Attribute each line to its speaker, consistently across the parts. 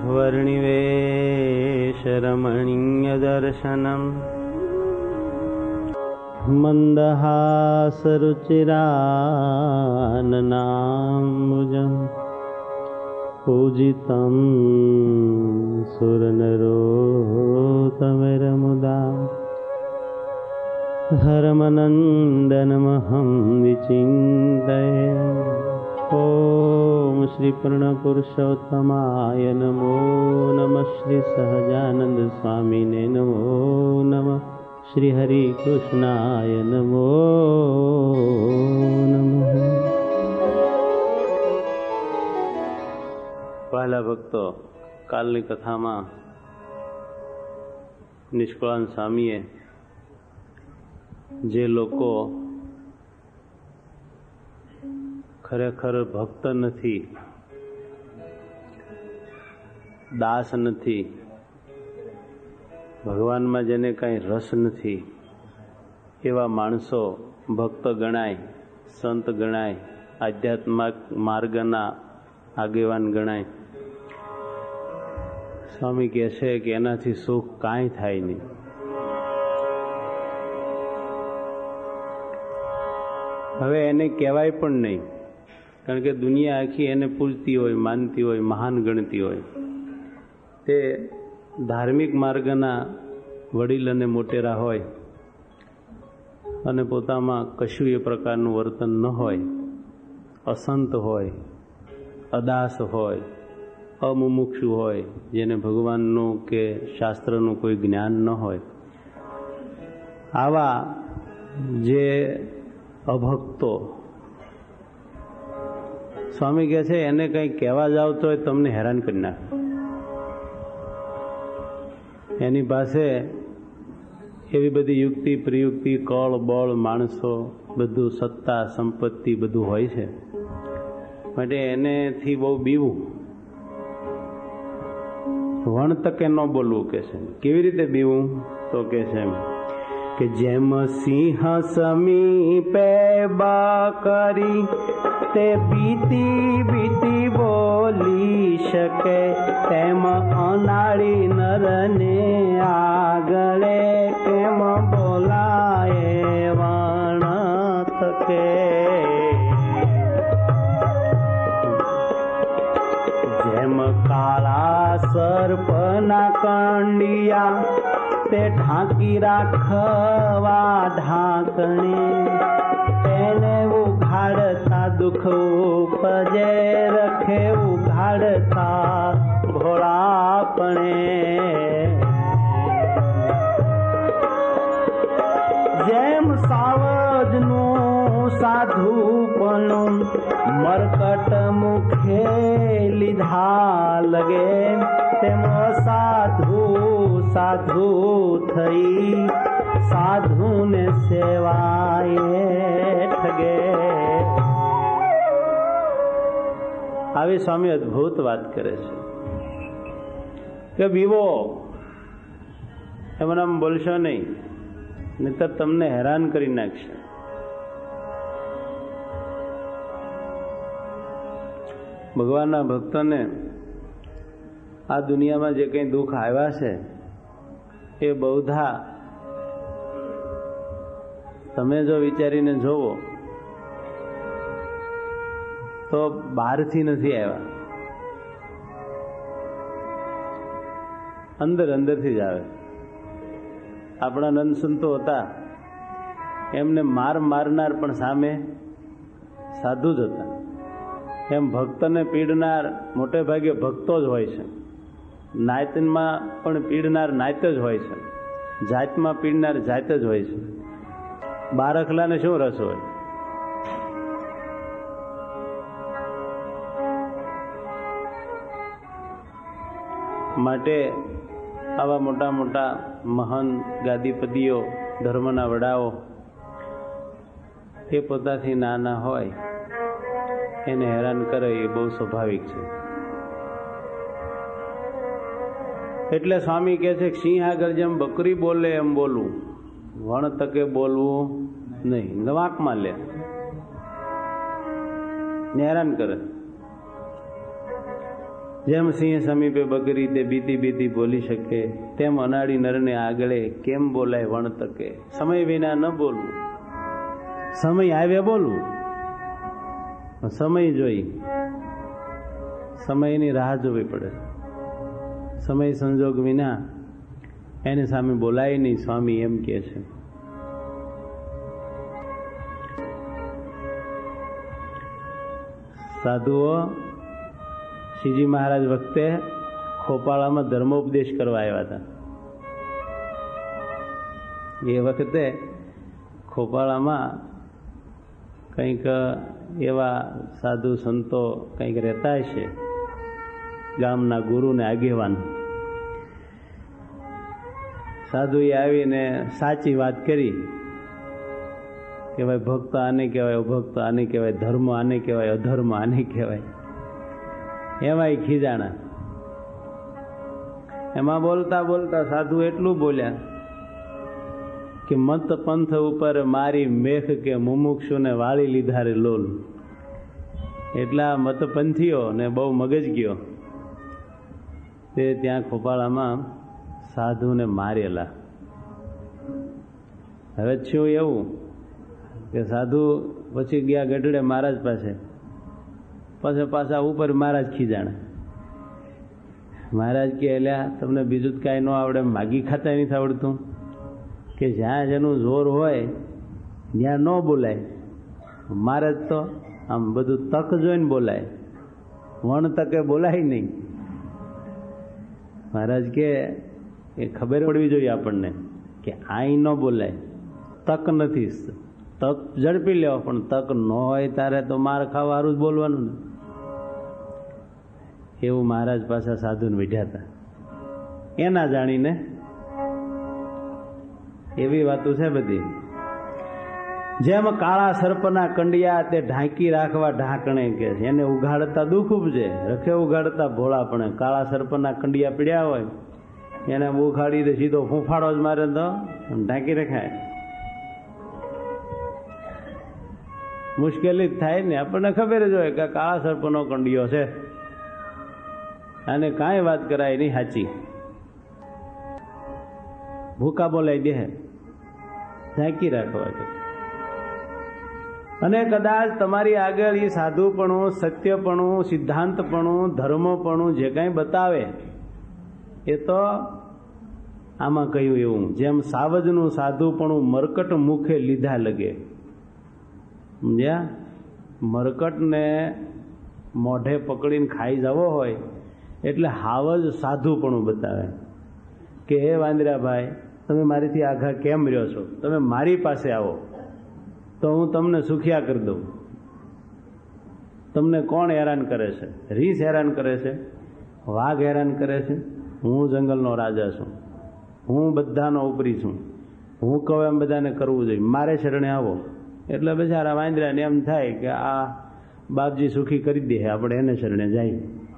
Speaker 1: वर्णिवेशरमणीयदर्शनम् मन्दहासरुचिराननाम्बुजम् पूजितं सुरनरोत्तमैर्मुदा धर्मनन्दनमहं विचिन्तये। ॐ श्री पूर्णपुरुषोत्तमाय नमो नमः। श्री सहजानंद स्वामिने नमो नमः। श्री हरि कृष्णाय नमो नमः। પહેલા ભક્તો, કાલની કથામાં નિષ્કળાનંદ સ્વામીએ જે લોકો ખરેખર ભક્ત નથી, દાસ નથી, ભગવાનમાં જેને કાંઈ રસ નથી, એવા માણસો ભક્ત ગણાય, સંત ગણાય, આધ્યાત્મિક માર્ગના આગેવાન ગણાય. સ્વામી કહે છે કે એનાથી સુખ કાંઈ થાય નહીં. હવે એને કહેવાય પણ નહીં, કારણ કે દુનિયા આખી એને પૂજતી હોય, માનતી હોય, મહાન ગણતી હોય. તે ધાર્મિક માર્ગના વડીલ અને મોટેરા હોય અને પોતામાં કશું એ પ્રકારનું વર્તન ન હોય, અસંત હોય, અદાસ હોય, અમુમુક્ષુ હોય, જેને ભગવાનનું કે શાસ્ત્રનું કોઈ જ્ઞાન ન હોય, આવા જે અભક્તો, સ્વામી કહે છે એને કંઈ કહેવા જાવ તો તમને હેરાન કરી નાખે. એની પાસે એવી બધી યુક્તિ પ્રયુક્તિ, કળ બળ, માણસો, બધું સત્તા સંપત્તિ બધું હોય છે, માટે એનેથી બહુ બીવું, વણ તકે ન બોલવું કે છે. કેવી રીતે બીવું? તો કે છે એમ કે જેમ સિંહ સમીપે બાકરી તે બીતી બીતી બોલી શકે, તેમ અનાળી નરને આગળે કેમ બોલાય વણ તકે. જેમ કાળા સર્પના કંડિયા તે ઢાંકી રાખવા ઢાંકણે, તેને ઉઘાડતા દુઃખ ઉપજે, રખે ઉઘાડતા ભોળાપણે. જેમ સાવજનું સાધુપણું મરકટ મુખે લીધા લગે, તેમ સાધુ સાધુ થઈ સાધુને સેવાય ઠગે. આવી સ્વામી અદભુત વાત કરે છે કે બીવો એમ બોલશો નહીં, નહીતર તમને હેરાન કરી નાખશે. ભગવાનના ભક્તોને આ દુનિયામાં જે કંઈ દુઃખ આવ્યા છે એ બહુધા તમે જો વિચારીને જોવો તો બહારથી નથી આવ્યા, અંદર અંદરથી જ આવે. આપણા નંદ સંતો હતા, એમને મારનાર પણ સામે સાધુ જ હતા. એમ ભક્તને પીડનાર મોટે ભાગે ભક્તો જ હોય છે, નાયતમાં પણ પીડનાર નાયત જ હોય છે, જાતમાં પીડનાર જાત જ હોય છે. બારખલાને શું રસ હોય? માટે આવા મોટા મોટા મહાન ગાદીપતિઓ, ધર્મના વડાઓ, એ પોતાથી નાના હોય એને હેરાન કરે એ બહુ સ્વાભાવિક છે. એટલે સ્વામી કહે છે સિંહ આગળ જેમ બકરી બોલે એમ બોલવું, વણ તકે બોલવું નહીં, વાંકમાં લે, હેરાન કરે. જેમ સિંહ સમીપે બકરી તે બીતી બીતી બોલી શકે, તેમ અનાડી નરને આગળ કેમ બોલાય વણ તકે. સમય વિના ન બોલવું, સમય આવે બોલવું, સમય જોઈ, સમયની રાહ જોવી પડે. સમય સંજોગ વિના એની સામે બોલાય નહીં, સ્વામી એમ કહે છે. સાધુઓ શ્રીજી મહારાજ વખતે ખોપાળામાં ધર્મોપદેશ કરવા આવ્યા હતા. એ વખતે ખોપાળામાં કંઈક એવા સાધુ સંતો કંઈક રહેતા હશે, ગામના ગુરુ ને આગેવાન. સાધુએ આવીને સાચી વાત કરી કે ભાઈ ભક્ત આને કહેવાય, અભક્ત આને કહેવાય, ધર્મ આને કહેવાય, અધર્મ આને કહેવાય. એમાંય ખીજાણા. એમાં બોલતા બોલતા સાધુ એટલું બોલ્યા કે મત પંથ ઉપર મારી મેઘ કે મુમુક્ષુને વાળી લીધા રે લોલ. એટલા મતપંથીઓ ને બહુ મગજ ગયો તે ત્યાં ખોપાળામાં સાધુને મારેલા. હવે થયું એવું કે સાધુ પછી ગયા ગઢડે મહારાજ પાસે, પછી પાછા ઉપર મહારાજ ખીજાણા. મહારાજ કે એલ્યા તમને બીજું જ કાંઈ ન આવડે, માગી ખાતા નથી આવડતું કે જ્યાં જેનું જોર હોય ત્યાં ન બોલાય. મહારાજ તો આમ બધું તક જોઈને બોલાય, વણ તકે બોલાય નહીં. મહારાજ કે એ ખબર પડવી જોઈએ આપણને કે આઈ ન બોલાય, તક નથી. તક ઝડપી લેવો, પણ તક ન હોય ત્યારે તો માર ખાવા હારું જ બોલવાનું ને. એવું મહારાજ પાછા સાધુને વીઢ્યા હતા. એના જાણીને એવી વાતો છે બધી. જેમ કાળા સર્પના કંડિયા તે ઢાંકી રાખવા ઢાંકણે કે છે, એને ઉઘાડતા દુઃખ ઉપજે, રખે ઉઘાડતા ભોળાપણે. કાળા સર્પના કંડિયા પીડ્યા હોય એને ઉઘાડી દે, સીધો ફૂંફાડો જ મારે તો ઢાંકી રખાય. મુશ્કેલી જ થાય ને. આપણને ખબર જ હોય કે કાળા સર્પનો કંડિયો છે, અને કાંઈ વાત કરાય નહીં સાચી. ભૂકા બોલાઈ દે, ઢાંકી રાખવા છે. અને કદાચ તમારી આગળ એ સાધુપણું, સત્યપણું, સિદ્ધાંતપણું, ધર્મપણું જે કાંઈ બતાવે એ તો આમાં કહ્યું એવું, જેમ સાવજનું સાધુપણું મરકટ મુખે લીધા લગે. સમજ્યા? મરકટને મોઢે પકડીને ખાઈ જવો હોય એટલે હાવજ સાધુપણું બતાવે કે હે વાંદરાભાઈ, તમે મારીથી આઘા કેમ રહ્યો છો? તમે મારી પાસે આવો તો હું તમને સુખિયા કરી દઉં. તમને કોણ હેરાન કરે છે? રીસ હેરાન કરે છે, વાઘ હેરાન કરે છે, હું જંગલનો રાજા છું, હું બધાનો ઉપરી છું, હું કહું એમ બધાને કરવું જોઈએ, મારે શરણે આવો. એટલે બિચારા વાંદરાને એમ થાય કે આ બાપજી સુખી કરી દે, આપણે એને શરણે જાય.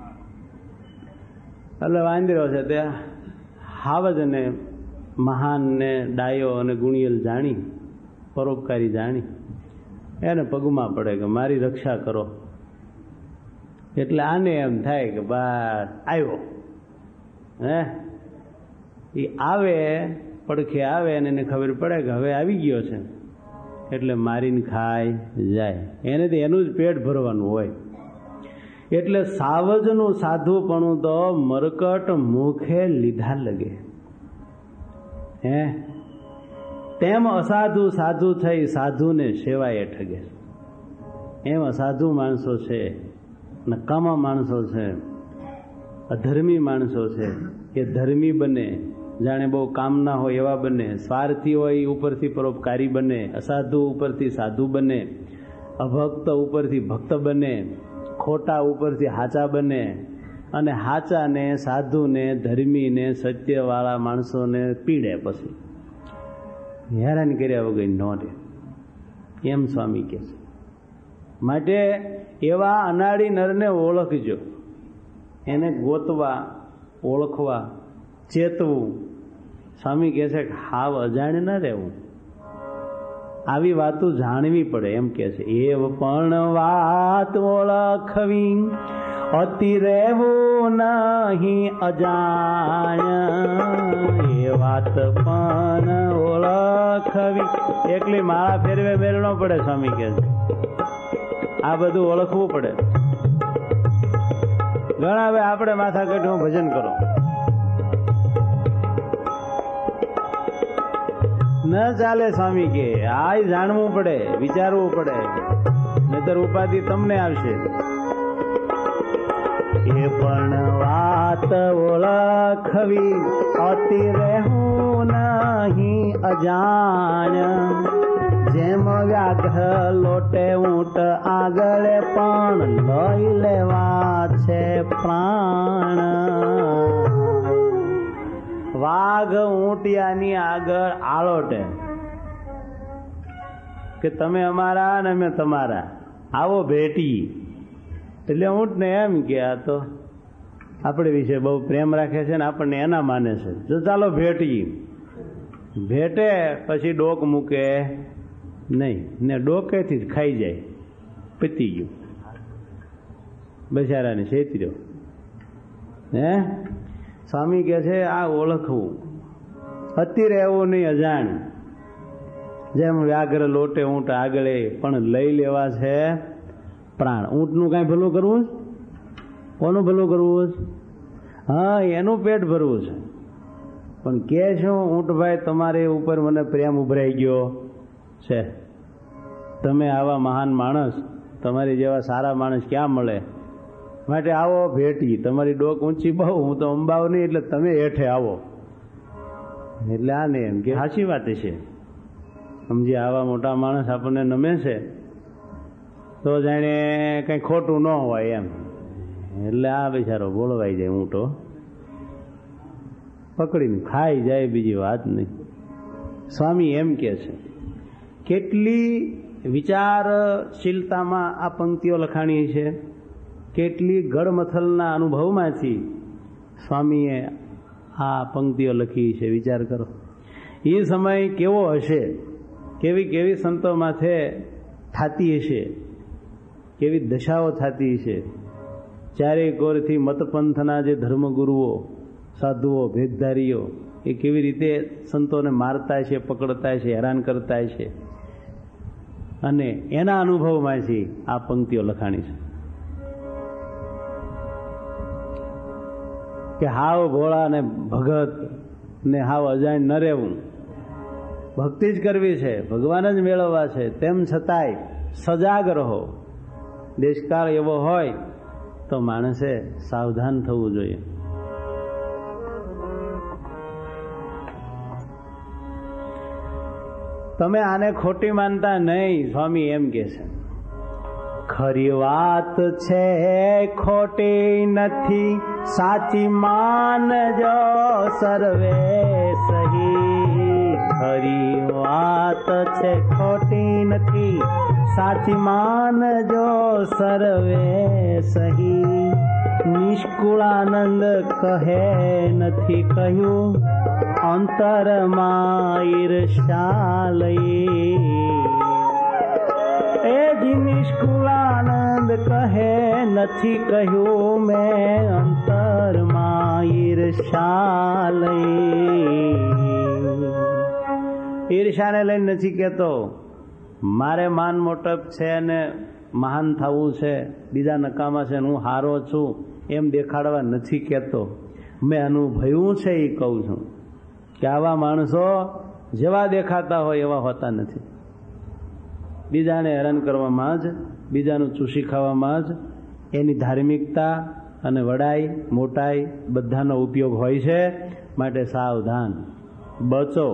Speaker 1: એટલે વાંદરો છે તે હાવજ અને મહાન ને ડાયો અને ગુણિયલ જાણી, પરોપકારી જાણી એને પગમાં પડે કે મારી રક્ષા કરો. એટલે આને એમ થાય કે બસ આવ્યો. હે એ આવે, પડખે આવે અને એને ખબર પડે કે હવે આવી ગયો છે, એટલે મારીને ખાઈ જાય. એને તો એનું જ પેટ ભરવાનું હોય. એટલે સાવજનું સાધુપણું તો મરકટ મુખે લીધા લગે. હે તેમ અસાધુ સાધુ થઈ સાધુને સેવાએ ઠગે. એમ અસાધુ માણસો છે, નકામા માણસો છે, અધર્મી માણસો છે કે ધર્મી બને, જાણે બહુ કામના હોય એવા બને, સ્વાર્થી હોય ઉપરથી પરોપકારી બને, અસાધુ ઉપરથી સાધુ બને, અભક્ત ઉપરથી ભક્ત બને, ખોટા ઉપરથી હાચા બને, અને હાચાને, સાધુને, ધર્મીને, સત્યવાળા માણસોને પીડે, પછી હેરાન કર્યા વગર ન રહે. એમ સ્વામી કહે છે. માટે એવા અનાડી નરને ઓળખજો, એને ગોતવા, ઓળખવા, ચેતવું. સ્વામી કહે છે કે હાવ અજાણ ન રહેવું, આવી વાતો જાણવી પડે. એમ કહે છે એવ પણ વાત ઓળખવી, અતિ રહેવું નહીં અજાણ, એ વાત પણ ઓળખવી. એકલી માળા ફેરવે મેળ ન પડે, સ્વામી કહે છે. આ બધું ઓળખવું પડે. ઘણા હવે આપણે માથા કાઢી ભજન કરો, ન ચાલે. સ્વામી કે આ જાણવું પડે, વિચારવું પડે, નહીતર ઉપાધિ તમને આવશે. એ પણ વાત ઓળખવી, અતિ રહેવું નહીં અજાણ. જેમ વ્યાઘ્ર લોટે ઊંટ આગળ, પણ લઈ લેવા છે પ્રાણ. વાઘ ઊંટિયાની આગળ આલોટે કે તમે અમારા ને અમે તમારા, આવો ભેટી. એટલે ઊંટને એમ કે આ તો આપણે વિશે બહુ પ્રેમ રાખે છે ને આપણને એના માને છે, જો ચાલો ભેટી. ભેટે પછી ડોક મૂકે નહીં ને ડોકેથી જ ખાઈ જાય, પતી ગયું બચારાને છેતર્યો. હે સ્વામી કહે છે આ ઓળખવું, અતિ રહેવું નહીં અજાણ. જેમ વ્યાઘ્ર લોટે ઊંટ આગળ, પણ લઈ લેવા છે પ્રાણ. ઊંટનું કાંઈ ભલું કરવું છે? કોનું ભલું કરવું છે? હા, એનું પેટ ભરવું છે. પણ કે શું ઊંટભાઈ તમારી ઉપર મને પ્રેમ ઉભરાઈ ગયો છે, તમે આવા મહાન માણસ, તમારી જેવા સારા માણસ ક્યાં મળે, માટે આવો ભેટી. તમારી ડોક ઊંચી બહુ, હું તો અંબાવ નહીં, એટલે તમે હેઠે આવો. એટલે આ ને એમ કે સાચી વાત છે. સમજી આવા મોટા માણસ આપણને નમે છે તો જાણે કંઈ ખોટું ન હોય એમ. એટલે આ બિચારો બોલવાઈ જાય, ઊંટો પકડીને ખાઈ જાય, બીજી વાત નહીં. સ્વામી એમ કે છે, કેટલી વિચારશીલતામાં આ પંક્તિઓ લખાણી છે, કેટલી ગળમથલના અનુભવમાંથી સ્વામીએ આ પંક્તિઓ લખી છે. વિચાર કરો, એ સમય કેવો હશે, કેવી કેવી સંતો માથે થતી હશે, કેવી દશાઓ થતી હશે. ચારે કોરથી મતપંથના જે ધર્મગુરુઓ, સાધુઓ, ભેદધારીઓ એ કેવી રીતે સંતોને મારતા છે, પકડતા છે, હેરાન કરતા છે, અને એના અનુભવમાંથી આ પંક્તિઓ લખાણી છે. કે હાવ ભોળા ને ભગત ને હાવ અજાણ ન રહેવું, ભક્તિ જ કરવી છે, ભગવાન જ મેળવવા છે, તેમ છતાંય સજાગ રહો. દેશકાળ એવો હોય તો માણસે સાવધાન થવું જોઈએ. તમે આને ખોટી માનતા નહીં, સ્વામી એમ કે છે. ખરી વાત છે ખોટી નથી, સાચી માનજો સર્વે સહી. ખરી વાત છે ખોટી નથી, સાચી માનજો સર્વે સહી. નિષ્કુળાનંદ કહે નથી કહ્યું, અંતરમાં ઈર્ષા લઈ. એ જી નિષ્કુળાનંદ કહે નથી કહ્યું, મેં અંતરમાં ઈર્ષા લઈ. ઈર્ષાને લઈને નથી કહેતો મારે માન મોટપ છે અને મહાન થવું છે, બીજા નકામા છે, હું હારો છું એમ દેખાડવા નથી કહેતો. મેં અનુભવ્યું છે એ કહું છું કે આવા માણસો જેવા દેખાતા હોય એવા હોતા નથી. બીજાને હેરાન કરવામાં જ, બીજાનું ચૂસી ખાવામાં જ એની ધાર્મિકતા અને વડાઈ મોટાઈ બધાનો ઉપયોગ હોય છે. માટે સાવધાન, બચો,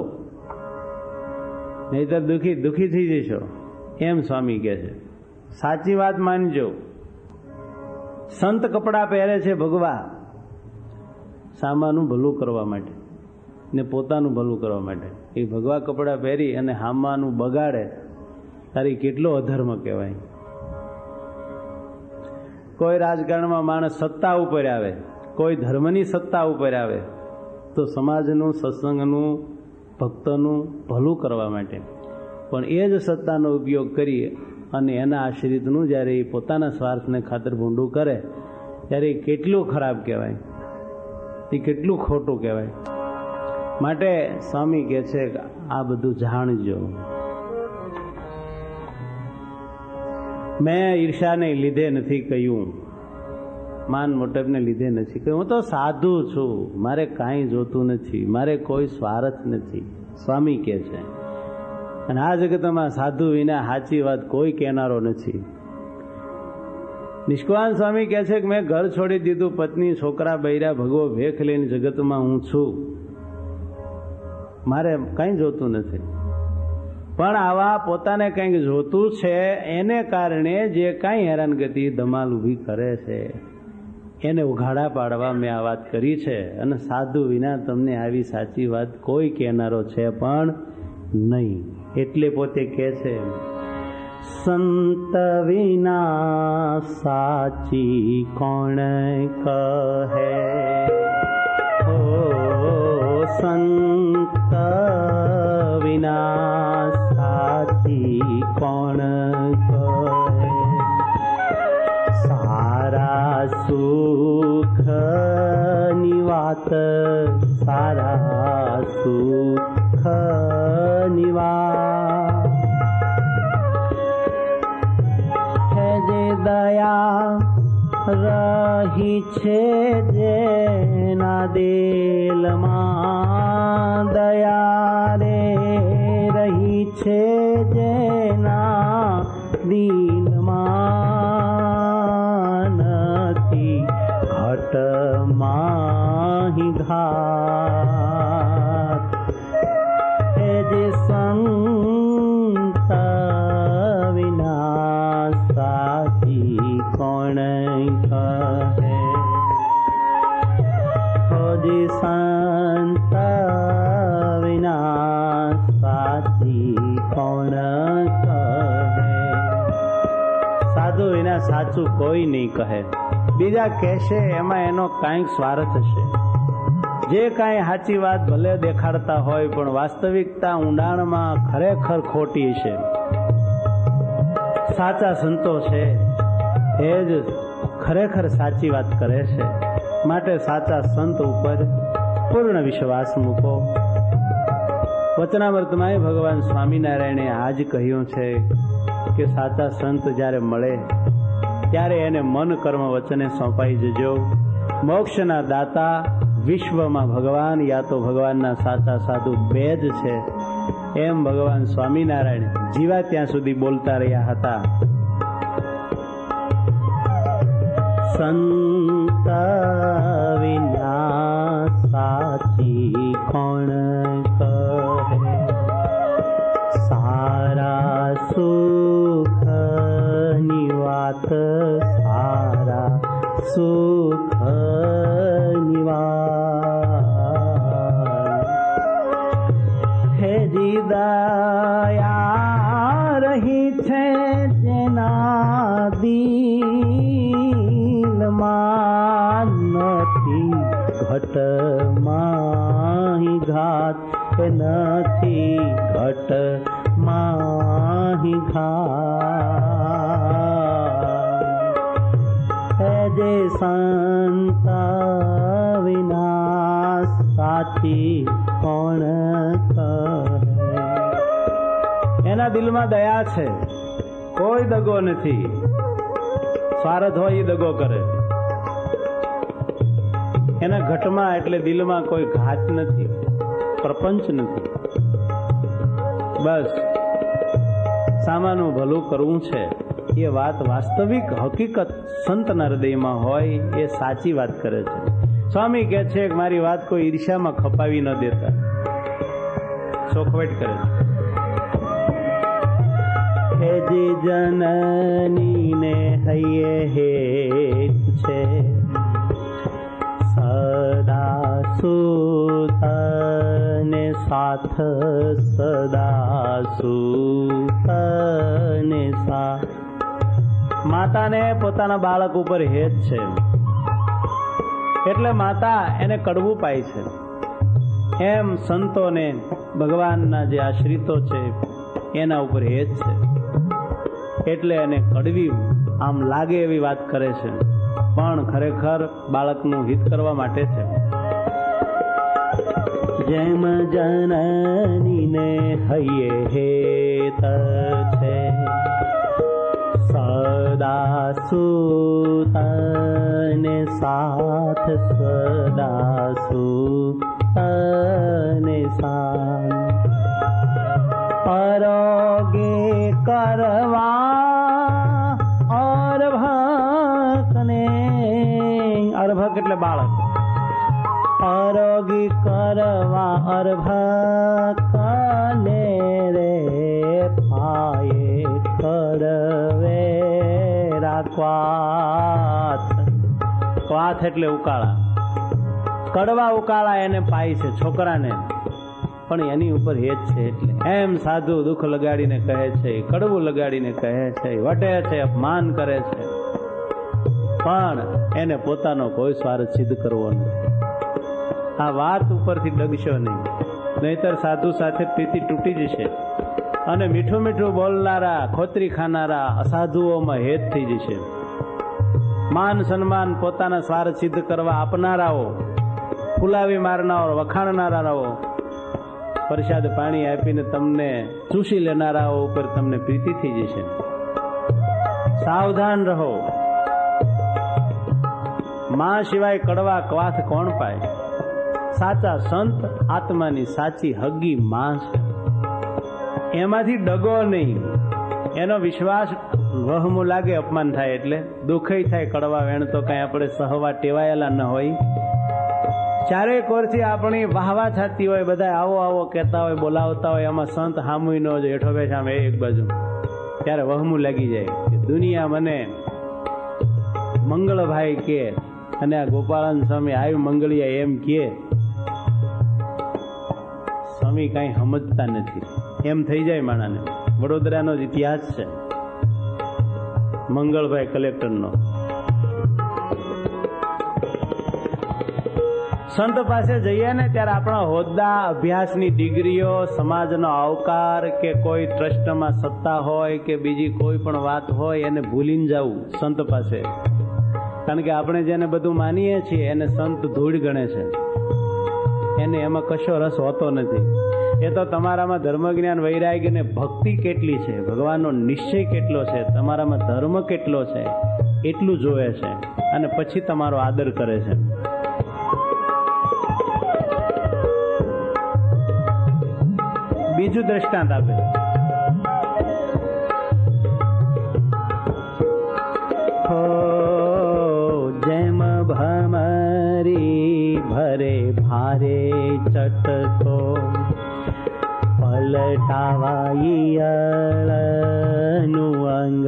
Speaker 1: નહીતર દુઃખી થઈ જશો, એમ સ્વામી કહે છે. સાચી વાત માનજો. સંત કપડાં પહેરે છે ભગવા, સામાનું ભલું કરવા માટે ને પોતાનું ભલું કરવા માટે. એ ભગવા કપડાં પહેરી અને હામાનું બગાડે, તારી કેટલો અધર્મ કહેવાય. કોઈ રાજકારણમાં માણસ સત્તા ઉપર આવે, કોઈ ધર્મની સત્તા ઉપર આવે તો સમાજનું, સત્સંગનું, ભક્તનું ભલું કરવા માટે. પણ એ જ સત્તાનો ઉપયોગ કરી અને એના આશ્રિતનું જ્યારે એ પોતાના સ્વાર્થને ખાતર ભૂંડું કરે ત્યારે એ કેટલું ખરાબ કહેવાય, એ કેટલું ખોટું કહેવાય. માટે સ્વામી કહે છે કે આ બધું જાણજો. મેં ઈર્ષાને લીધે નથી કહ્યું, માન મોટપને લીધે નથી કહ્યું. હું તો સાધુ છું, મારે કાંઈ જોતું નથી, મારે કોઈ સ્વાર્થ નથી, સ્વામી કહે છે. અને આ જગતમાં સાધુ વિના સાચી વાત કોઈ કહેનારો નથી. નિષ્કાન સ્વામી કહે છે કે મેં ઘર છોડી દીધું, પત્ની છોકરા બૈરા ભગવો ભેખ લઈને જગતમાં હું છું, મારે કંઈ જોતું નથી. પણ આવા પોતાને કંઈક જોતું છે એને કારણે જે કાંઈ હેરાનગતિ ધમાલ ઊભી કરે છે એને ઉઘાડા પાડવા મેં આ વાત કરી છે. અને સાધુ વિના તમને આવી સાચી વાત કોઈ કહેનારો છે પણ નહીં. એટલે પોતે કહે છે સંત વિના સાચી કોણ કહે, ઓ સંત વિના સાચી કોણ કહે, સારા સુખની વાત, સારા સુખની વાત, જે દયા રહી છે જેના દિલમાં, દયા રે રહી છે જેના દિલમાં, નથી ઘટમાં ઘાત, હે જે સંત વિના સાચી કોણ કહે, જે સંત વિના સાચી કોણ કહે. સાધુ વિના સાચું કોઈ નહીં કહે. બીજા કહેશે એમાં એનો કાંઈક સ્વાર્થ હશે. જે કાંઈ સાચી વાત ભલે દેખાડતા હોય પણ વાસ્તવિકતા ઊંડાણમાં ખરેખર ખોટી છે. સાચા સંતો છે એ જ ખરેખર સાચી વાત કરે છે. માટે સાચા સંત ઉપર પૂર્ણ વિશ્વાસ મૂકો. વચનામૃતમાં ભગવાન સ્વામિનારાયણે આજ કહ્યું છે કે સાચા સંત જ્યારે મળે ત્યારે એને મન કર્મ વચને સોંપાઈ જજો. મોક્ષના દાતા વિશ્વમાં ભગવાન યા તો ભગવાનના સાચા સાધુ બે જ છે એમ ભગવાન સ્વામિનારાયણ જીવા ત્યાં સુધી બોલતા રહ્યા હતા. સંત વિના સાચી કોણ કહે, સારા સુખની વાત, સારા સુખની વાત, હે દયા રહી છે જેના દિલમાં, નથી ઘટમાં ઘાત, નથી ઘટમાં ઘાત, જે સંત વિના સાચી કોણ કહે. એના દિલમાં દયા છે, કોઈ દગો નથી. સ્વાર્થ હોય એ દગો કરે. એના ઘટમાં એટલે દિલમાં કોઈ ઘાત નથી, પ્રપંચ નથી. બસ સામાનું ભલું કરવું છે એ વાત વાસ્તવિક હકીકત સંતના હૃદયમાં હોય એ સાચી વાત કરે છે. સ્વામી કહે છે કે મારી વાત કોઈ ઈર્ષ્યામાં ખપાવી ન દેતા, ચોખવટ કરે છે. હે જે જનની ને હૈયે હેત છે, સદા સુત ને સાથ, સદા સુત ને સાથ. માતાને પોતાના બાળક ઉપર હેત છે એટલે માતા એને કડવું પાય છે. એમ સંતોને ભગવાનના જે આશ્રિતો છે એના ઉપર હેત છે એટલે એને કડવી આમ લાગે એવી વાત કરે છે. પણ ખરેખર બાળકનું હિત કરવા માટે છે. જેમ જનનીને હૈયે હેત છે, સદા સુતને સાથ, સદા સુતને સાથ. પરોગે કરવા અર્ભકને, અર્ભક એટલે બાળક, પરોગી કરવા અર્ભકને રે પાયે કરવે ક્વાથ. ક્વાથ એટલે ઉકાળા, કડવા ઉકાળા એને પાય છે છોકરાને, પણ એની ઉપર હેત છે. એટલે એમ સાધુ દુઃખ લગાડીને કહે છે, કડવું લગાડીને કહે છે, વટે છે, અપમાન કરે છે, પણ એને પોતાનો કોઈ સ્વાર્થ સિદ્ધ કરવો નથી. આ વાત ઉપરથી ડગશો નહીં, નહીતર સાધુ સાથે પ્રીતિ તૂટી જશે અને મીઠું મીઠું બોલનારા, ખોતરી ખાનારા અસાધુઓમાં હેત થઈ જશે. માન સન્માન પોતાના સ્વાર્થ સિદ્ધ કરવા આપનારાઓ, ફુલાવી મારનારાઓ, વખાણનારાઓ, પ્રસાદ પાણી આપીને તમને ચૂસી લેનારાઓ ઉપર તમને પ્રીતિ થઈ જશે. સાવધાન રહો. માં સિવાય કડવા ક્વાથ કોણ પાય? સાચા સંત આત્માની સાચી હગી માં છે, એમાંથી ડગો નહીં. એનો વિશ્વાસ વહમું લાગે, અપમાન થાય એટલે દુઃખય થાય. કડવા વેણ તો કઈ આપણે સહવા ટેવાયેલા ન હોય. ચારેય કોરથી આપણી વાહવા થતી હોય, બધા આવો આવો કહેતા હોય, બોલાવતા હોય, એમાં સંત હામુય ન હોય, હેઠો બેઠા આમ એક બાજુ, ત્યારે વહમું લાગી જાય કે દુનિયા મને મંગળભાઈ કે, અને આ ગોપાળન સ્વામી આવ્યું મંગળિયા એમ કે. સ્વામી કઈ સમજતા નથી એમ થઈ જાય માણાને. વડોદરાનો જ ઇતિહાસ છે, મંગળભાઈ કલેક્ટરનો. સંત પાસે જઈએ ને ત્યારે આપણા હોદ્દા, અભ્યાસની ડિગ્રીઓ, સમાજનો આવકાર કે કોઈ ટ્રસ્ટમાં સત્તા હોય કે બીજી કોઈ પણ વાત હોય એને ભૂલીને જવું સંત પાસે. કારણ કે આપણે જેને બધું માનીએ છીએ એને સંત ધૂળ ગણે છે, એને એમાં કશો રસ હોતો નથી. એ તો તમારામાં ધર્મ જ્ઞાન વૈરાગ્ય ને ભક્તિ કેટલી છે, ભગવાનનો નિશ્ચય કેટલો છે, તમારામાં ધર્મ કેટલો છે એટલું જોવે છે અને પછી તમારો આદર કરે છે. બીજું દ્રષ્ટાંત આપે, જેમ ભમરી ભરે ભારે ચટકો, પલટાવાઈયળનું અંગ,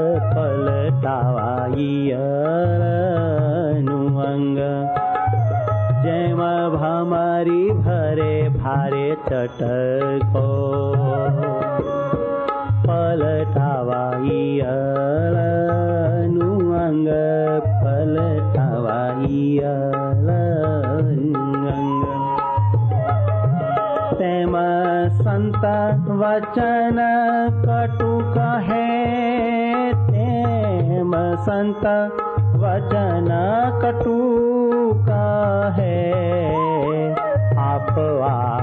Speaker 1: પલટાવાઈયળનું અંગ. જેમ ભમરી ભરે ભારે ચટકો, પલટાવાઈયળનું અંગ, પલટાવાઈયળનું અંગ. તેમ સંત વચન કટુ કહે, તેમ સંત વચન કટુ કહે. આપવા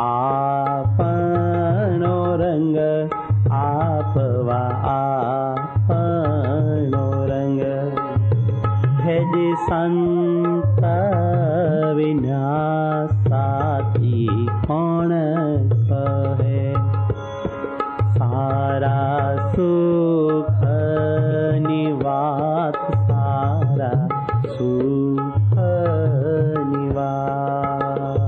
Speaker 1: આપણો રંગ, આપવા આપણો રંગ. ભેજી સંત વિનાશાથી કોણ કહે, સારા સુખની વાત, સારા સુખની વાત.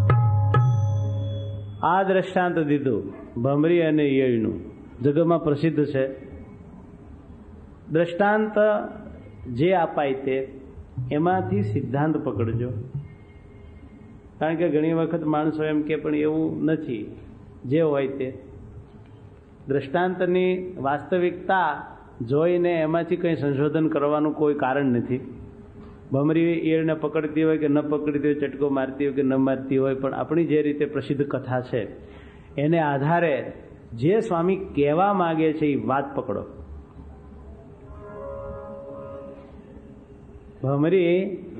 Speaker 1: આ દ્રષ્ટાંત દીધું ભમરી અને ઈયળનું, જગતમાં પ્રસિદ્ધ છે. દ્રષ્ટાંત જે અપાય તે એમાંથી સિદ્ધાંત પકડજો. કારણ કે ઘણી વખત માણસો એમ કે પણ એવું નથી, જે હોય તે દ્રષ્ટાંતની વાસ્તવિકતા જોઈને એમાંથી કંઈ સંશોધન કરવાનું કોઈ કારણ નથી. ભમરી ઈયળને પકડતી હોય કે ન પકડતી હોય, ચટકો મારતી હોય કે ન મારતી હોય, પણ આપણી જે રીતે પ્રસિદ્ધ કથા છે એને આધારે જે સ્વામી કહેવા માગે છે એ વાત પકડો. ભમરી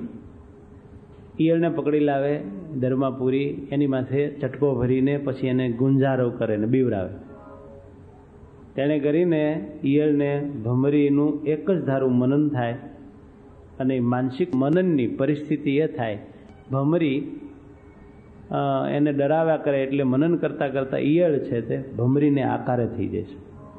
Speaker 1: ઈયળને પકડી લાવે દરમાપુરી, એની માથે ચટકો ભરીને પછી એને ગુંજારો કરે ને બીવરાવે. તેને કરીને ઈયળને ભમરીનું એક જ ધારું મનન થાય અને માનસિક મનનની પરિસ્થિતિ એ થાય, ભમરી એને ડરાવ્યા કરે એટલે મનન કરતાં કરતાં ઈયળ છે તે ભમરીને આકારે થઈ જાય છે.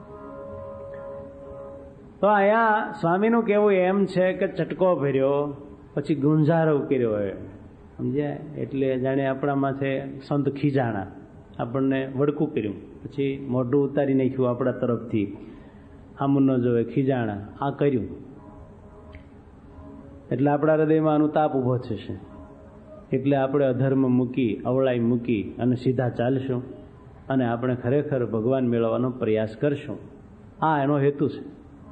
Speaker 1: તો અહીંયા સ્વામીનું કહેવું એમ છે કે ચટકો ભર્યો પછી ગુંજારો કર્યો હોય, સમજ્યા? એટલે જાણે આપણા માથે સંત ખીજાણા, આપણને વડકું કર્યું, પછી મોઢું ઉતારી નાખ્યું આપણા તરફથી, આમ ન જોવે, ખીજાણા, આ કર્યું એટલે આપણા હૃદયમાં અનુતાપ ઊભો થશે. એટલે આપણે અધર્મ મૂકી, અવળાઈ મૂકી અને સીધા ચાલશું અને આપણે ખરેખર ભગવાન મેળવવાનો પ્રયાસ કરશું. આ એનો હેતુ છે.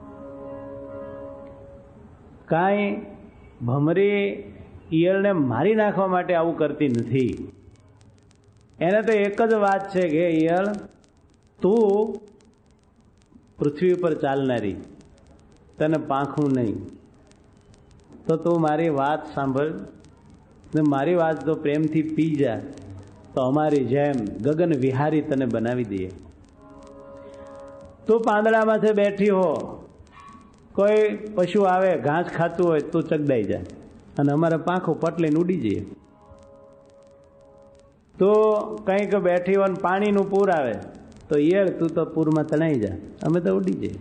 Speaker 1: કાંઈ ભમરી ઈયળને મારી નાખવા માટે આવું કરતી નથી. એને તો એક જ વાત છે કે ઈયળ, તું પૃથ્વી ઉપર ચાલનારી, તને પાંખું નહીં, તો તું મારી વાત સાંભળ ને મારી વાત તો પ્રેમથી પી જા, તો અમારી જેમ ગગન વિહારી તને બનાવી દઈએ. તું પાંદડામાંથી બેઠી હો, કોઈ પશુ આવે ઘાસ ખાતું હોય તું ચગદાઈ જાય અને અમારે પાંખો પટ લઈને ઉડી જઈએ. તો કંઈક બેઠી હોય ને પાણીનું પૂર આવે તો ઈયળ તું તો પૂરમાં તણાઈ જા, અમે તો ઉડી જઈએ.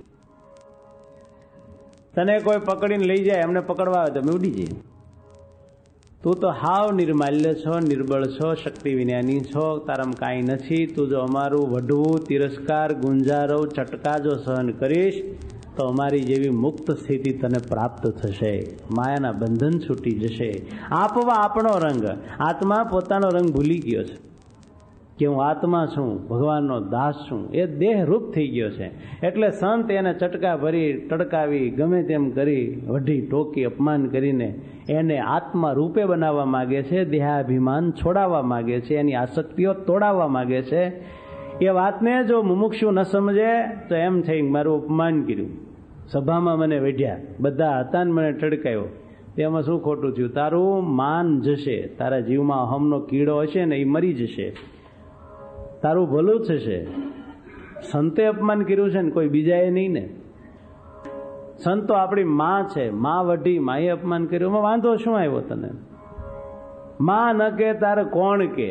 Speaker 1: તને કોઈ પકડીને લઈ જાય, અમને પકડવા આવે તો અમે ઉડી જઈએ. તું તો હાવ નિર્માલ્ય છો, નિર્બળ છો, શક્તિ વિનાની છો, તારામાં કાંઈ નથી. તું જો અમારું વઢવું, તિરસ્કાર, ગુંજારો, ચટકા જો સહન કરીશ તો અમારી જેવી મુક્ત સ્થિતિ તને પ્રાપ્ત થશે, માયાના બંધન છૂટી જશે. આપવા આપણો રંગ, આત્મા પોતાનો રંગ ભૂલી ગયો છે કે હું આત્મા છું, ભગવાનનો દાસ છું, એ દેહરૂપ થઈ ગયો છે. એટલે સંત એને ચટકા ભરી, ટડકાવી, ગમે તેમ કરી, વઢી ટોકી, અપમાન કરીને એને આત્મા રૂપે બનાવવા માગે છે, દેહાભિમાન છોડાવવા માગે છે, એની આસક્તિઓ તોડાવવા માગે છે. એ વાતને જો મુમુક્ષુ ન સમજે તો એમ થઈ મારું અપમાન કર્યું, સભામાં મને વેઢ્યા, બધા હતા ને મને ટડકાયો, તેમાં શું ખોટું થયું? તારું માન જશે, તારા જીવમાં અહમનો કીડો હશે ને એ મરી જશે, તારું ભલું થશે. સંતે અપમાન કર્યું છે ને કોઈ બીજાએ નહીં ને. સંતો આપણી માં છે, માં વઢી, માએ અપમાન કર્યું, એમાં વાંધો શું આવ્યો તને? માં ન કે તારે કોણ કે?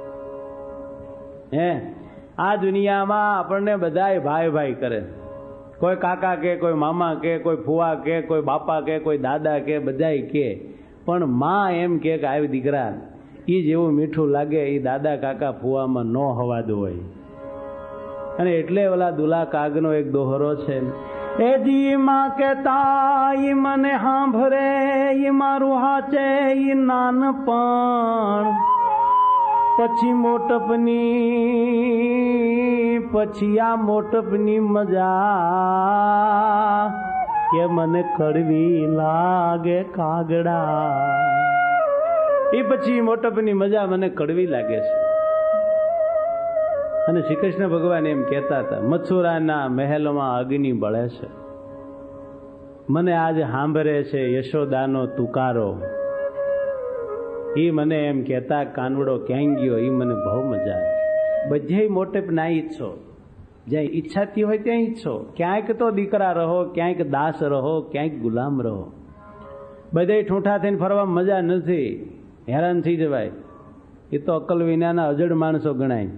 Speaker 1: હે, આ દુનિયામાં આપણને બધાય ભાઈ ભાઈ કરે, કોઈ કાકા કે, કોઈ મામા કે, કોઈ ફુવા કે, કોઈ બાપા કે, કોઈ દાદા કે, બધાય કે, પણ માં એમ કે આવી દીકરા, એ જેવું મીઠું લાગે એ દાદા કાકા ફુવામાં ન હવાદો હોય. અને એટલે ઓલા દુલા કાગનો એક દોહરો છે, એ જી માં કેતા ઈ મને સાંભળે, ઈ મારું હાચે ઈ નાનપણ, પછી મોટપની, પછી આ મોટપની મજા કે મને કડવી લાગે કાગડા. એ પછી મોટપની મજા મને કડવી લાગે છે. અને શ્રી કૃષ્ણ ભગવાન એમ કહેતા હતા, મથુરાના મહેલમાં અગ્નિ બળે છે, મને આજે સાંભળે છે યશોદાનો તુકારો. એ મને એમ કહેતા કાનવડો ક્યાં ગયો, એ મને બહુ મજા આવે. બધે મોટેપ ના ઈચ્છો, જ્યાં ઈચ્છાતી હોય ત્યાં ઈચ્છો. ક્યાંક તો દીકરા રહો, ક્યાંક દાસ રહો, ક્યાંક ગુલામ રહો. બધે ઠૂંઠા થઈને ફરવા મજા નથી, હેરાન થઈ જવાય. એ તો અક્કલ વિનાના અજડ માણસો ગણાય.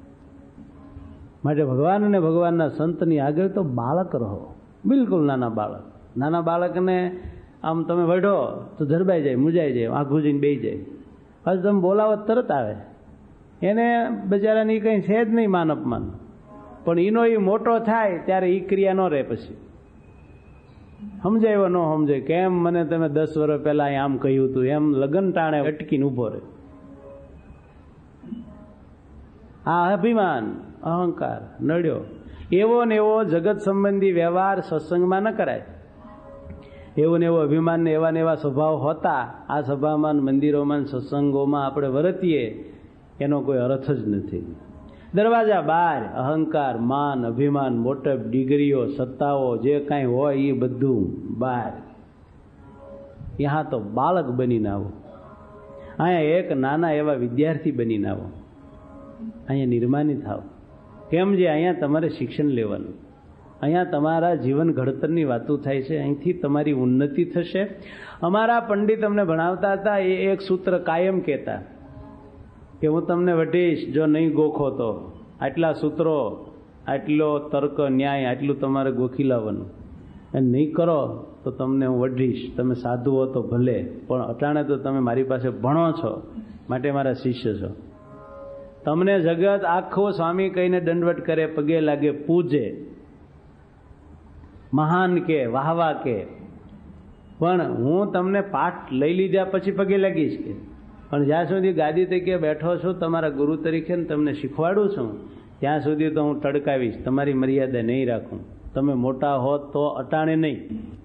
Speaker 1: માટે ભગવાન અને ભગવાનના સંતની આગળ તો બાળક રહો, બિલકુલ નાના બાળક. નાના બાળકને આમ તમે વઢો તો ધરબાઈ જાય, મુજાઈ જાય, આઘું જઈને બેસી જાય. પછી તમે બોલાવો તરત આવે. એને બિચારાની કંઈ છે જ નહીં માન અપમાન, પણ એનો એ મોટો થાય ત્યારે એ ક્રિયા ન રહે. પછી સમજાયો ન સમજાય, કેમ મને તમે 10 વર્ષ પહેલા આમ કહ્યું હતું, એમ લગન ટાણે અટકીને ઊભો રહે. આ અભિમાન, અહંકાર નડ્યો. એવો ને એવો જગત સંબંધી વ્યવહાર સત્સંગમાં ન કરાય. એવું ને એવું અભિમાન ને એવા સ્વભાવ હોતા આ સભામાં, મંદિરોમાં, સત્સંગોમાં આપણે વર્તીએ એનો કોઈ અર્થ જ નથી. દરવાજા બહાર અહંકાર, માન, અભિમાન, મોટપ, ડિગ્રીઓ, સત્તાઓ જે કાંઈ હોય એ બધું બહાર. યહાં તો બાળક બનીને આવો, અહીંયા એક નાના એવા વિદ્યાર્થી બનીને આવો, અહીંયા નિર્માની થાવ. કેમ જે અહીંયા તમારે શિક્ષણ લેવાનું, અહીંયા તમારા જીવન ઘડતરની વાતો થાય છે, અહીંથી તમારી ઉન્નતિ થશે. અમારા પંડિત અમને ભણાવતા હતા, એ એક સૂત્ર કાયમ કહેતા કે હું તમને વઢીશ જો નહીં ગોખો તો. આટલા સૂત્રો, આટલો તર્ક ન્યાય, આટલું તમારે ગોખી લાવવાનું, અને નહીં કરો તો તમને હું વઢીશ. તમે સાધુ હો તો ભલે, પણ અટાણે તો તમે મારી પાસે ભણો છો, માટે મારા શિષ્ય છો. તમને જગત આખો સ્વામી કહીને દંડવટ કરે, પગે લાગે, પૂજે, મહાન કે વાહવા કે, પણ હું તમને પાઠ લઈ લીધા પછી પગે લાગીશ કે, પણ જ્યાં સુધી ગાદી તરીકે બેઠો છું તમારા ગુરુ તરીકે તમને શીખવાડું છું, ત્યાં સુધી તો હું ટડકાવીશ, તમારી મર્યાદા નહીં રાખું. તમે મોટા હો તો અટાણે નહીં.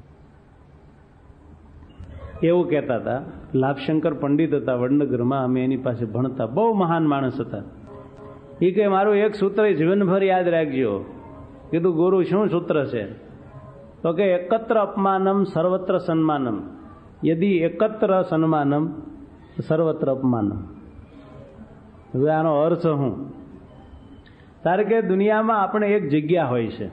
Speaker 1: એવું કહેતા હતા. લાભશંકર પંડિત હતા વડનગરમાં, અમે એની પાસે ભણતા, બહુ મહાન માણસ હતા. એ કે મારું એક સૂત્ર જીવનભર યાદ રાખજો. કીધું ગુરુ શું સૂત્ર છે? તો કે એકત્ર અપમાનમ સર્વત્ર સન્માનમ, યદિ એકત્ર સન્માનમ સર્વત્ર અપમાનમ. હવે આનો અર્થ શું? તારે કે દુનિયામાં આપણે એક જગ્યા હોય છે,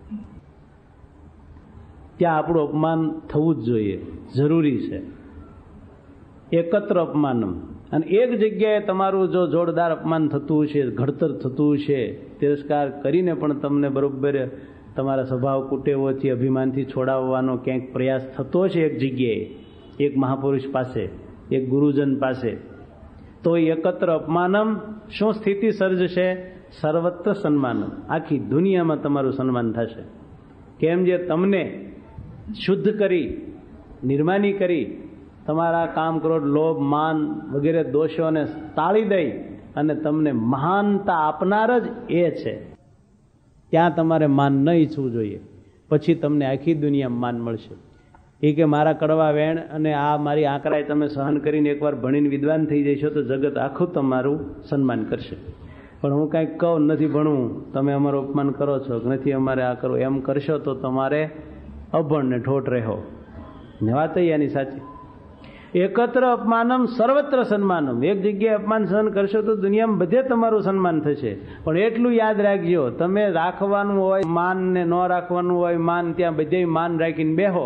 Speaker 1: ત્યાં આપણું અપમાન થવું જ જોઈએ, જરૂરી છે. એકત્ર અપમાનમ. અને એક જગ્યાએ તમારું જો જોરદાર અપમાન થતું છે, ઘડતર થતું છે, તિરસ્કાર કરીને પણ તમને બરોબર તમારા સ્વભાવ કુટેવોથી, અભિમાનથી છોડાવવાનો ક્યાંક પ્રયાસ થતો છે એક જગ્યાએ, એક મહાપુરુષ પાસે, એક ગુરુજન પાસે, તો એકત્ર અપમાનમ શું સ્થિતિ સર્જશે? સર્વત્ર સન્માનમ. આખી દુનિયામાં તમારું સન્માન થશે. કેમ જે તમને શુદ્ધ કરી, નિર્માની કરી, તમારા કામ, ક્રોધ, લોભ, માન વગેરે દોષોને તાળી દઈ અને તમને મહાનતા આપનાર જ એ છે. ત્યાં તમારે માન ન ઈચ્છવું જોઈએ, પછી તમને આખી દુનિયામાં માન મળશે. એ કે મારા કડવા વેણ અને આ મારી આંકડાએ તમે સહન કરીને એકવાર ભણીને વિદ્વાન થઈ જશો તો જગત આખું તમારું સન્માન કરશે. પણ હું કાંઈક કહું નથી ભણવું, તમે અમારું અપમાન કરો છો, નથી અમારે આ કરો, એમ કરશો તો તમારે અભણ ને ઠોઠ રહો. ને વાત એની સાચી. એકત્ર અપમાનમ સર્વત્ર સન્માનમ. એક જગ્યાએ અપમાન સહન કરશો તો દુનિયામાં બધે તમારું સન્માન થશે. પણ એટલું યાદ રાખજો, તમે રાખવાનું હોય માન ને ન રાખવાનું હોય માન, ત્યાં બધે માન રાખીને બેહો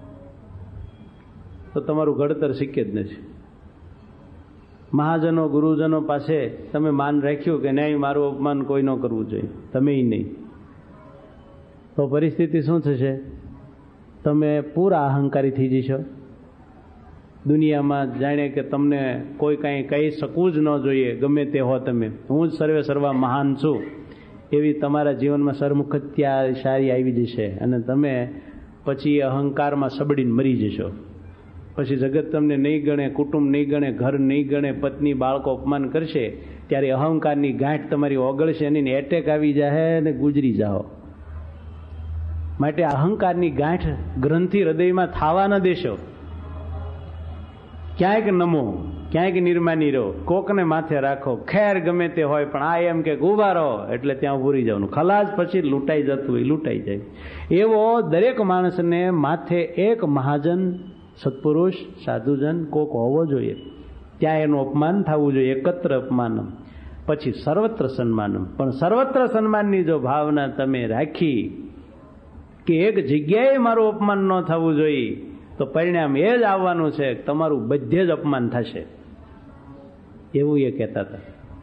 Speaker 1: તો તમારું ઘડતર શીખે જ નથી. મહાજનો, ગુરુજનો પાસે તમે માન રાખ્યું કે નહીં, મારું અપમાન કોઈ ન કરવું જોઈએ, તમે નહીં, તો પરિસ્થિતિ શું થશે? તમે પૂરા અહંકારી થઈ જશો. દુનિયામાં જાણે કે તમને કોઈ કાંઈ કહી શકવું જ ન જોઈએ, ગમે તે હો તમે, હું જ સર્વે સર્વા મહાન છું, એવી તમારા જીવનમાં સરમુખત્યા સારી આવી જશે અને તમે પછી અહંકારમાં સબડીને મરી જશો. પછી જગત તમને નહીં ગણે, કુટુંબ નહીં ગણે, ઘર નહીં ગણે, પત્ની બાળકો અપમાન કરશે, ત્યારે અહંકારની ગાંઠ તમારી ઓગળશે અને એટેક આવી જાય ને ગુજરી જાઓ. માટે અહંકારની ગાંઠ ગ્રંથિ હૃદયમાં થવા ન દેશો. ક્યાંક નમો, ક્યાંક નિર્માની રહો, કોકને માથે રાખો, ખેર ગમે તે હોય, પણ આ એમ કે ઉભા રહો એટલે ત્યાં ઉભું રહી જવાનું. ખલાસ પછી લૂંટાઈ જતું હોય, લૂંટાઈ જાય. એવો દરેક માણસને માથે એક મહાજન, સત્પુરુષ, સાધુજન કોક હોવો જોઈએ, ત્યાં એનું અપમાન થવું જોઈએ. એકત્ર અપમાનમ, પછી સર્વત્ર સન્માનમ. પણ સર્વત્ર સન્માનની જો ભાવના તમે રાખી કે એક જગ્યાએ મારું અપમાન ન થવું જોઈએ, તો પરિણામ એ જ આવવાનું છે, તમારું બધે જ અપમાન થશે. એવું એ કહેતા હતા.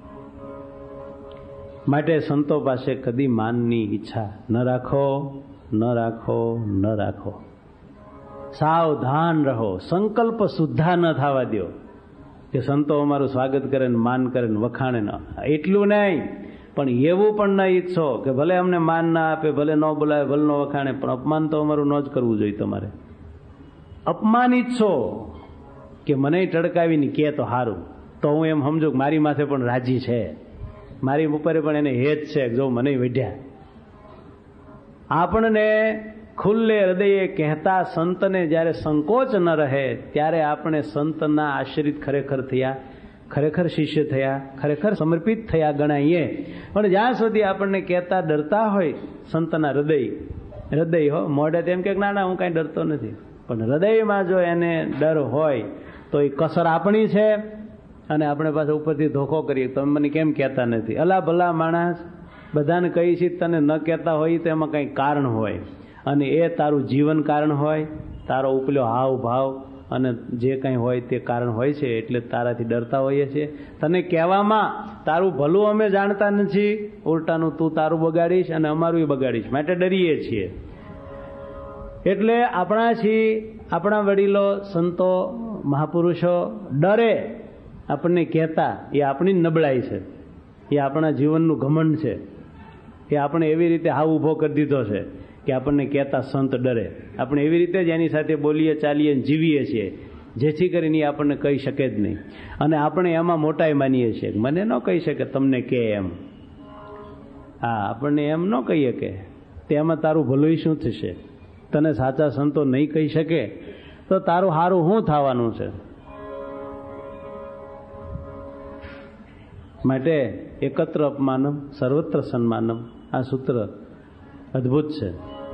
Speaker 1: માટે સંતો પાસે કદી માનની ઈચ્છા ન રાખો, ન રાખો, ન રાખો. સાવધાન રહો, સંકલ્પ સુદ્ધા ન થવા દો કે સંતો અમારું સ્વાગત કરે ને માન કરે ને વખાણે ન. એટલું નહીં, પણ એવું પણ ન ઈચ્છો કે ભલે અમને માન ના આપે, ભલે ન બોલાવે, ભલે ન વખાણે, પણ અપમાન તો અમારું ન જ કરવું જોઈએ. તમારે અપમાન ઈચ્છો કે મને ટડકાવીને કે તો સારું, તો હું એમ સમજુ કે મારી માથે પણ રાજી છે, મારી ઉપર પણ એને હેત છે, જો મને વઢ્યા. આપણને ખુલ્લે હૃદયે કહેતા સંતને જ્યારે સંકોચ ન રહે, ત્યારે આપણે સંતના આશ્રિત ખરેખર થયા, ખરેખર શિષ્ય થયા, ખરેખર સમર્પિત થયા ગણાઈએ. પણ જ્યાં સુધી આપણને કહેતા ડરતા હોય સંતના હૃદય હો, મોઢે તેમ કે ના ના હું કાંઈ ડરતો નથી, પણ હૃદયમાં જો એને ડર હોય તો એ કસર આપણી છે અને આપણે પાછા ઉપરથી ધોખો કરીએ. તમે મને કેમ કહેતા નથી? અલા ભલા માણસ, બધાને કહી છે તને ન કહેતા હોય તો એમાં કંઈ કારણ હોય, અને એ તારું જીવન કારણ હોય, તારો ઉપલ્યો હાવ ભાવ અને જે કંઈ હોય તે કારણ હોય છે. એટલે તારાથી ડરતા હોઈએ છીએ. તને કહેવામાં તારું ભલું અમે જાણતા નથી, ઉલટાનું તું તારું બગાડીશ અને અમારું બગાડીશ, માટે ડરીએ છીએ. એટલે આપણા વડીલો, સંતો, મહાપુરુષો ડરે આપણને કહેતા, એ આપણી નબળાઈ છે, એ આપણા જીવનનું ઘમંડ છે. એ આપણે એવી રીતે હાવ ઊભો કરી દીધો છે કે આપણને કહેતા સંત ડરે. આપણે એવી રીતે જ એની સાથે બોલીએ, ચાલીએ, જીવીએ છીએ, જેથી કરીને એ આપણને કહી શકે જ નહીં. અને આપણે એમાં મોટાઈ માનીએ છીએ. મને ન કહી શકે તમને કે એમ, હા, આપણને એમ ન કહીએ કે તેમાં તારું ભલું શું થશે? તને સાચા સંતો નહીં કહી શકે તો તારું સારું શું થવાનું છે? માટે એકત્ર અપમાનમ સર્વત્ર સન્માનમ, આ સૂત્ર અદ્ભુત છે.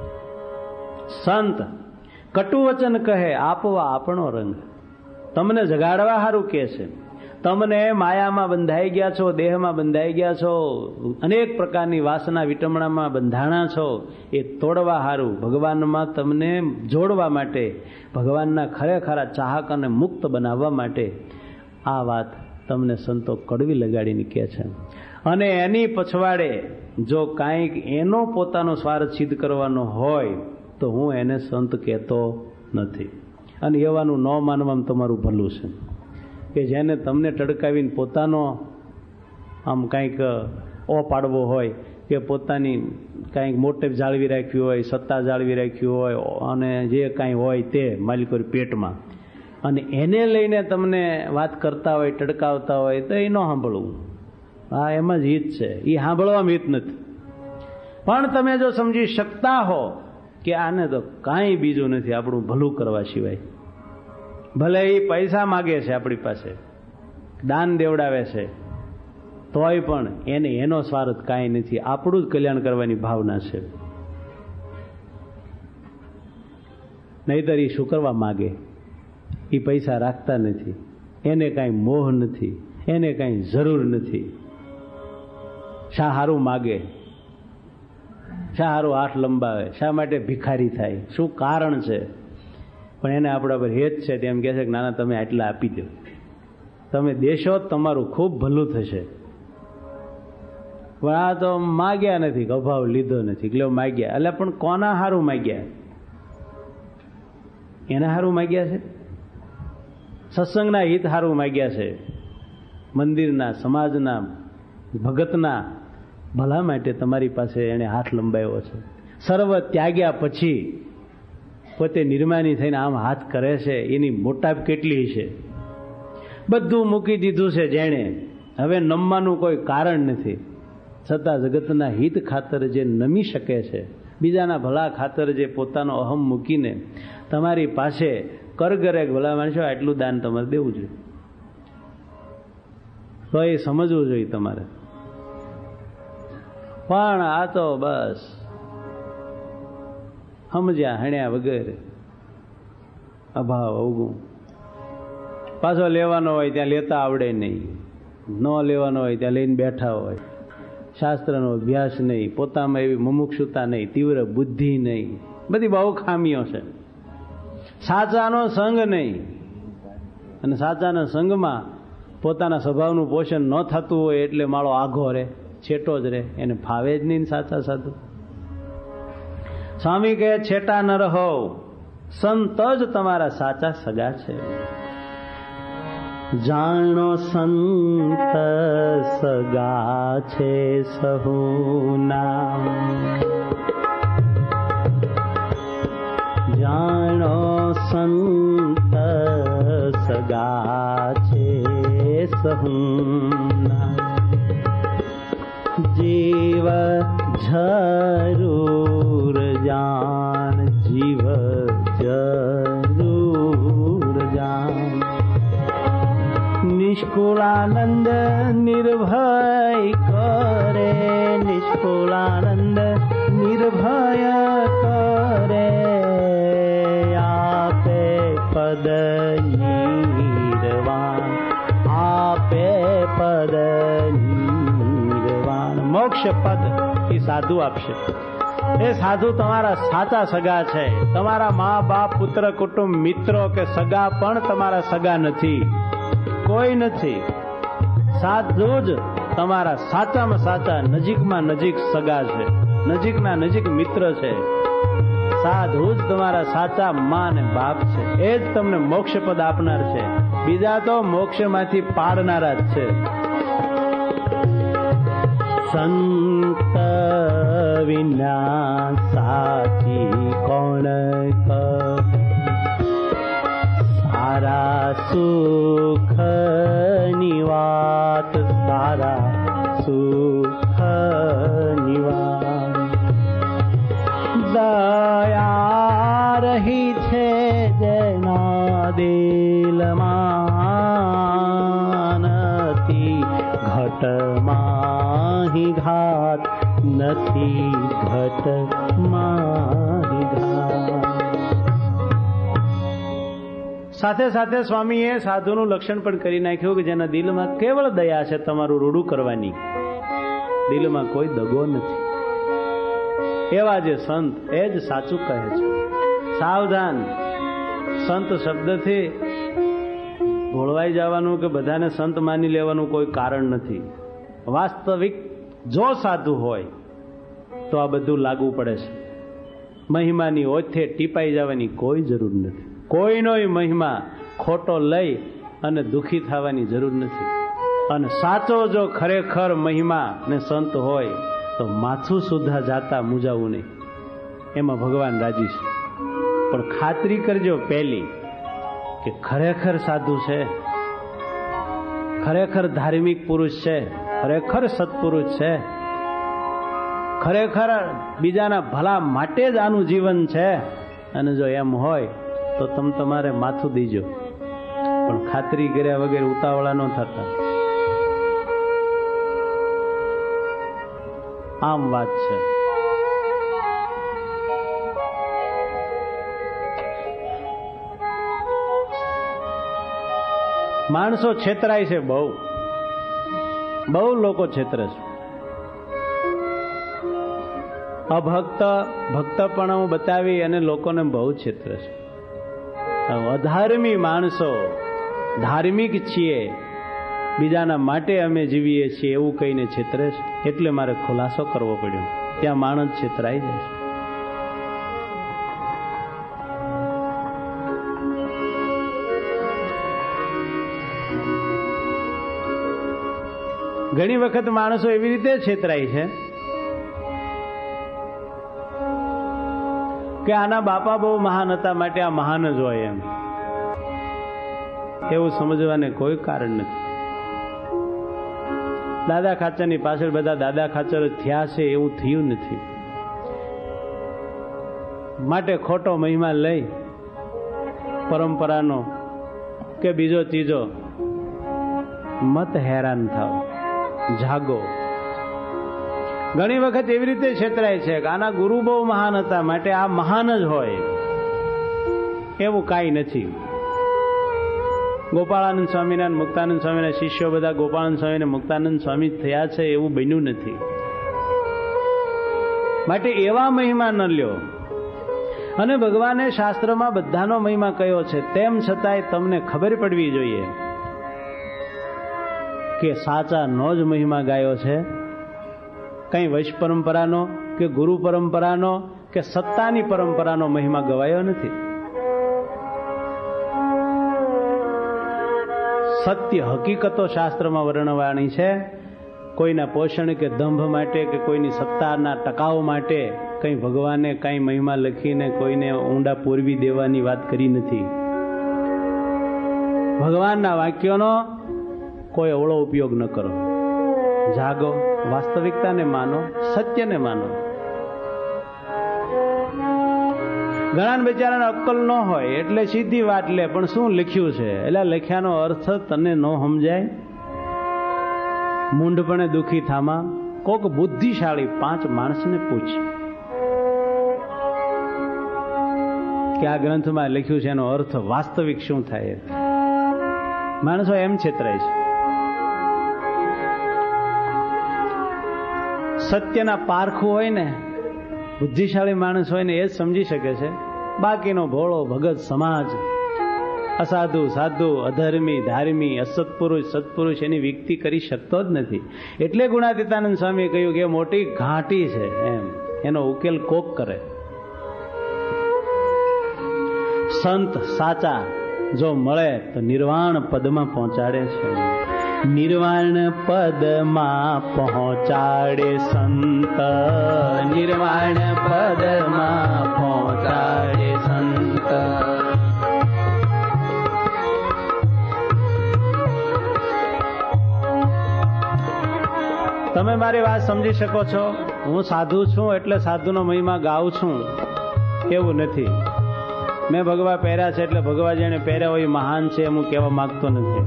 Speaker 1: સંત કટુ વચન કહે આપવા આપણો રંગ, તમને જગાડવા સારું કહે છે. તમને માયામાં બંધાઈ ગયા છો, દેહમાં બંધાઈ ગયા છો, અનેક પ્રકારની વાસના વિટમણામાં બંધાણા છો, એ તોડવા સારું, ભગવાનમાં તમને જોડવા માટે, ભગવાનના ખરેખરા ચાહક અને મુક્ત બનાવવા માટે આ વાત તમને સંતો કડવી લગાડીને કહે છે. અને એની પછવાડે જો કાંઈક એનો પોતાનો સ્વાર્થ સિદ્ધ કરવાનો હોય તો હું એને સંત કહેતો નથી. અને એવાનું ન માનવામાં તમારું ભલું છે કે જેને તમને ટડકાવીને પોતાનો આમ કાંઈક પાડવો હોય કે પોતાની કાંઈક મોટેપ જાળવી રાખ્યું હોય, સત્તા જાળવી રાખ્યું હોય અને જે કાંઈ હોય તે માલિકો પેટમાં, અને એને લઈને તમને વાત કરતા હોય, ટડકાવતા હોય તો એ ન સાંભળવું. હા, એમાં જ હિત છે, એ સાંભળવામાં હિત નથી. પણ તમે જો સમજી શકતા હો કે આને તો કાંઈ બીજું નથી આપણું ભલું કરવા સિવાય, ભલે એ પૈસા માગે છે આપણી પાસે, દાન દેવડાવે છે, તોય પણ એને એનો સ્વાર્થ કાંઈ નથી, આપણું જ કલ્યાણ કરવાની ભાવના છે. નહીતર એ શું કરવા માગે? એ પૈસા રાખતા નથી, એને કાંઈ મોહ નથી, એને કાંઈ જરૂર નથી. શા હારું માગે, શા હારું હાથ લંબાવે, શા માટે ભિખારી થાય, શું કારણ છે? પણ એને આપણા પર હેત છે, તેમ કહે છે કે નાના તમે આટલા આપી દો, તમે દેશો તમારું ખૂબ ભલું થશે. પણ આ તો માગ્યા નથી, અભાવ લીધો નથી, એટલે માગ્યા. એટલે પણ કોના હારું માગ્યા? એના હારું માગ્યા છે, સત્સંગના હિત હારું માગ્યા છે, મંદિરના, સમાજના, ભગતના ભલા માટે તમારી પાસે એને હાથ લંબાવ્યો છે. સર્વ ત્યાગ્યા પછી પોતે નિર્માની થઈને આમ હાથ કરે છે, એની મોટાપ કેટલી છે. બધું મૂકી દીધું છે જેણે, હવે નમવાનું કોઈ કારણ નથી. છતાં જગતના હિત ખાતર જે નમી શકે છે, બીજાના ભલા ખાતર જે પોતાનો અહમ મૂકીને તમારી પાસે કરગરે ભલા માણસો આટલું દાન તમારે દેવું જોઈએ. તો એ સમજવું જોઈએ તમારે. પણ આ તો બસ સમજ્યા હણ્યા વગર અભાવ અવગુણ. પાછો લેવાનો હોય ત્યાં લેતા આવડે નહીં, ન લેવાનો હોય ત્યાં લઈને બેઠા હોય, શાસ્ત્રનો અભ્યાસ નહીં, પોતામાં એવી મુમુક્ષુતા નહીં, તીવ્ર બુદ્ધિ નહીં, બધી બહુ ખામીઓ છે. સાચાનો સંગ નહીં, અને સાચાના સંગમાં પોતાના સ્વભાવનું પોષણ ન થતું હોય એટલે માળો આઘો રહે, છેટો જ રહે, એને ફાવે જ નહીં સાચા સાધુ. સ્વામી કહે છેટા ન રહો, સંત જ તમારા સાચા સગા છે. જાણો સંત સગા છે સહુના, જાણો સંત સગા છે સહુના. જીવ જરૂર જાન, જીવ જરૂર જાન. નિષ્કુળાનંદ નિર્ભય કરે, નિષ્કુળાનંદ નિર્ભય કરે. આપ પદ નિર્વાણ, આપે પદ નિર્વાણ. મોક્ષ પદ એ સાધુ આપશે. એ સાધુ તમારા સાચા સગા છે. તમારા મા બાપ પુત્ર કુટુંબ મિત્રો કે સગા પણ તમારા સગા નથી, કોઈ નથી. સાધુ જ તમારા સાચામાં સાચા નજીકમાં નજીક સગા છે, નજીકના નજીક મિત્ર છે. સાધુ જ તમારા સાચા મા ને બાપ છે. એ જ તમને મોક્ષ પદ આપનાર છે. બીજા તો મોક્ષમાંથી પાડનારા જ છે. સંત વિના સાચી કોણ ક, સારા સુખ ની વાત, સારા સુખ ની વાત. દયા રહી છે જેના દિલમાં, નથી ઘટમાં ઘાત, નથી ઘટમાં ઘાત. સાથે સાથે સ્વામીએ સાધુનું લક્ષણ પણ કરી નાખ્યું કે જેના દિલમાં કેવળ દયા છે, તમારું રૂડું કરવાની, દિલમાં કોઈ દગો નથી. એવા જે સંત એ જ સાચું કહે છે. સાવધાન, સંત શબ્દથી ભોળવાઈ જવાનું કે બધાને સંત માની લેવાનું કોઈ કારણ નથી. વાસ્તવિક જો સાધુ હોય તો આ બધું લાગુ પડે છે. મહિમાની ઓથે ટીપાઈ જવાની કોઈ જરૂર નથી. કોઈનો મહિમા ખોટો લઈ અને દુઃખી થવાની જરૂર નથી. અને સાચો જો ખરેખર મહિમા ને સંત હોય તો માથું સુધા જાતા મૂજાવું નહીં, એમાં ભગવાન રાજી છે. પણ ખાતરી કરજો પહેલી કે ખરેખર સાધુ છે, ખરેખર ધાર્મિક પુરુષ છે, ખરેખર સત્પુરુષ છે, ખરેખર બીજાના ભલા માટે જ આનું જીવન છે. અને જો એમ હોય તો તમે તમારે માથું દીજો, પણ ખાતરી કર્યા વગર ઉતાવળા ન થતા. આમ વાત છે. માણસો છેતરાય છે, બહુ લોકો છેતરે છે. અભક્ત ભક્તપણું બતાવી અને લોકોને બહુ છેતરે છે. અધાર્મી માણસો ધાર્મિક છીએ, બીજાના માટે અમે જીવીએ છીએ એવું કહીને છેતરે છે. એટલે મારે ખુલાસો કરવો પડ્યો. ત્યાં માણસ છેતરાઈ જાય છે. ઘણી વખત માણસો એવી રીતે છેતરાય છે કે આના બાપા બહુ મહાન હતા માટે આ મહાન જ હોય એમ, એવું સમજવાને કોઈ કારણ નથી. દાદા ખાચરની પાછળ બધા દાદા ખાચર થયા છે એવું થયું નથી. માટે ખોટો મહિમા લઈ પરંપરાનો કે બીજો ત્રીજો મત હેરાન થાવ, જાગો. ઘણી વખત એવી રીતે છેતરાય છે કે આના ગુરુ બહુ મહાન હતા માટે આ મહાન જ હોય, એવું કાંઈ નથી. ગોપાળાનંદ સ્વામીના મુક્તાનંદ સ્વામીના શિષ્યો બધા ગોપાળાનંદ સ્વામી અને મુક્તાનંદ સ્વામી થયા છે એવું બન્યું નથી. માટે એવા મહિમા ન લ્યો. અને ભગવાને શાસ્ત્રમાં બધાનો મહિમા કયો છે, તેમ છતાંય તમને ખબર પડવી જોઈએ કે સાચાનો જ મહિમા ગાયો છે. કઈ વૈશ પરંપરાનો કે ગુરુ પરંપરાનો કે સત્તાની પરંપરાનો મહિમા ગવાયો નથી. સત્ય હકીકતો શાસ્ત્રમાં વર્ણવાણી છે. કોઈના પોષણ કે દંભ માટે કે કોઈની સત્તાના ટકાવ માટે કઈ ભગવાને કઈ મહિમા લખીને કોઈને ઊંડા પૂરવી દેવાની વાત કરી નથી. ભગવાનના વાક્યોનો કોઈ અવળો ઉપયોગ ન કરો. જાગો, વાસ્તવિકતાને માનો, સત્યને માનો. ઘણા બિચારાને અક્કલ ન હોય એટલે સીધી વાત લે, પણ શું લખ્યું છે એટલે લખ્યાનો અર્થ તને ન સમજાય, મૂંઢપણે દુખી થામા. કોક બુદ્ધિશાળી 5 માણસને પૂછ. કે આ ગ્રંથમાં લખ્યું છે એનો અર્થ વાસ્તવિક શું થાય. માણસો એમ છેતરાય છે. સત્યના પારખું હોય ને, બુદ્ધિશાળી માણસ હોય ને એ જ સમજી શકે છે. બાકીનો ભોળો ભગત સમાજ, અસાધુ સાધુ, અધર્મી ધાર્મી, અસત્પુરુષ સત્પુરુષ એની વિકતિ કરી શકતો જ નથી. એટલે ગુણાતીતાનંદ સ્વામીએ કહ્યું કે મોટી ઘાટી છે, એમ એનો ઉકેલ કોક કરે. સંત સાચા જો મળે તો નિર્વાણ પદમાં પહોંચાડે છે. નિર્વાણ પદમાં પહોંચાડે સંત, નિર્વાણ પદમાં પહોંચાડે સંત. તમે મારી વાત સમજી શકો છો. હું સાધુ છું એટલે સાધુનો મહિમા ગાઉં છું એવું નથી. મેં ભગવા પહેર્યા છે એટલે ભગવા જેને પહેર્યા હોય મહાન છે એમ હું કહેવા માંગતો નથી.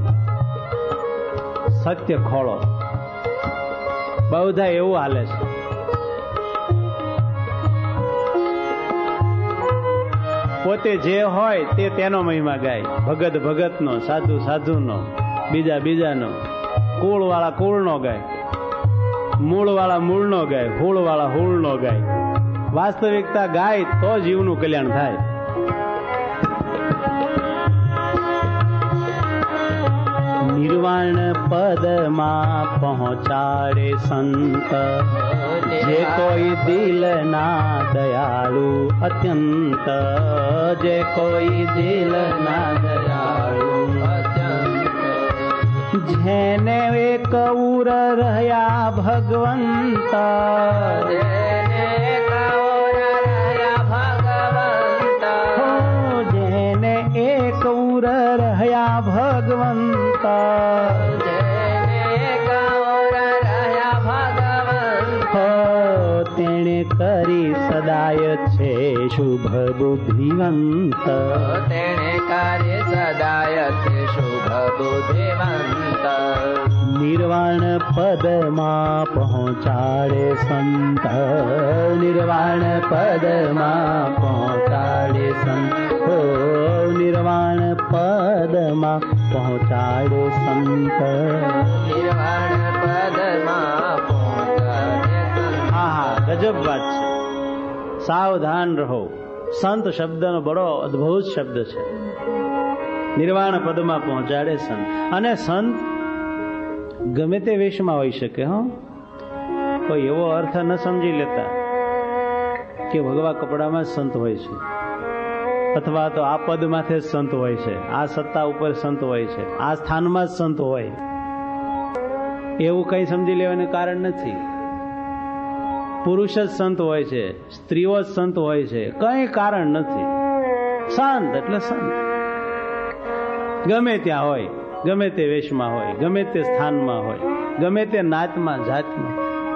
Speaker 1: સત્ય ખોળો બહુધા એવું હાલે છે. પોતે જે હોય તે તેનો મહિમા ગાય. ભગત ભગતનો, સાધુ સાધુનો, બીજા બીજાનો, કુળ વાળા કુળનો ગાય, મૂળ વાળા મૂળનો ગાય, હૂળ વાળા હૂળનો ગાય. વાસ્તવિકતા ગાય તો જીવનું કલ્યાણ થાય. નિર્વાણ પદમાં પહોંચાડે સંત, જે કોઈ દિલ ના દયાળુ અત્યંત, જે કોઈ દિલ ના દયાળુ અત્યંત. જેને એક ઉર રહ્યા ભગવંત, જેને એક ઉર રહ્યા ભગવંત, જેને એક ઉર રહ્યા ભગવંત, જેને એક ઉર રહ્યા ભગવંત. તેણે કરી સદાય છે શુભ બુદ્ધિવંત, તેણે કરી સદાય છે શુભ બુદ્ધિવંત. નિર્વાણ પદમાં પહોંચાડે સંત, નિર્વાણ પદમાં પહોંચાડે સંત. નિર્વાણ પદમાં પહોંચાડે સંત, નિર્વાણ પદમાં પહોંચાડે સંત. હા હા, ગજબ વાત છે. સાવધાન રહો. સંત શબ્દનો બડો અદ્ભુત શબ્દ છે. નિર્વાણ પદમાં પહોંચાડે સંત. અને સંત ગમે તે વેશમાં હોઈ શકે. કોઈ એવો અર્થ ન સમજી લેતા કે ભગવા કપડામાં જ સંત હોય છે, અથવા તો આ પદ માથે જ સંત હોય છે, આ સત્તા ઉપર સંત હોય છે, આ સ્થાનમાં જ સંત હોય, એવું કઈ સમજી લેવાનું કારણ નથી. પુરુષ જ સંત હોય છે, સ્ત્રીઓ જ સંત હોય છે, કઈ કારણ નથી. સંત એટલે સંત. ગમે ત્યાં હોય, ગમે તે વેશમાં હોય, ગમે તે સ્થાનમાં હોય, ગમે તે નાતમાં જાતમાં,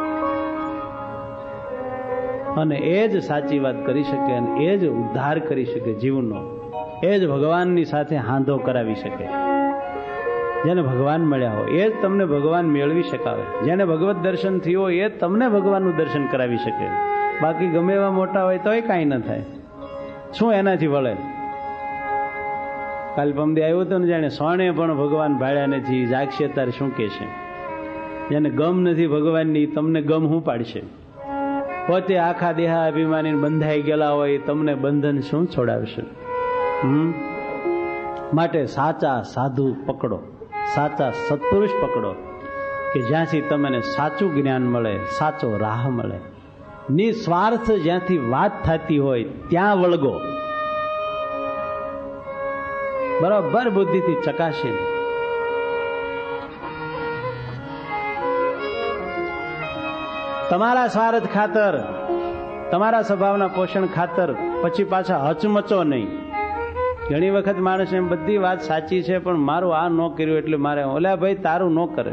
Speaker 1: અને એ જ સાચી વાત કરી શકે, અને એ જ ઉદ્ધાર કરી શકે જીવનો. એ જ ભગવાનની સાથે હાંધો કરાવી શકે. જેને ભગવાન મળ્યા હોય એ જ તમને ભગવાન મેળવી શકાવે. જેને ભગવત દર્શન થયું હોય એ તમને ભગવાનનું દર્શન કરાવી શકે. બાકી ગમે એવા મોટા હોય તોય કાંઈ ન થાય. શું એનાથી વળે? કાલ પમદી આવ્યું હતું ને, જાણે સોણે પણ ભગવાન ભાડ્યા નથી, જાગશે તાર શું કે છે. જેને ગમ નથી ભગવાનની, તમને ગમ શું પાડશે? પોતે આખા દેહાભિમાની બંધાઈ ગયેલા હોય, તમને બંધન શું છોડાવશે? માટે સાચા સાધુ પકડો, સાચા સત્પુરુષ પકડો, કે જ્યાંથી તમને સાચું જ્ઞાન મળે, સાચો રાહ મળે. નિસ્વાર્થ જ્યાંથી વાત થતી હોય ત્યાં વળગો. બરાબર બુદ્ધિથી ચકાસીને. તમારા સ્વાર્થ ખાતર, તમારા સ્વભાવના પોષણ ખાતર પછી પાછા હચમચો નહીં. ઘણી વખત માણસ એમ બધી વાત સાચી છે પણ મારું આ ન કર્યું એટલે મારે, ઓલા ભાઈ તારું ન કરે.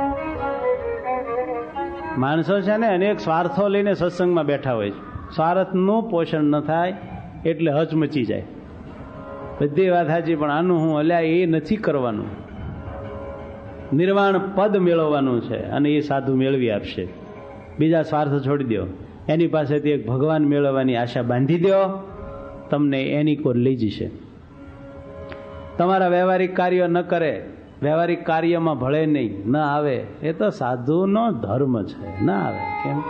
Speaker 1: માણસો છે ને અનેક સ્વાર્થો લઈને સત્સંગમાં બેઠા હોય છે. સ્વાર્થનું પોષણ ન થાય એટલે હચમચી જાય. બધી વાત સાચી પણ આનું હું અલ્યા એ નથી કરવાનું. નિર્વાણ પદ મેળવવાનું છે અને એ સાધુ મેળવી આપશે. બીજા સ્વાર્થ છોડી દો. એની પાસેથી એક ભગવાન મેળવવાની આશા બાંધી દો તમને એની કોર લઈ જશે. તમારા વ્યવહારિક કાર્ય ન કરે, વ્યવહારિક કાર્યમાં ભળે નહીં, ન આવે, એ તો સાધુનો ધર્મ છે, ન આવે. કેમ?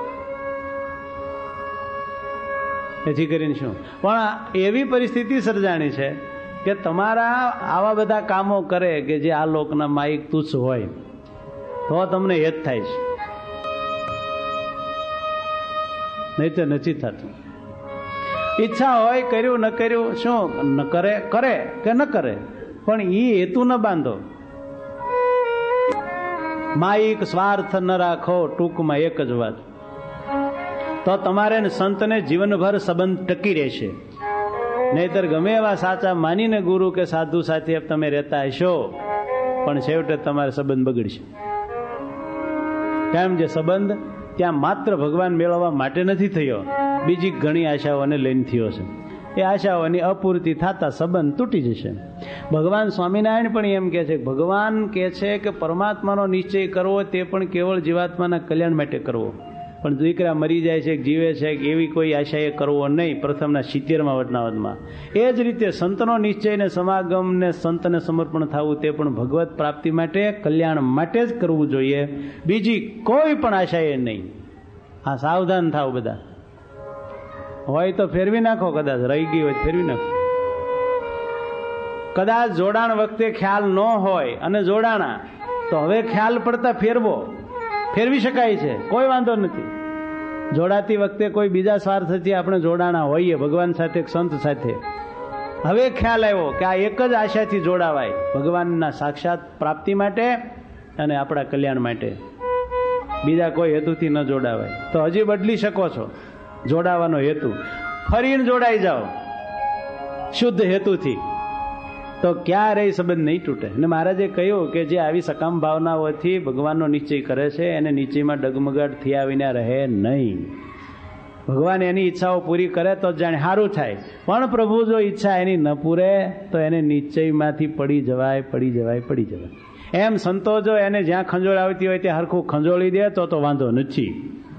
Speaker 1: એથી કરીને શું? પણ એવી પરિસ્થિતિ સર્જાણી છે કે તમારા આવા બધા કામો કરે કે જે આ લોકના માઇક તુચ્છ હોય તો તમને હેત થાય છે, નહીં તો નથી થતું. ઈચ્છા હોય, કર્યું ન કર્યું, શું ન કરે, કરે કે ન કરે, પણ એ હેતુ ન બાંધો. માઇક સ્વાર્થ ન રાખો. ટૂંકમાં એક જ વાત, તો તમારે સંતને જીવનભર સંબંધ ટકી રહેશે. નહીતર ગમે એવા સાચા માનીને ગુરુ કે સાધુ સાથે તમે રહેતા હશો, પણ છેવટે તમારે સંબંધ બગડશે. કેમ? જે સંબંધ ત્યાં માત્ર ભગવાન મેળવવા માટે નથી થયો, બીજી ઘણી આશાઓને લઈને થયો છે. એ આશાઓની અપૂર્તિ થતા સંબંધ તૂટી જશે. ભગવાન સ્વામિનારાયણ પણ એમ કહે છે, ભગવાન કહે છે કે પરમાત્માનો નિશ્ચય કરવો તે પણ કેવળ જીવાત્માના કલ્યાણ માટે કરવો. પણ દીકરા મરી જાય છે, જીવે છે, એવી કોઈ આશા એ કરવો નહીં. પ્રથમના 70મા વટનાવતમાં એ જ રીતે સંતનો નિશ્ચય ને સમાગમ ને સંતને સમર્પણ થવું તે પણ ભગવત પ્રાપ્તિ માટે, કલ્યાણ માટે જ કરવું જોઈએ, બીજી કોઈ પણ આશા એ નહીં. હા, સાવધાન થાવ બધા. હોય તો ફેરવી નાખો, કદાચ રહી ગઈ હોય ફેરવી નાખો. કદાચ જોડાણ વખતે ખ્યાલ ન હોય અને જોડાણા, તો હવે ખ્યાલ પડતા ફેરવી શકાય છે, કોઈ વાંધો નથી. જોડાતી વખતે કોઈ બીજા સ્વાર્થથી આપણે જોડાણા હોઈએ ભગવાન સાથે, સંત સાથે, હવે ખ્યાલ આવ્યો કે આ એક જ આશાથી જોડાવાય, ભગવાનના સાક્ષાત પ્રાપ્તિ માટે અને આપણા કલ્યાણ માટે, બીજા કોઈ હેતુથી ન જોડાવાય, તો હજી બદલી શકો છો જોડાવાનો હેતુ. ફરીને જોડાઈ જાઓ શુદ્ધ હેતુથી, તો ક્યારેય સંબંધ નહીં તૂટે. અને મહારાજે કહ્યું કે જે આવી સકામ ભાવનાઓથી ભગવાનનો નિશ્ચય કરે છે એને નિશ્ચયમાં ડગમગાટ થયા વિના રહે નહીં. ભગવાન એની ઈચ્છાઓ પૂરી કરે તો જાણે સારું થાય, પણ પ્રભુ જો ઈચ્છા એની ન પૂરે તો એને નિશ્ચયમાંથી પડી જવાય. એમ સંતો જો એને જ્યાં ખંજોળ આવતી હોય ત્યાં હરખું ખંજોળી દે તો વાંધો નથી,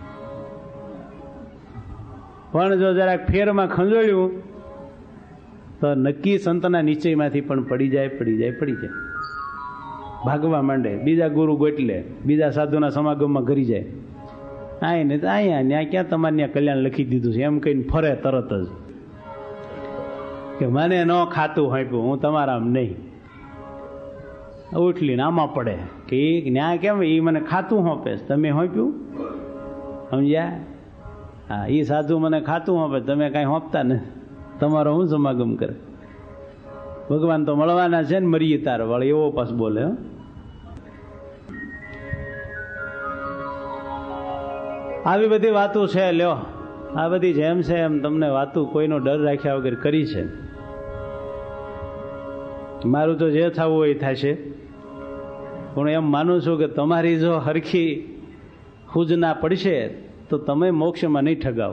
Speaker 1: પણ જો જરાક ફેરમાં ખંજોળ્યું તો નક્કી સંતના નિશ્ચયમાંથી પણ પડી જાય, ભાગવા માંડે, બીજા ગુરુ ગોટલે, બીજા સાધુના સમાગમમાં ઘરી જાય. આઈને તો અહીંયા ક્યાં તમારે ત્યાં કલ્યાણ લખી દીધું છે એમ કહીને ફરે તરત જ કે મને ન ખાતું હોપ્યું, હું તમારા નહીં. ઉઠલીને આમાં પડે કે એ ન્યા કેમ એ મને ખાતું હોપે, તમે હોપ્યું? સમજ્યા? હા, એ સાધુ મને ખાતું હોપે, તમે કાંઈ હોપતા ને, તમારો હું સમાગમ કરે? ભગવાન તો મળવાના છે ને, મરીએ તાર વળે એવો પાસ બોલે. આવી બધી વાતો છે. લ્યો, આ બધી જેમ છે એમ તમને વાતો કોઈનો ડર રાખ્યા વગર કરી છે. મારું તો જે થવું હોય થશે, પણ એમ માનું છું કે તમારી જો હરખી ખુજના પડશે તો તમે મોક્ષમાં નહીં ઠગાવ.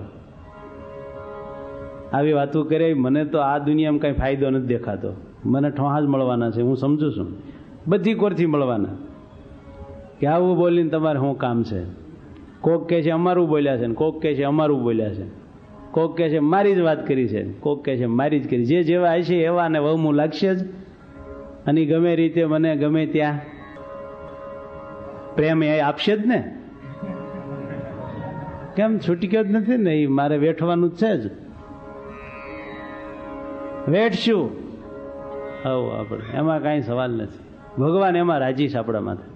Speaker 1: આવી વાતો કરે, મને તો આ દુનિયામાં કંઈ ફાયદો નથી દેખાતો, મને ઠોહા જ મળવાના છે, હું સમજુ છું, બધી કોરથી મળવાના. કે આવું બોલીને તમારે શું કામ છે? કોક કહે છે અમારું બોલ્યા છે, કોક કહે છે અમારું બોલ્યા છે, કોક કહે છે મારી જ વાત કરી છે, કોક કહે છે મારી જ કરી. જે જેવા હશે એવા ને વહમું લાગશે જ. અને ગમે રીતે મને ગમે ત્યાં પ્રેમ એ આપશે જ ને. કેમ છૂટક્યો જ નથી ને, એ મારે વેઠવાનું જ છે જ. વેઠશું હવે આપણે, એમાં કાંઈ સવાલ નથી. ભગવાન એમાં રાજી છે આપણા માટે.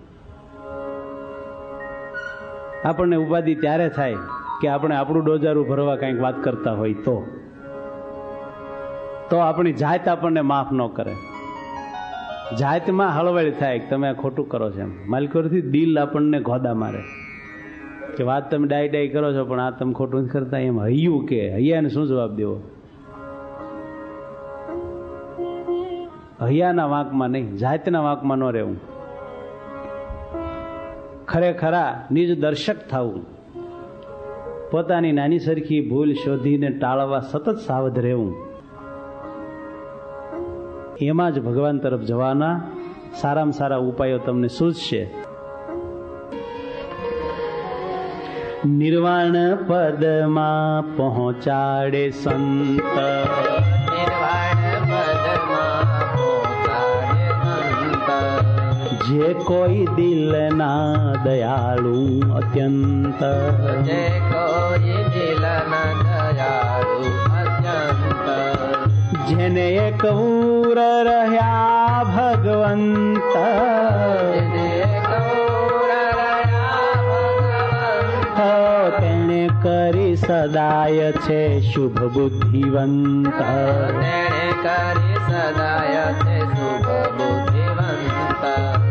Speaker 1: આપણને ઉપાધિ ત્યારે થાય કે આપણે આપણું ડોજારું ભરવા કંઈક વાત કરતા હોય તો આપણી જાત આપણને માફ ન કરે. જાતમાં હળવળ થાય કે તમે ખોટું કરો છો એમ. માલિકોથી દિલ આપણને ઘોદા મારે કે વાત તમે ડાઈ કરો છો પણ આ તમે ખોટું નથી કરતા. એમ હૈયું કે હૈયાને શું જવાબ દેવો? હૈયાના વાંકમાં નહીં, જાતના વાંકમાં ન રહેવું. ખરેખરા નિજ દર્શક થવું, પોતાની નાની સરખી ભૂલ શોધીને ટાળવા સતત સાવધ રહેવું, એમાં જ ભગવાન તરફ જવાના સારામાં સારા ઉપાયો તમને સૂચશે. નિર્વાણ પદમાં પહોંચાડે સંત,
Speaker 2: નિર્વાણ પદમાં પહોંચાડે સંત,
Speaker 1: જે કોઈ દિલના દયાળુ અત્યંત,
Speaker 2: જે કોઈ દિલના દયાળુ અત્યંત,
Speaker 1: જેને એક ઉર રહ્યા ભગવંત, તેને કરી સદાય છે શુભ બુદ્ધિવંત,
Speaker 2: તેણે કરી સદાય છે શુભ બુદ્ધિવંત.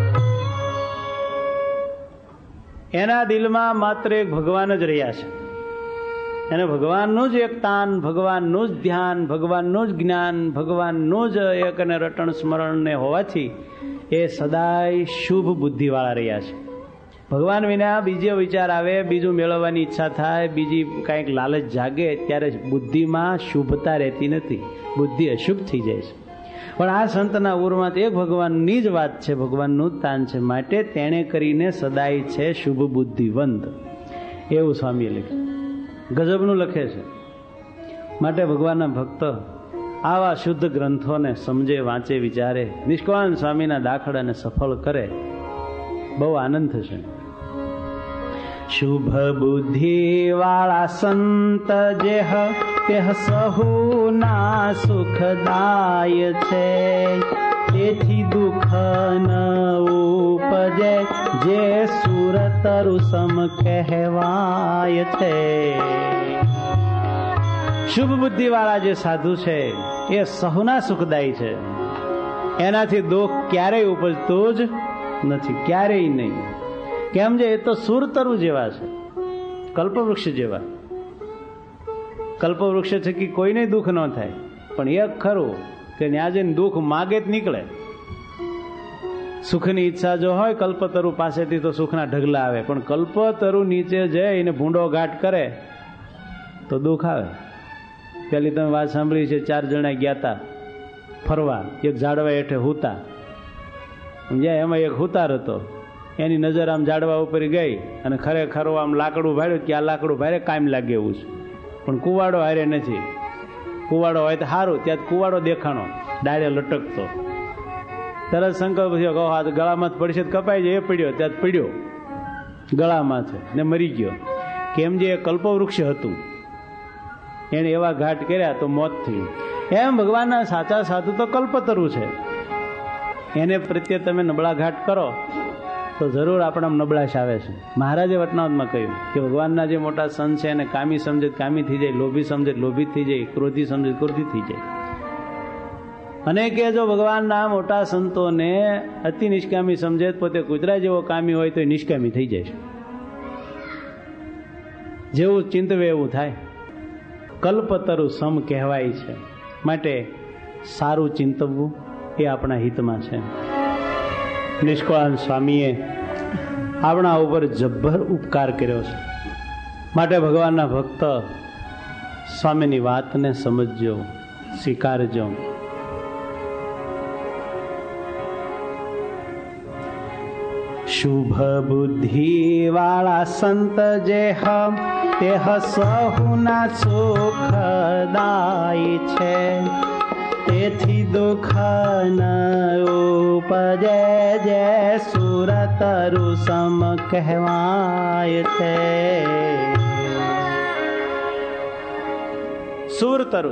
Speaker 1: એના દિલમાં માત્ર એક ભગવાન જ રહ્યા છે, એને ભગવાનનું જ એક તાન, ભગવાનનું જ ધ્યાન, ભગવાનનું જ જ્ઞાન, ભગવાનનું જ એક અને રટણ સ્મરણ ને હોવાથી એ સદાય શુભ બુદ્ધિવાળા રહ્યા છે. ભગવાન વિના બીજો વિચાર આવે, બીજું મેળવવાની ઈચ્છા થાય, બીજી કાંઈક લાલચ જાગે ત્યારે બુદ્ધિમાં શુભતા રહેતી નથી, બુદ્ધિ અશુભ થઈ જાય છે. પણ આ સંતના ઉરમાં એક ભગવાનની જ વાત છે, ભગવાનનું જ તાન છે, માટે તેણે કરીને સદાય છે શુભ બુદ્ધિવંત, એવું સ્વામીએ લખ્યું. ગજબનું લખે છે. માટે ભગવાનના ભક્ત આવા શુદ્ધ ગ્રંથોને સમજે, વાંચે, વિચારે, નિષ્કાળ સ્વામીના દાખલાને સફળ કરે, બહુ આનંદ થશે. શુભ બુદ્ધિ વાળા સંત જેહ તેહ સહુના સુખદાય છે, તેથી દુઃખ ન ઉપજે જે સુરતરુ સમ કહેવાય છે. શુભ બુદ્ધિ વાળા જે સાધુ છે એ સહુના સુખદાયી છે, એનાથી દુઃખ ક્યારેય ઉપજતું જ નથી, ક્યારેય નહીં. કેમ છે? એ તો સુરતરુ જેવા છે, કલ્પવૃક્ષ જેવા. કલ્પવૃક્ષ થકી કોઈને દુઃખ ન થાય, પણ એક ખરું કે ત્યાં જઈને દુઃખ માગે જ નીકળે. સુખની ઈચ્છા જો હોય કલ્પતરુ પાસેથી તો સુખના ઢગલા આવે, પણ કલ્પતરુ નીચે જઈને ભૂંડો ઘાટ કરે તો દુઃખ આવે. પેલી તમે વાત સાંભળી છે, 4 જણા ગયા હતા ફરવા, એક ઝાડવા હેઠે હુતા, જ્યાં એમાં એક હુતાર હતો, એની નજર આમ ઝાડવા ઉપર ગઈ અને ખરેખર આમ લાકડું ભાડ્યું કે આ લાકડું ભારે કાયમ લાગે એવું છે, પણ કુવાડો હારે નથી. કુવાડો હોય તો સારું, ત્યાં કુવાડો દેખાણો ડાળે લટકતો. તરત સંકલ્પ થયો કહો હા ગળામાં પડશે કપાઈ જાય, એ પડ્યો ત્યાં પડ્યો ગળામાં છે ને મરી ગયો. કેમ જે કલ્પવૃક્ષ હતું એને એવા ઘાટ કર્યા તો મોત થયું. એમ ભગવાનના સાચા સાધુ તો કલ્પતરુ છે, એને પ્રત્યે તમે નબળા ઘાટ કરો તો જરૂર આપણા નબળાશ આવે છે. મહારાજે વટનાવતમાં કહ્યું કે ભગવાનના જે મોટા સંત છે એને કામી સમજે કામી થઈ જાય, લોભી સમજે લોભી થઈ જાય, ક્રોધી સમજે ક્રોધી થઈ જાય. અને કે જો ભગવાનના મોટા સંતોને અતિ નિષ્કામી સમજે, પોતે કૂતરા જેવો કામી હોય તો નિષ્કામી થઈ જાય છે. જેવું ચિંતવે એવું થાય. કલ્પતરુ સમ કહેવાય છે, માટે સારું ચિંતવવું એ આપણા હિતમાં છે. નિષ્કાળ સ્વામીએ આપણા ઉપર જબ્બર ઉપકાર કર્યો છે, માટે ભગવાનના ભક્ત સ્વામીની વાતને સમજજો, સ્વીકારજો. શુભ બુદ્ધિ વાળા સંત જેહ તેહ સહુના સુખદાયી છે, તેથી દુઃખ ન ઉપજે જે સુરતરુ સમ કહેવાય છે. સુરતરુ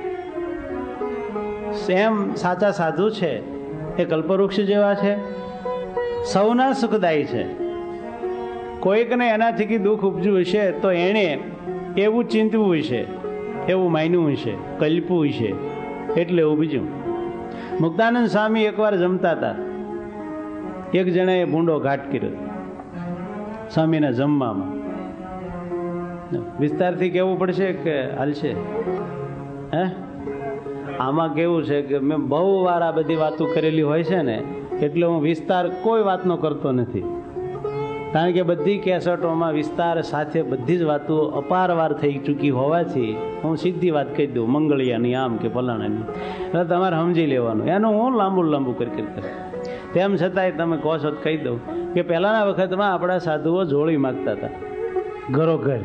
Speaker 1: એમ સાચા સાધુ છે એ કલ્પવૃક્ષ જેવા છે, સૌના સુખદાયી છે. કોઈકને એનાથી દુઃખ ઉપજ્યું હશે તો એણે એવું ચિંતવું હશે, એવું માન્યું હશે, કલ્પ્યું હશે, એટલે એવું બીજું. મુક્તાનંદ સ્વામી એકવાર જમતા હતા, એક જણાએ ભૂંડો ઘાટ કર્યો સ્વામીના જમવામાં. વિસ્તારથી કહેવું પડશે કે હાલશે? હે, આમાં કેવું છે કે મેં બહુ વાર આ બધી વાતો કરેલી હોય છે ને, એટલે હું વિસ્તાર કોઈ વાતનો કરતો નથી. કારણ કે બધી કેસેટોમાં વિસ્તાર સાથે બધી જ વાતો અપારવાર થઈ ચૂકી હોવાથી હું સીધી વાત કહી દઉં, મંગળિયાની આમ કે ફલાણાની, એટલે તમારે સમજી લેવાનું. એનું હું લાંબુ કરી તેમ છતાંય તમે કહો છો કહી દઉં કે પહેલાંના વખતમાં આપણા સાધુઓ જોડી માગતા હતા. ઘરોઘર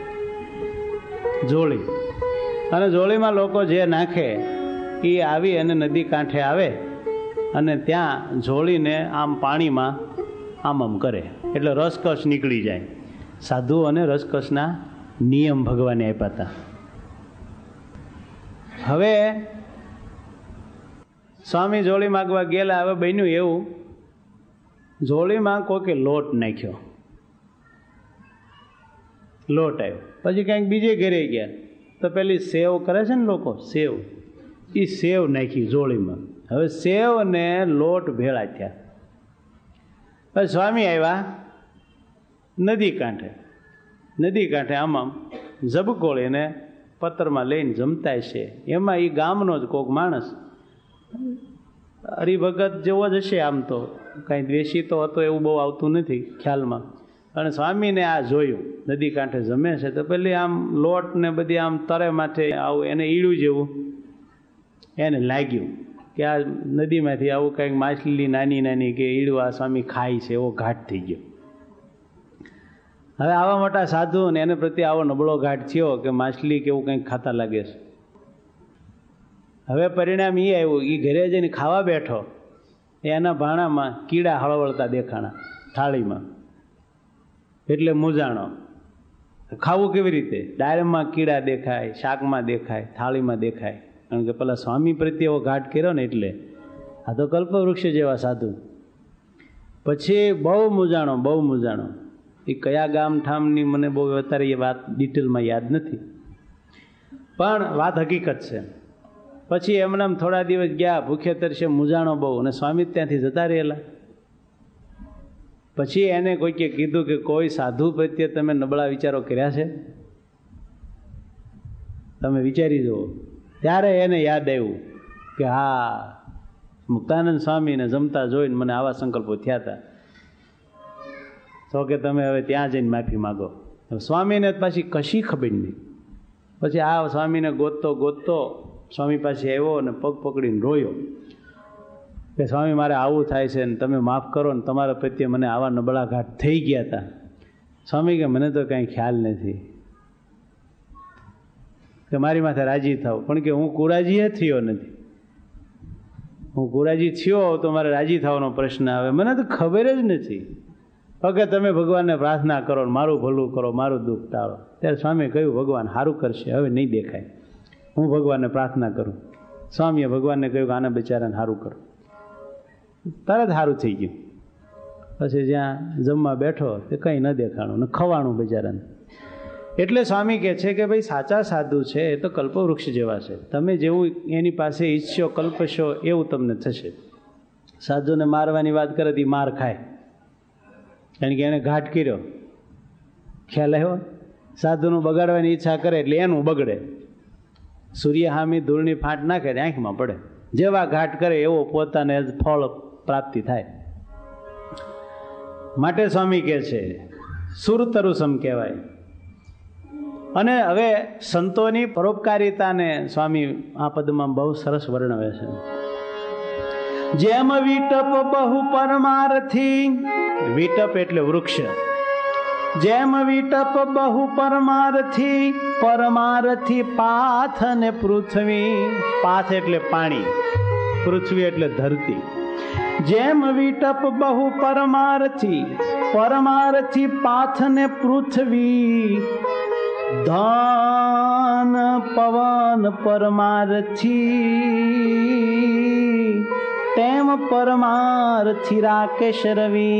Speaker 1: જોળી, અને જોળીમાં લોકો જે નાખે એ આવી અને નદી કાંઠે આવે અને ત્યાં જોળીને આમ પાણીમાં આમ કરે એટલે રસકસ નીકળી જાય. સાધુ અને રસકસના નિયમ ભગવાને આપ્યા હતા. હવે સ્વામી જોળી માગવા ગયેલા. હવે બન્યું એવું, જોળીમાં કોઈકે લોટ નાખ્યો, લોટ આવ્યો. પછી કંઈક બીજે ઘરે ગયા તો પેલી સેવ કરે છે ને લોકો, સેવ, એ સેવ નાખી જોળીમાં. હવે સેવ ને લોટ ભેળા થયા. પછી સ્વામી આવ્યા નદી કાંઠે. નદી કાંઠે આમ ઝબકોળીને પત્રમાં લઈને જમતા છે. એમાં એ ગામનો જ કોઈક માણસ, હરિભગત જેવો જ હશે, આમ તો કાંઈ દ્વેષી તો હતો એવું બહુ આવતું નથી ખ્યાલમાં. અને સ્વામીને આ જોયું નદી કાંઠે જમે છે તો પેલી આમ લોટ ને બધી આમ તરે માથે આવું એને ઈડું જેવું એને લાગ્યું કે આ નદીમાંથી આવું કંઈક માછલી નાની નાની કે ઈડું આ સ્વામી ખાય છે, એવો ઘાટ થઈ ગયો. હવે આવા મોટા સાધુ ને એને પ્રત્યે આવો નબળો ઘાટ થયો કે માછલી કે એવું કંઈક ખાતા લાગે છે. હવે પરિણામ એ આવ્યું, એ ઘરે જઈને ખાવા બેઠો, એના ભાણામાં કીડા હળવળતા દેખાણા થાળીમાં. એટલે મૂંઝાણો, ખાવું કેવી રીતે? દાળમાં કીડા દેખાય, શાકમાં દેખાય, થાળીમાં દેખાય. કારણ કે પેલા સ્વામી પ્રત્યે એવો ઘાટ કર્યો ને એટલે. આ તો કલ્પવૃક્ષ જેવા સાધુ. પછી બહુ મૂંઝાણો, બહુ મૂંઝાણો. એ કયા ગામ ઠામની મને બહુ અત્યારે એ વાત ડિટેલમાં યાદ નથી, પણ વાત હકીકત છે. પછી એમનામ થોડા દિવસ ગયા, ભૂખે તરસે મૂંઝાણો બહુ, અને સ્વામી ત્યાંથી જતા રહેલા. પછી એને કોઈકે કીધું કે કોઈ સાધુ પ્રત્યે તમે નબળા વિચારો કર્યા છે? તમે વિચારી જુઓ. ત્યારે એને યાદ આવ્યું કે હા, મુક્તાનંદ સ્વામીને જમતા જોઈને મને આવા સંકલ્પો થયા હતા, તો કે તમે હવે ત્યાં જઈને માફી માગો. સ્વામીને પાછી કશી ખબર નહીં. પછી આ સ્વામીને ગોતતો ગોતતો સ્વામી પાસે આવ્યો અને પગ પકડીને રોયો કે સ્વામી મારે આવું થાય છે ને તમે માફ કરો ને, તમારા પ્રત્યે મને આવા નબળા ઘાટ થઈ ગયા હતા. સ્વામી કે મને તો કાંઈ ખ્યાલ નથી કે મારી માથે રાજી થાવ, પણ કે હું કુરાજી થયો નથી. હું કુરાજી થયો તો મારે રાજી થવાનો પ્રશ્ન આવે, મને તો ખબર જ નથી. કે તમે ભગવાનને પ્રાર્થના કરો, મારું ભલું કરો, મારું દુઃખ ટાળો. ત્યારે સ્વામીએ કહ્યું ભગવાન સારું કરશે, હવે નહીં દેખાય. હું ભગવાનને પ્રાર્થના કરું. સ્વામીએ ભગવાનને કહ્યું કે આને બિચારાને સારું કરો. તરત સારું થઈ ગયું. પછી જ્યાં જમવા બેઠો તે કંઈ ન દેખાણું ને ખવાણું બિચારાને. એટલે સ્વામી કહે છે કે ભાઈ સાચા સાધુ છે એ તો કલ્પવૃક્ષ જેવા છે. તમે જેવું એની પાસે ઈચ્છો કલ્પશો એવું તમને થશે. સાધુને મારવાની વાત કરે તો માર ખાય, કારણ કે એને ઘાટ કર્યો. ખ્યાલ આવ્યો? સાધુનું બગાડવાની ઈચ્છા કરે એટલે એનું બગડે. સૂર્ય હામી ધૂળની ફાંટ નાખે આંખમાં પડે. જેવા ઘાટ કરે એવો પોતાને ફળ પ્રાપ્તિ થાય. માટે સ્વામી કહે છે સુરતરુસમ કહેવાય. અને હવે સંતોની પરોપકારિતાને સ્વામી આ પદમાં બહુ સરસ વર્ણવે છે. જેમ વિટપ બહુ પરમારથી, વિટપ એટલે વૃક્ષ. જેમ વિટપ બહુ પરમારથી, પરમારથી પાથ ને પૃથ્વી. પાથ એટલે પાણી, પૃથ્વી એટલે ધરતી. જેમ વિટપ બહુ પરમારથી, પરમારથી પાથ ને પૃથ્વી. ધન પવન પરમારથી, તેમ પરમારથી રાકેશ રવિ.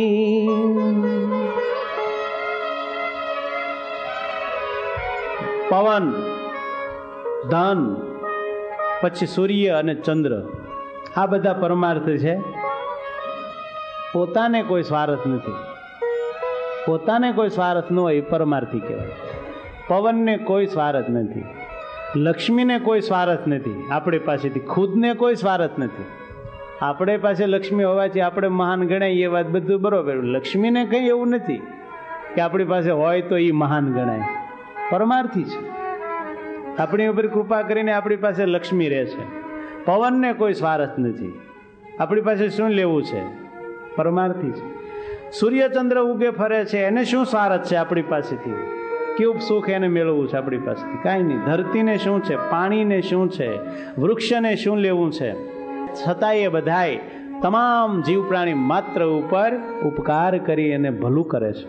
Speaker 1: પવન, ધન, પછી સૂર્ય અને ચંદ્ર, આ બધા પરમાર્થ છે. પોતાને કોઈ સ્વાર્થ નથી. પોતાને કોઈ સ્વાર્થ ન હોય પરમાર્થી કહેવાય. પવનને કોઈ સ્વાર્થ નથી, લક્ષ્મીને કોઈ સ્વાર્થ નથી. આપણી પાસેથી ખુદને કોઈ સ્વાર્થ નથી. આપણે પાસે લક્ષ્મી હોવાથી આપણે મહાન ગણાય, એ વાત બધું બરોબર. લક્ષ્મીને કંઈ એવું નથી કે આપણી પાસે હોય તો એ મહાન ગણાય. પરમાર્થી છે. આપણી ઉપર કૃપા કરીને આપણી પાસે લક્ષ્મી રહે છે. પવનને કોઈ સ્વાર્થ નથી. આપણી પાસે શું લેવું છે? પરમાર્થી છે. સૂર્યચંદ્ર ઉગે ફરે છે, એને શું સ્વાર્થ છે આપણી પાસેથી? કેવું સુખ એને મેળવવું છે આપણી પાસેથી? કાંઈ નહીં. ધરતીને શું છે, પાણીને શું છે, વૃક્ષને શું લેવું છે? છતાંય એ બધાય તમામ જીવ પ્રાણી માત્ર ઉપર ઉપકાર કરી અને ભલું કરે છે.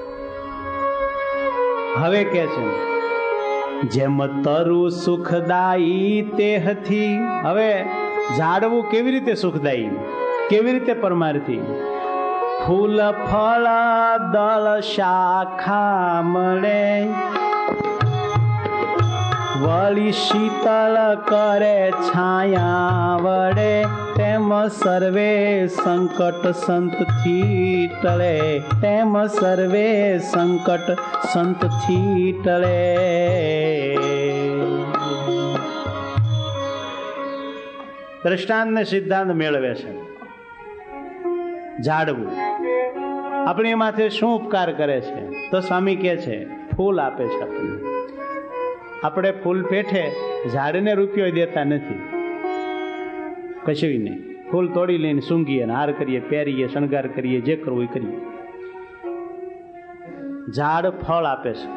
Speaker 1: હવે કે છે જેમ તરુ સુખદાયી તેહથી. હવે ઝાડવું કેવી રીતે સુખદાયી, કેવી રીતે પરમાર્થી? ફૂલ ફળ દળ શાખા મળે, વળી શીતળ કરે છાયા વડે, તેમ સર્વે સંકટ સંતથી ટળે, તેમ સર્વે સંકટ સંતથી ટળે. દ્રષ્ટાંત ને સિદ્ધાંત મેળવે છે. ઝાડવું આપણી માથે શું ઉપકાર કરે છે? તો સ્વામી કહે છે ફૂલ આપે છે આપણને. આપણે ફૂલ પેઠે ઝાડને રૂપિયો દેતા નથી, કશું નહીં. ફૂલ તોડી લઈને સૂંઘીએ, હાર કરીએ, પહેરીએ, શણગાર કરીએ, જે કરવું એ કરીએ. ઝાડ ફળ આપે છે,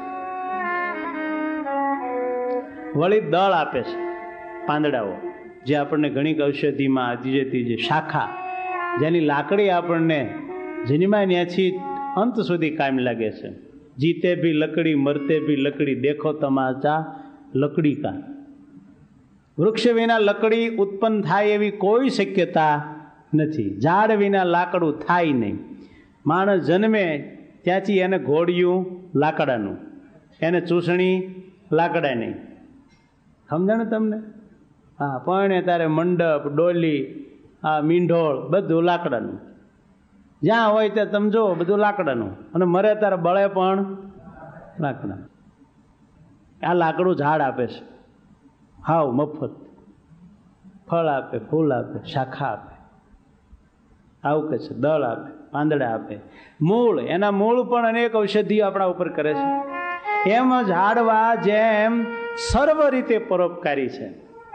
Speaker 1: વળી દળ આપે છે, પાંદડાઓ, જે આપણને ઘણી ઔષધિમાં ત્રીજે શાખા, જેની લાકડી આપણને જન્માય ત્યાંથી અંત સુધી કાયમ લાગે છે. જીતે ભી લકડી મરતે ભી લકડી, દેખો તમાચા લકડી કા. વૃક્ષ વિના લકડી ઉત્પન્ન થાય એવી કોઈ શક્યતા નથી. ઝાડ વિના લાકડું થાય નહીં. માણસ જન્મે ત્યાંથી એને ઘોડિયું લાકડાનું, એને ચૂસણી લાકડાની. સમજાણું તમને? હા, પણ તારે મંડપ, ડોલી, આ મીંઢોળ બધું લાકડાનું. જ્યાં હોય ત્યાં તમે જો બધું લાકડાનું, અને મરે ત્યારે બળે પણ લાકડા. આ લાકડું ઝાડ આપે છે, હાવ મફત. ફળ આપે, ફૂલ આપે, શાખા આપે, આવું કે છે. દળ આપે, પાંદડા આપે, મૂળ, એના મૂળ પણ અનેક ઔષધિઓ આપણા ઉપર કરે છે. એમ ઝાડવા જેમ સર્વ રીતે પરોપકારી છે,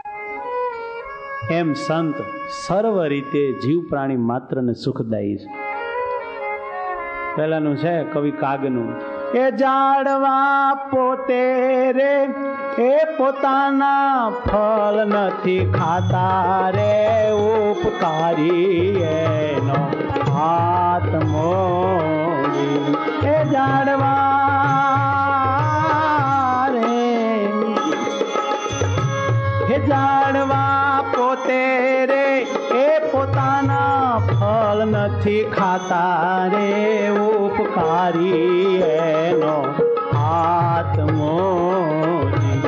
Speaker 1: એમ સંત સર્વ રીતે જીવ પ્રાણી માત્રને સુખદાયી છે. પહેલાનું છે કવિ કાગનું, એ ઝાડવા પોતે રે એ પોતાના ફળ નથી ખાતા રે, ઉપકારી એનો હાથ મોડી. એ ઝાડવા રે, હે ઝાડવા પોતે રે એ પોતાના ફળ નથી ખાતા રે, ઉપકારી એનો હાથ મોડી.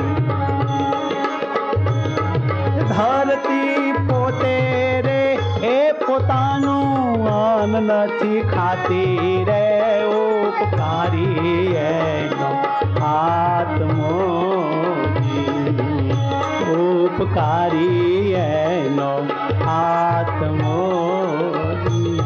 Speaker 1: ધરતી પોતે રે એ પોતાનું અન્ન નથી ખાતી રે, ઉપકારી એનો હાથ મોડી, ઉપકારી એનો હાથ મોડી.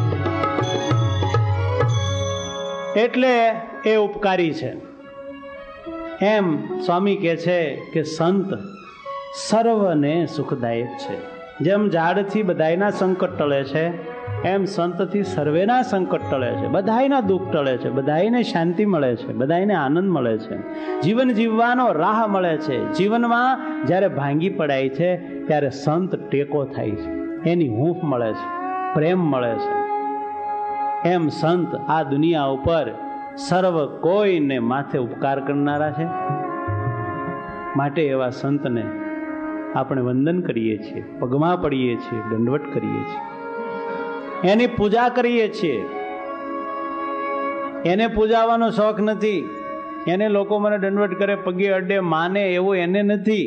Speaker 1: એટલે એ ઉપકારી છે. એમ સ્વામી કહે છે કે સંત સર્વને સુખદાયક છે. જેમ ઝાડથી બધાયના સંકટ ટળે છે, એમ સંતથી સર્વેના સંકટ ટળે છે, બધાયના દુઃખ ટળે છે, બધાયને શાંતિ મળે છે, બધાયને આનંદ મળે છે, જીવન જીવવાનો રાહ મળે છે. જીવનમાં જ્યારે ભાંગી પડાય છે ત્યારે સંત ટેકો થાય છે, એની હૂંફ મળે છે, પ્રેમ મળે છે. એમ સંત આ દુનિયા ઉપર સર્વ કોઈને માથે ઉપકાર કરનારા છે. માટે એવા સંતને આપણે વંદન કરીએ છીએ, પગમાં પડીએ છીએ, દંડવટ કરીએ છીએ, એની પૂજા કરીએ છીએ. એને પૂજાવાનો શોખ નથી. એને લોકો મને દંડવટ કરે, પગે અડે, માને, એવું એને નથી.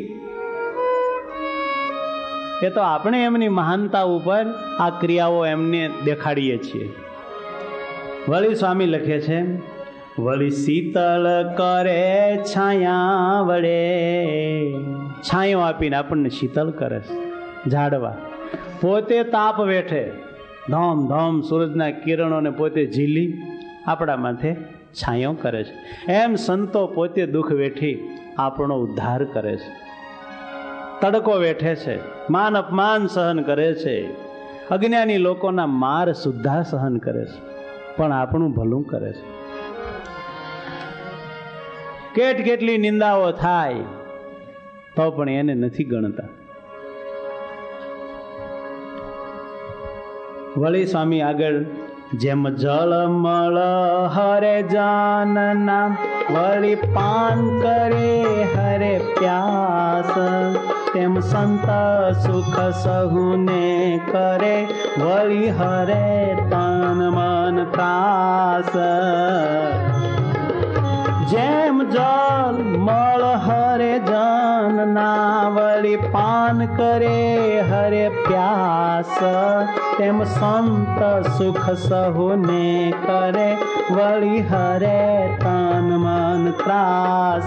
Speaker 1: એ તો આપણે એમની મહાનતા ઉપર આ ક્રિયાઓ એમને દેખાડીએ છીએ. વળી સ્વામી લખે છે, વળી શીતળ કરે છાયા વડે. છાયો આપીને આપણને શીતળ કરે છે. ઝાડવા પોતે તાપ વેઠે, ધોમ ધોમ સૂરજના કિરણોને પોતે ઝીલી આપણા માથે છાયો કરે છે. એમ સંતો પોતે દુઃખ વેઠી આપણો ઉદ્ધાર કરે છે. તડકો વેઠે છે, માન અપમાન સહન કરે છે, અજ્ઞાની લોકોના માર સુદ્ધા સહન કરે છે, પણ આપણું ભલું કરે છે. કેટલી નિંદાઓ થાય તો પણ એને નથી ગણતા. વળી સ્વામી આગળ, જેમ જળમળ હરે જાનના, વળી પાન કરે હરે પ્યાસ, તેમ સંત સુખ સહુને કરે, વળી હરે તન મન ત્રાસ. જેમ જલ મળ હરે જનના, વળી પાન કરે હરે પ્યાસ, તેમ સંત સુખ સહુને કરે, વળી હરે તન મન ત્રાસ.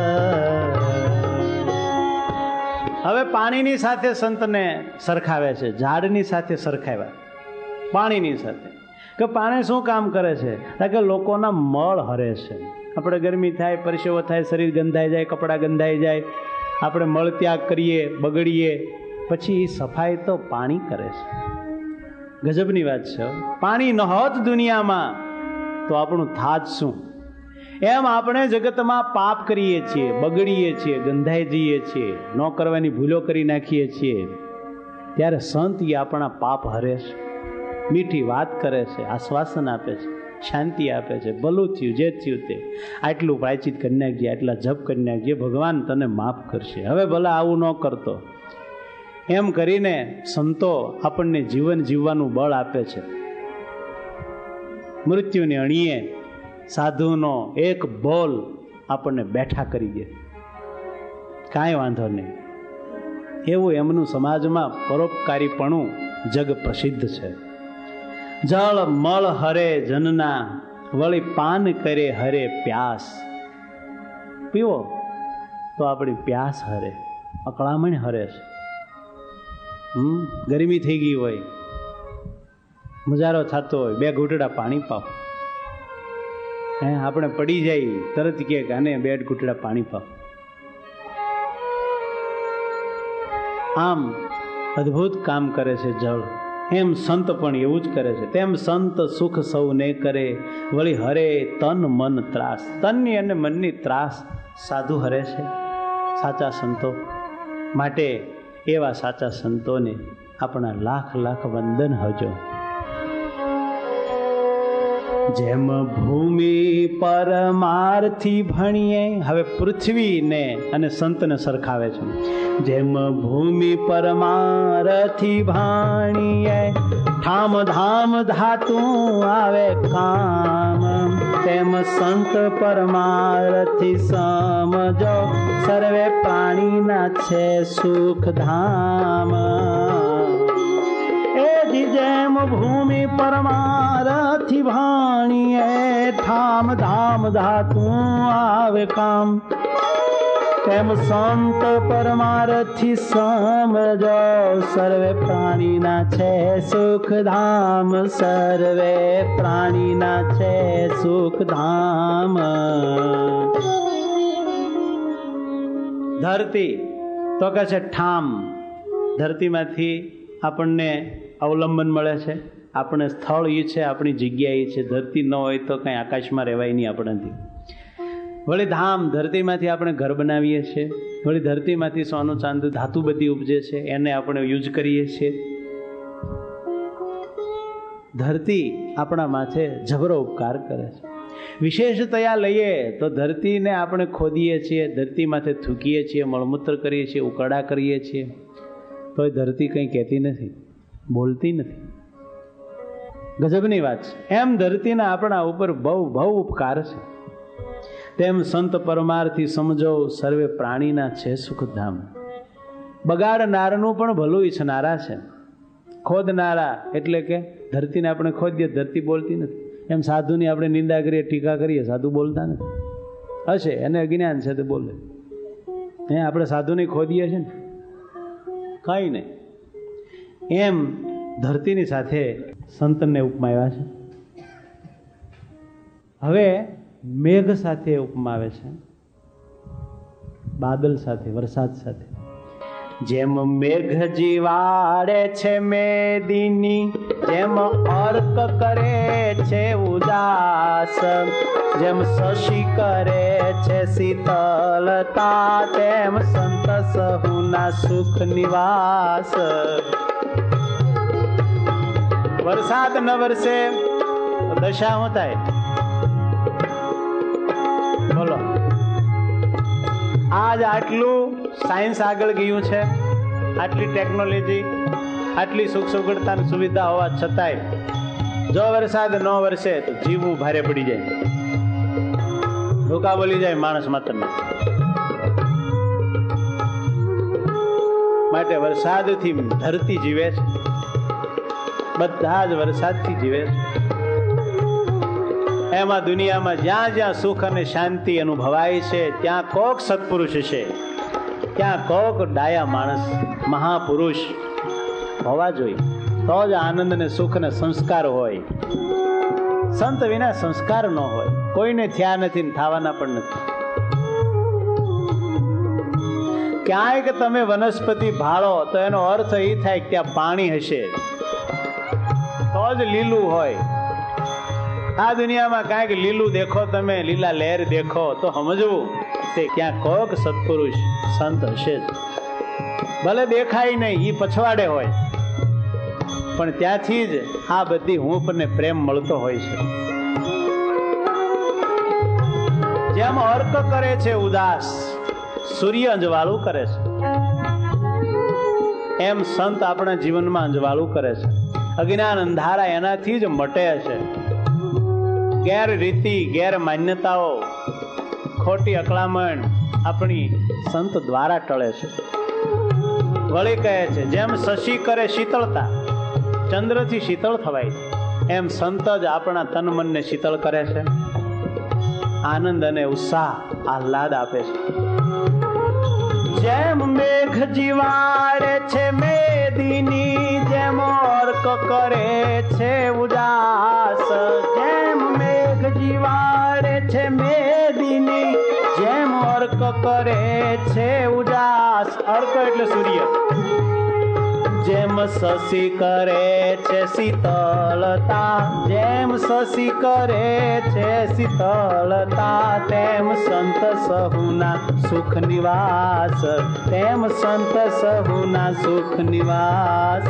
Speaker 1: હવે પાણીની સાથે સંતને સરખાવે છે, ઝાડની સાથે સરખાવ્યા પાણીની સાથે. કે પાણી શું કામ કરે છે? કે લોકોના મળ હરે છે. આપણે ગરમી થાય, પરસેવો થાય, શરીર ગંધાઈ જાય, કપડાં ગંધાઈ જાય, આપણે મળ ત્યાગ કરીએ, બગડીએ, પછી એ સફાઈ તો પાણી કરે છે. ગજબની વાત છે. પાણી ન હોત દુનિયામાં તો આપણું થાત શું? એમ આપણે જગતમાં પાપ કરીએ છીએ, બગડીએ છીએ, ગંધાઈ જઈએ છીએ, ન કરવાની ભૂલો કરી નાખીએ છીએ, ત્યારે સંત એ આપણા પાપ હરે છે, મીઠી વાત કરે છે, આશ્વાસન આપે છે, શાંતિ આપે છે. ભલું થયું, જે થયું તે, આટલું પ્રાયચિત કરી નાખજે, આટલા જપ કરી નાખજે, ભગવાન તને માફ કરશે, હવે ભલા આવું ન કરતો. એમ કરીને સંતો આપણને જીવન જીવવાનું બળ આપે છે. મૃત્યુને અણીએ સાધુનો એક બોલ આપણને બેઠા કરી દે, કાંઈ વાંધો નહીં. એવું એમનું સમાજમાં પરોપકારીપણું જગ પ્રસિદ્ધ છે. જળ મળ હરે જનના, વળી પાન કરે હરે પ્યાસ. પીવો તો આપણી પ્યાસ હરે, અકળામણ હરે છે. ગરમી થઈ ગઈ હોય, મુજારો થતો હોય, 2 ઘૂંટડા પાણી પાવ. આપણે પડી જાય તરત કે આને 2 ઘૂંટડા પાણી પાવ. આમ અદ્ભુત કામ કરે છે જળ. એમ સંત પણ એવું જ કરે છે. તેમ સંત સુખ સૌને કરે, વળી હરે તન મન ત્રાસ. તનની અને મનની ત્રાસ સાધુ હરે છે, સાચા સંતો. માટે એવા સાચા સંતોને આપણા લાખ લાખ વંદન હજો. જેમ ભૂમિ પરમાર્થી ભણીએ, હવે પૃથ્વીને અને સંતને સરખાવે છે. જેમ ભૂમિ પરમારથી ભાણીએ, ઠામ ધામ ધાતુ આવે કામ, તેમ સંત પરમારથી સમજો, સર્વે પ્રાણીના છે સુખ ધામ. જેમ ભૂમિ પરમારથી ભાણીએ, ઠામ ધામ ધાતુ આવે કામ, તેમ સંત પરમારથી સમજો, સર્વે પ્રાણીના છે સુખ ધામ, સર્વે પ્રાણીના છે સુખ ધામ. ધરતી તો કહે છે ઠામ. ધરતીમાંથી આપણને અવલંબન મળે છે, આપણે સ્થળ એ છે, આપણી જગ્યા એ છે. ધરતી ન હોય તો કંઈ આકાશમાં રહેવાય નહીં આપણાથી. વળી ધામ, ધરતીમાંથી આપણે ઘર બનાવીએ છીએ. વળી ધરતીમાંથી સોનું ચાંદી ધાતુ બધી ઉપજે છે, એને આપણે યુઝ કરીએ છીએ. ધરતી આપણા માથે જબરો ઉપકાર કરે છે. વિશેષતયા લઈએ તો ધરતીને આપણે ખોદીએ છીએ, ધરતી માથે થૂકીએ છીએ, મળમૂત્ર કરીએ છીએ, ઉકરડા કરીએ છીએ, તો એ ધરતી કંઈ કહેતી નથી, બોલતી નથી. ગજબની વાત છે. એમ ધરતીના આપણા ઉપર બહુ બહુ ઉપકાર છે. તેમ સંત પરમારથી સમજો, સર્વે પ્રાણીના છે સુખધામ. બગાડનારનું પણ ભલું ઈચ્છનારા છે. ખોદનારા એટલે કે ધરતીને આપણે ખોદીએ, ધરતી બોલતી નથી. એમ સાધુની આપણે નિંદા કરીએ, ટીકા કરીએ, સાધુ બોલતા નથી. હશે એને અજ્ઞાન છે તો બોલે. આપણે સાધુને ખોદીએ છીએ ને, કંઈ નહીં. એમ ધરતીની સાથે સંતને ઉપમા આવ્યા છે. હવે મેઘ સાથે ઉપમા આવે છે, બાદલ સાથે, વરસાદ સાથે. જેમ મેઘ જીવાડે છે મેદીની, જેમ અર્ક કરે છે ઉદાસ, જેમ શશી કરે છે શીતળતા, તેમ સંત સહુના સુખ નિવાસ. વરસાદ ન વરસે તો દશા શું થાય? બોલો. આજ આટલું સાયન્સ આગળ ગયું છે, આટલી ટેકનોલોજી, આટલી સુખ સુગડતાની સુવિધા હોવા છતાંય જો વરસાદ ન વરસે તો જીવવું ભારે પડી જાય, ભૂકા બોલી જાય માણસ માત્ર. માટે વરસાદથી ધરતી જીવે છે, બધા જ વરસાદથી જીવે છે. એમાં દુનિયામાં જ્યાં જ્યાં સુખ અને શાંતિ અનુભવાય છે ત્યાં કોક સત્પુરુષ છે, ત્યાં કોક ડાયા માણસ મહાપુરુષ હોવા જોઈએ, તો જ આનંદ ને સુખ ને સંસ્કાર હોય. સંત વિના સંસ્કાર ન હોય. કોઈને થયા નથી, થવાના પણ નથી. ક્યાંય કે તમે વનસ્પતિ ભાળો તો એનો અર્થ એ થાય કે ત્યાં પાણી હશે તો જ લીલું હોય. આ દુનિયામાં કાંઈક લીલું દેખો, તમે લીલા લહેર દેખો તો સમજવું તે ક્યાં કોક સત્પુરુષ સંત હશે જ. ભલે દેખાય નહીં, એ પછવાડે હોય, પણ ત્યાંથી જ આ બધી હૂંફ ને પ્રેમ મળતો હોય છે. જેમ અર્ક કરે છે ઉદાસ, સૂર્ય અંજવાળું કરે છે, એમ સંત આપણા જીવનમાં અંજવાળું કરે છે. અજ્ઞાન અંધારા એનાથી જ મટે છે. ગેરરીતિ, ગેર માન્યતાઓ, ખોટી અકળામણ આપણી સંત દ્વારા ટળે છે. વળી કહે છે જેમ શશી કરે શીતળતા, ચંદ્રથી શીતળ થવાય, એમ સંત જ આપણા તન મનને શીતળ કરે છે, આનંદ અને ઉત્સાહ આહલાદ આપે છે. જેમ મેઘ જીવાડે છે મેદિની, જેમ અર્ક કરે છે ઉદાસ. જેમ મેઘ જીવાડે છે મેદિની, જેમ અર્ક કરે છે ઉદાસ. અર્ક એટલે સૂર્ય. જેમ શશી કરે છે શીતળતા, જેમ શશી કરે છે શીતળતા, તેમ સંત સહુના સુખ નિવાસ, તેમ સંત સહુના સુખ નિવાસ.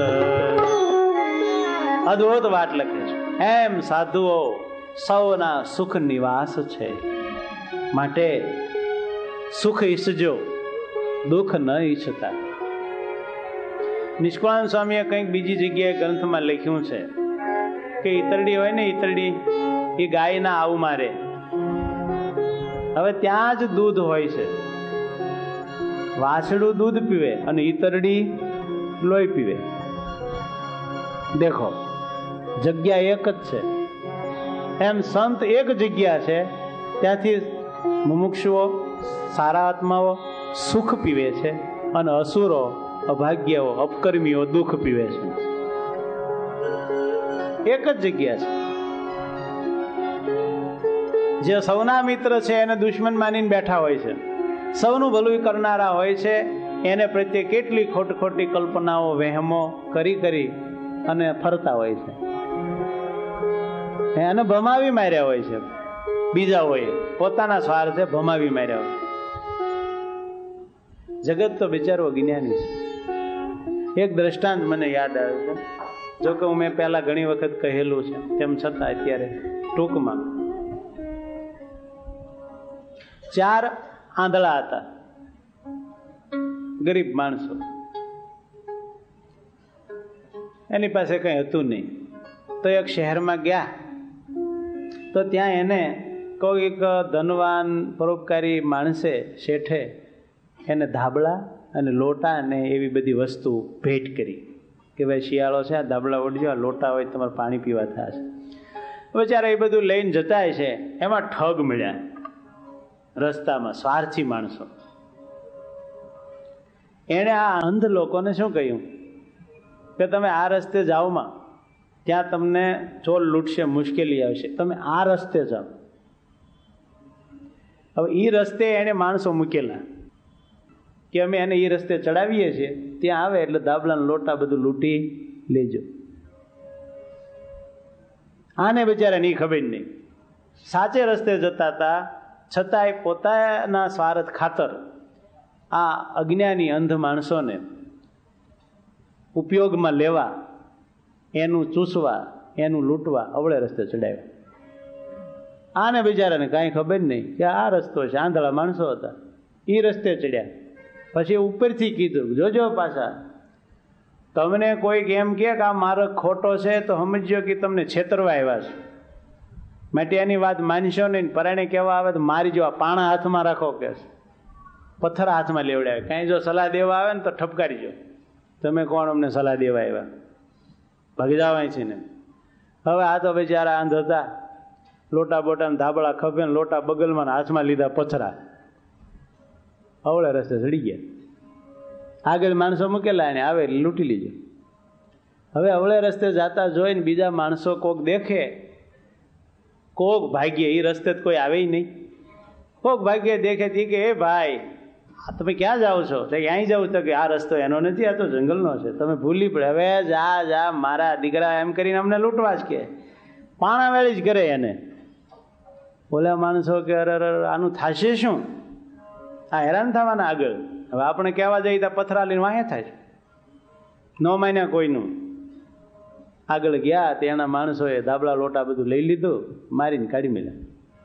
Speaker 1: અદ્ભુત વાત લખે છે. એમ સાધુઓ સૌના સુખ નિવાસ છે. માટે સુખ ઈચ્છજો, દુઃખ ન ઈચ્છતા. નિષ્કુળાનંદ સ્વામીએ કંઈક બીજી જગ્યાએ ગ્રંથમાં લખ્યું છે કે ઈતરડી હોય ને, ઈતરડી એ ગાયના આવ મારે. હવે ત્યાં જ દૂધ હોય છે. વાછડું દૂધ પીવે અને ઈતરડી લોહી પીવે. દેખો, જગ્યા એક જ છે. એમ સંત એક જગ્યા છે, ત્યાંથી મુમુક્ષુઓ, સારા આત્માઓ સુખ પીવે છે અને અસુરો, અભાગ્યઓ, અપકર્મીઓ દુઃખ પીવે છે. એક જ જગ્યા છે. જે સૌના મિત્ર છે એને દુશ્મન માનીને બેઠા હોય છે, સૌનું ભલું કરનારા હોય છે, એને પ્રત્યે કેટલી ખોટી કલ્પનાઓ, વહેમો કરી અને ફરતા હોય છે. એને ભમાવી માર્યા હોય છે. બીજા હોય પોતાના સ્વાર્થે ભમાવી માર્યા હોય. જગત તો બિચારો અજ્ઞાની છે. એક દ્રષ્ટાંત મને યાદ આવે છે, જો કે મેં પહેલા ઘણી વખત કહેલું છે, તેમ છતાં અત્યારે ટૂંકમાં. 4 આંધળા હતા, ગરીબ માણસો. એની પાસે કઈ હતું નહીં, તો એક શહેરમાં ગયા તો ત્યાં એને કોઈક ધનવાન પરોપકારી માણસે, શેઠે એને ધાબળા અને લોટા અને એવી બધી વસ્તુ ભેટ કરી કે ભાઈ શિયાળો છે, આ ધાબળા ઓઢજો, આ લોટા હોય તમારે પાણી પીવા થશે. બિચારા એ બધું લઈને જતા છે. એમાં ઠગ મળ્યા રસ્તામાં, સ્વાર્થી માણસો. એણે આ અંધ લોકોને શું કહ્યું કે તમે આ રસ્તે જાઓમાં, ત્યાં તમને ચોર લૂંટશે, મુશ્કેલી આવશે, તમે આ રસ્તે જાઓ. હવે એ રસ્તે એને માણસો મૂકેલા કે અમે એને એ રસ્તે ચડાવીએ છીએ, ત્યાં આવે એટલે ધાબળા લોટા બધું લૂંટી લેજો. આને બિચારા ની ખબર નહીં. સાચે રસ્તે જતા હતા, છતાંય પોતાના સ્વાર્થ ખાતર આ અજ્ઞાની અંધ માણસોને ઉપયોગમાં લેવા, એનું ચૂસવા, એનું લૂંટવા અવળે રસ્તે ચડાવ્યા. આને બિચારાને કાંઈ ખબર નહીં કે આ રસ્તો છે. આંધળા માણસો હતા, એ રસ્તે ચડ્યા. પછી ઉપરથી કીધું, જોજો પાછા તમને કોઈક એમ કે આ માર્ગ ખોટો છે તો સમજ્યો કે તમને છેતરવા આવ્યા છે. માટે એની વાત માનશો નહીં. પરાણે કહેવા આવે તો મારી જો પાણા હાથમાં રાખો કે પથ્થર હાથમાં લેવડાવે. કાંઈ જો સલાહ દેવા આવે ને તો ઠપકારીજો, તમે કોણ અમને સલાહ દેવા આવ્યા, ભાગી જાવ છે ને. હવે આ તો બિચારા આંધ હતા, લોટા બોટા ધાબળા ખભે ને લોટા બગલમાં હાથમાં લીધા પથરા, અવળે રસ્તે ચડી ગયા. આગળ માણસો મૂકેલા એને આવે લૂંટી લીધો. હવે અવળે રસ્તે જતા જોઈને બીજા માણસો કોક દેખે, કોક ભાગ્ય, એ રસ્તે કોઈ આવે નહીં. કોક ભાગ્ય દેખે કે એ ભાઈ તમે ક્યાં જાઓ છો? તો અહીં જાઉં તો કે આ રસ્તો એનો નથી, આ તો જંગલનો છે, તમે ભૂલી પડે. હવે જા મારા દીકરા એમ કરીને અમને લૂંટવા જ કે પાણા વેળી જ કરે એને. બોલ્યા માણસો કે અરે આનું થશે શું? આ હેરાન થવાના આગળ. હવે આપણે કહેવા જઈએ તો પથરા લઈને વાંહે થાય, ન માન્યા કોઈનું. આગળ ગયા તેના માણસોએ ધાબળા લોટા બધું લઈ લીધું, મારીને કાઢી મેળ્યા.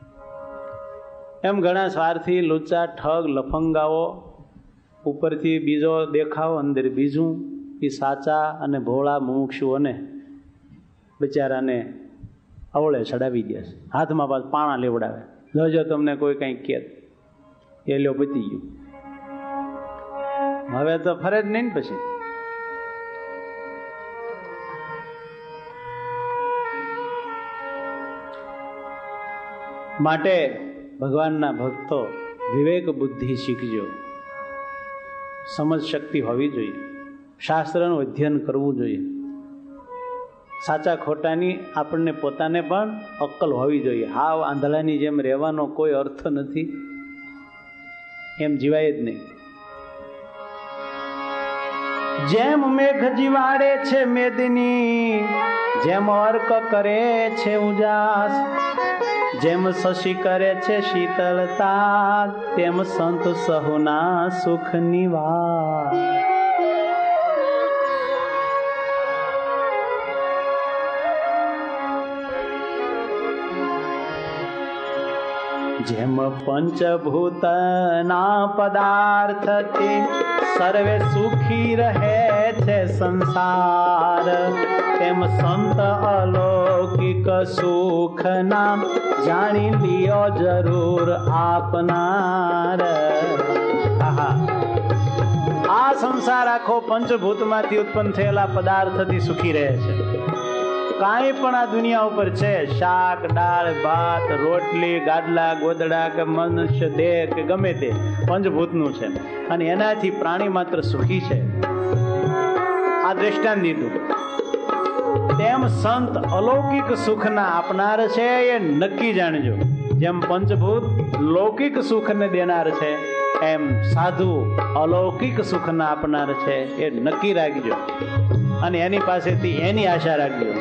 Speaker 1: એમ ઘણા સ્વાર્થી, લુચ્ચા, ઠગ, લફંગાઓ, ઉપરથી બીજો દેખાવ, અંદર બીજું, એ સાચા અને ભોળા મુમુક્ષુઓને બિચારાને અવળે ચડાવી દે છે. હાથમાં પાછ પાણા લેવડાવે. જોજો તમને કોઈ કંઈક કહે એ લ્યો પતી ગયું. હવે તો ફરે જ નહીં ને પછી. માટે ભગવાનના ભક્તો વિવેક બુદ્ધિ શીખજો, સમજ શક્તિ હોવી જોઈએ, શાસ્ત્રનું અધ્યયન કરવું જોઈએ. સાચા ખોટાની આપણને પોતાને પણ અક્કલ હોવી જોઈએ. હાવ આંધળાની જેમ રહેવાનો કોઈ અર્થ નથી, એમ જીવાય જ નહીં. જેમ મેઘ જીવાડે છે મેદની, જેમ અર્ક કરે છે ઉજાસ, જેમ શશી કરે છે શીતળતા, તેમ સંત સહુના સુખ નિવાસ. જેમ પંચભૂતના પદાર્થથી સર્વે સુખી રહે છે સંસાર, તેમ સંત અલૌકિક સુખના જાણી લિયો જરૂર આપનાર. આ સંસાર આખો પંચભૂતમાંથી ઉત્પન્ન થયેલા પદાર્થથી સુખી રહે છે. કાંઈ પણ આ દુનિયા ઉપર છે, શાક, દાળ, ભાત, રોટલી, ગાદલા, ગોદડા કે મનુષ્ય દેહ કે ગમે તે પંચભૂતનું છે, અને એનાથી પ્રાણી માત્ર સુખી છે. આ દ્રષ્ટાંત દીધું. તેમ સંત અલૌકિક સુખના આપનાર છે, એ નક્કી જાણજો. જેમ પંચભૂત લૌકિક સુખને દેનાર છે, એમ સાધુ અલૌકિક સુખના આપનાર છે, એ નક્કી રાખજો, અને એની પાસેથી એની આશા રાખજો.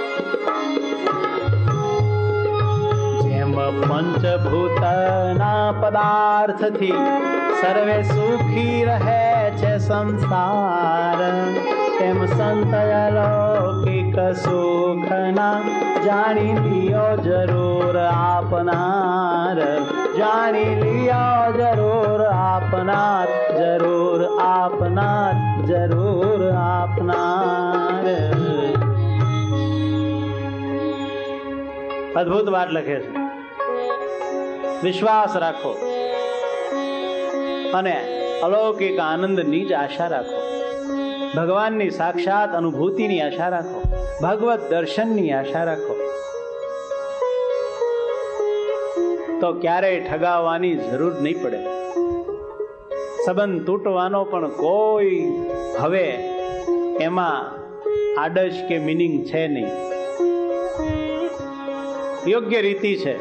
Speaker 1: જેમ પંચભૂતના પદાર્થથી સર્વે સુખી રહે છે સંસાર, તેમ સંત અલૌકિક સુખના જાણી લિયો જરૂર આપનાર. જાણી લિયો જરૂર આપનાર, જરૂર આપનાર, જરૂર આપનાર. અદભુત વાત લખે છે. વિશ્વાસ રાખો અને અલૌકિક આનંદની જ આશા રાખો. ભગવાનની સાક્ષાત અનુભૂતિની આશા રાખો. ભગવત દર્શનની આશા રાખો. તો ક્યારેય ઠગાવવાની જરૂર નહીં પડે. સંબંધ તૂટવાનો પણ કોઈ હવે એમાં આડશ કે મિનિંગ છે નહીં. યોગ્ય રીતિ છે,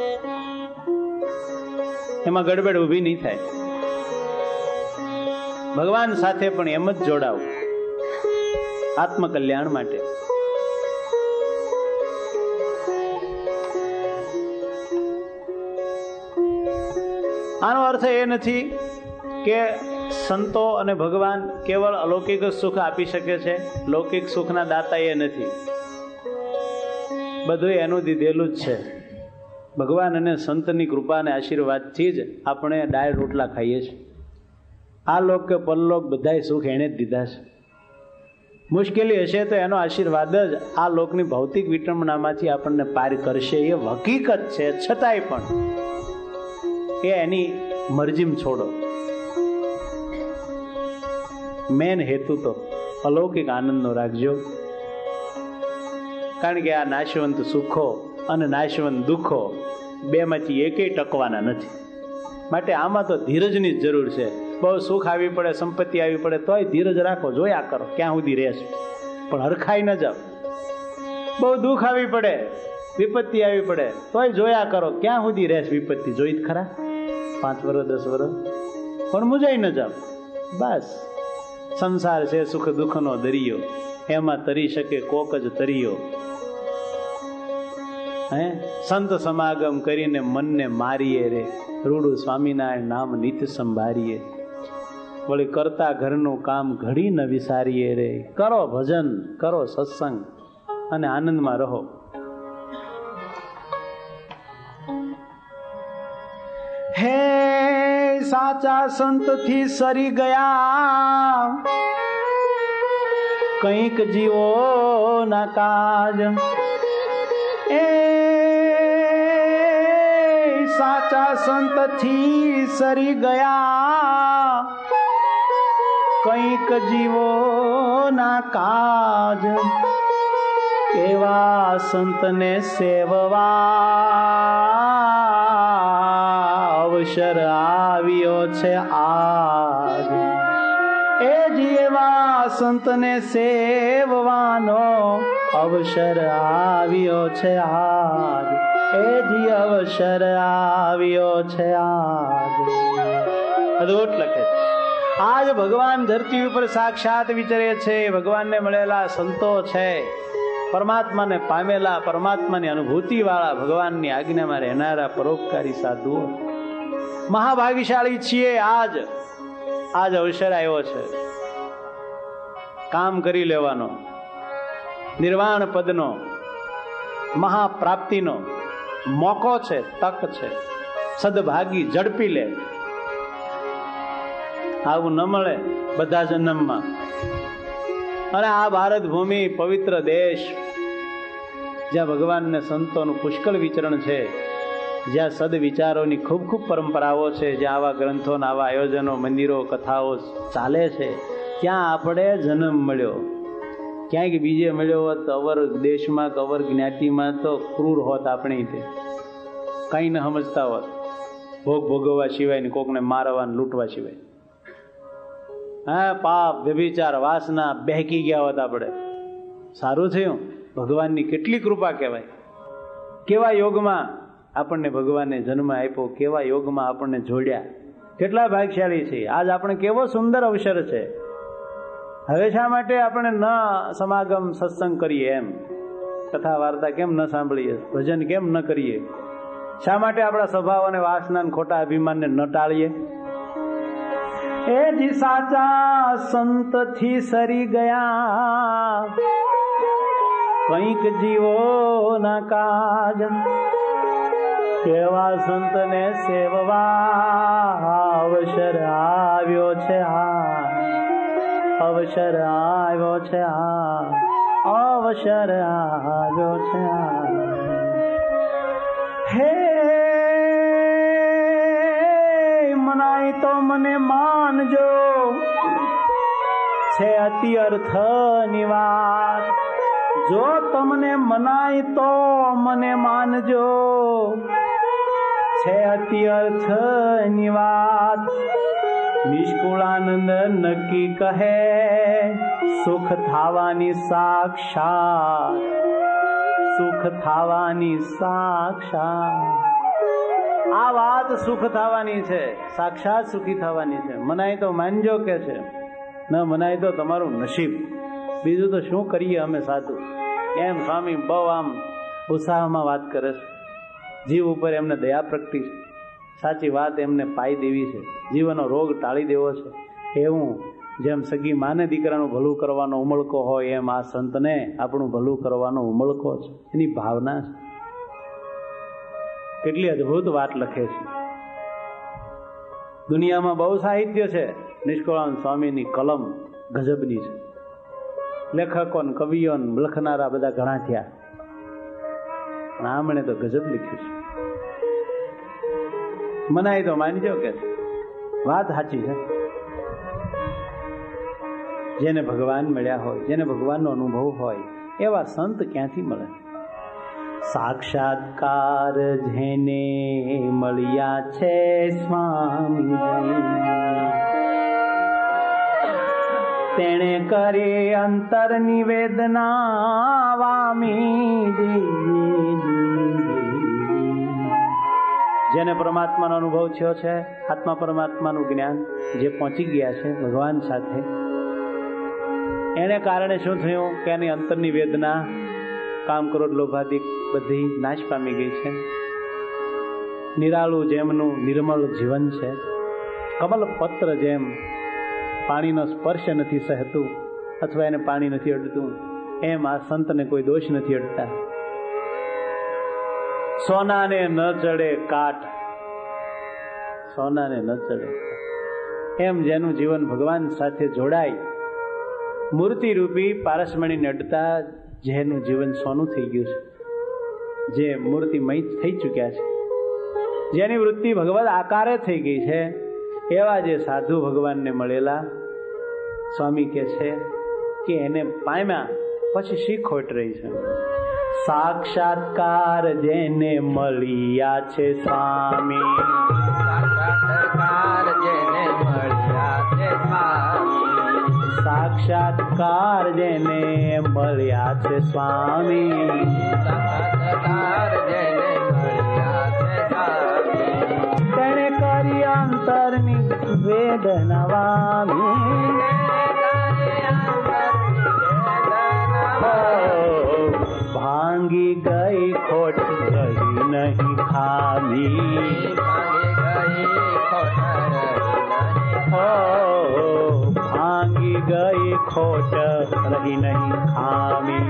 Speaker 1: એમાં ગડબડ ઊભી નહીં થાય. ભગવાન સાથે પણ એમ જ જોડાવ, આત્મકલ્યાણ માટે. આનો અર્થ એ નથી કે સંતો અને ભગવાન કેવળ અલૌકિક સુખ આપી શકે છે, લૌકિક સુખના દાતા એ નથી. બધું એનું દીધેલું જ છે. ભગવાન અને સંતની કૃપા અને આશીર્વાદથી જ આપણે દાળ રોટલા ખાઈએ છીએ. આ લોક કે પરલોક બધાય સુખ એણે જ દીધા છે. મુશ્કેલી હશે તો એનો આશીર્વાદ જ આ લોકની ભૌતિક વિટંબણામાંથી આપણને પાર કરશે, એ હકીકત છે. છતાંય પણ એ એની મરજીમાં છોડો. મેન હેતુ તો અલૌકિક આનંદનો રાખજો, કારણ કે આ નાશવંત સુખો અને નાશવંત દુઃખો બેમાંથી એકેય ટકવાના નથી. માટે આમાં તો ધીરજની જ જરૂર છે. બહુ સુખ આવી પડે, સંપત્તિ આવી પડે તોય ધીરજ રાખો, જોયા કરો ક્યાં સુધી રહેશે, પણ હરખાઈ ન જાવ. બહુ દુઃખ આવી પડે, વિપત્તિ આવી પડે તોય જોયા કરો ક્યાં સુધી રહેશે વિપત્તિ. જોઈ જ ખરા 5 વર્ષ 10 વર્ષ, પણ મુજાઈ ન જાવ. બસ સંસાર છે સુખ દુઃખનો દરિયો, એમાં તરી શકે કોક જ તરિયો. સંત સમાગમ કરીને મનને મારીએ રે, રૂડું સ્વામિનારાયણ નામ નિત સંભાળીએ. વળી કરતા ઘરનું કામ ઘડી ન વિસારીએ રે. કરો ભજન, કરો સત્સંગ અને આનંદમાં રહો. હે સાચા સંતથી સરી ગયા કંઈક જીવો ના કાજ. એ સાચા સંતથી સરી ગયા કંઈક જીવો ના કાજ. એવા સંતને સેવવા અવસર આવ્યો છે આજ. એ જેવા સંતને સેવવાનો અવસર આવ્યો છે આજ. એ જી અવસર આવ્યો છે આજ. અદભુત લખે છે. આજ ભગવાન ધરતી ઉપર સાક્ષાત વિચરે છે. ભગવાનને મળેલા સંતો છે, પરમાત્માને પામેલા, પરમાત્માની અનુભૂતિ વાળા, ભગવાનની આજ્ઞામાં રહેનારા પરોપકારી સાધુઓ મહાભાગ્યશાળી છીએ. આજ અવસર આવ્યો છે કામ કરી લેવાનો, નિર્વાણ પદનો, મહાપ્રાપ્તિનો મોકો છે, તક છે. સદભાગી ઝડપી લે. આવું ન મળે બધા જન્મમાં. અને આ ભારત ભૂમિ પવિત્ર દેશ, જ્યાં ભગવાન ને સંતોનું પુષ્કળ વિચરણ છે, જ્યાં સદવિચારોની ખૂબ ખૂબ પરંપરાઓ છે, જ્યાં આવા ગ્રંથો, આવા આયોજનો, મંદિરો, કથાઓ ચાલે છે, ત્યાં આપણે જન્મ મળ્યો. ક્યાંક બીજે મળ્યો હોત અવર દેશમાં કે અવર જ્ઞાતિમાં તો ક્રૂર હોત આપણે, તે કંઈ ન સમજતા હોત, ભોગ ભોગવવા સિવાય ને કોકને મારવા લૂંટવા સિવાય. હા, પાપ વ્યભિચાર વાસના બહેકી ગયા હોત આપણે. સારું થયું, ભગવાનની કેટલી કૃપા કહેવાય. કેવા યોગમાં આપણને ભગવાને જન્મ આપ્યો, કેવા યોગમાં આપણને જોડ્યા, કેટલા ભાગ્યશાળી છે. આજ આપણે કેવો સુંદર અવસર છે. હવે શા માટે આપણે ન સમાગમ સત્સંગ કરીએ, એમ કથા વાર્તા કેમ ન સાંભળીએ, ભજન કેમ ન કરીએ? શા માટે આપણા સ્વભાવ અને વાસના ખોટા અભિમાનને ન ટાળીએ? એ જી સાચા સંતથી સરી ગયા કંઈક જીવો ના કાજ. કેવા સંતને સેવવા અવસર આવ્યો છે આ. અવસર આવ્યો છે આ. અવસર આવ્યો છે આ. હે મનાય તો મને માનજો, છે અતિ અર્થની વાત. જો તમને મનાય તો મને માનજો, છે અતિ અર્થની વાત. નિષ્કુળાનંદ નક્કી કહે સુખ થાવાની સાક્ષાત. સુખ થાવાની સાક્ષાત. આ વાત સુખ થવાની છે, સાક્ષાત સુખી થવાની છે. મનાય તો માનજો કે છે, ન મનાય તો તમારું નસીબ. બીજું તો શું કરીએ અમે સાધુ. એમ સ્વામી બહુ આમ ઉત્સાહમાં વાત કરે છે. જીવ ઉપર એમને દયા પ્રગટી છે. સાચી વાત એમને પાઈ દેવી છે, જીવનનો રોગ ટાળી દેવો છે. એવું જેમ સગી માને દીકરાનું ભલું કરવાનો ઉમળકો હોય એમ આ સંતને આપણું ભલું કરવાનો ઉમળકો છે, એની ભાવના છે. કેટલી અદભુત વાત લખે છે. દુનિયામાં બહુ સાહિત્ય છે. નિષ્કળાનંદ સ્વામીની કલમ ગજબની છે. લેખકો ને કવિઓ લખનારા બધા ઘણા થયા, પણ આમણે તો ગજબ લખ્યું છે. મનાય તો માનજો કે વાત સાચી છે. જેને ભગવાન મળ્યા હોય, જેને ભગવાનનો અનુભવ હોય, એવા સંત ક્યાંથી મળે? સાક્ષાત્કાર જેને મળ્યા છે સ્વામી, તેણે કરી અંતર નિવેદના વામી. જેને પરમાત્માનો અનુભવ થયો છે, આત્મા પરમાત્માનું જ્ઞાન જે પહોંચી ગયા છે ભગવાન સાથે, એને કારણે શું થયું કે એની અંતરની વેદના, કામ ક્રોધ લોભાદિક બધી નાશ પામી ગઈ છે. નિરાળું જેમનું નિર્મળ જીવન છે, કમલ પત્ર જેમ પાણીનો સ્પર્શ નથી સહેતું અથવા એને પાણી નથી અડતું, એમ આ સંતને કોઈ દોષ નથી અડતા. સોનાને ન ચડે કાટ, સોનાને ન ચડે, એમ જેનું જીવન ભગવાન સાથે જોડાય, મૂર્તિ રૂપી પારસમણીને અડતા જેનું જીવન સોનું થઈ ગયું છે, જે મૂર્તિમય થઈ ચૂક્યા છે, જેની વૃત્તિ ભગવદ આકારે થઈ ગઈ છે, એવા જે સાધુ ભગવાનને મળેલા સ્વામી કહે છે કે એને પામ્યા પછી શી ખોટ રહી છે? સાક્ષાત્કાર જેને મળ્યા છે સ્વામી,
Speaker 2: સાક્ષાત્કાર જેને મળ્યા છે સ્વામી,
Speaker 1: સાક્ષાત્કાર જેને મળ્યા છે સ્વામી,
Speaker 2: સાક્ષાત્કાર જેને મળ્યા છે સ્વામી,
Speaker 1: તેણે કરી અંતરની વેદના વામી. ભાંગી ગઈ ખોટ રહી નહીં ખામી,
Speaker 2: ભાંગી ગઈ ખોટ
Speaker 1: ભાંગી ગઈ ખોટ રહી નહીં ખામી,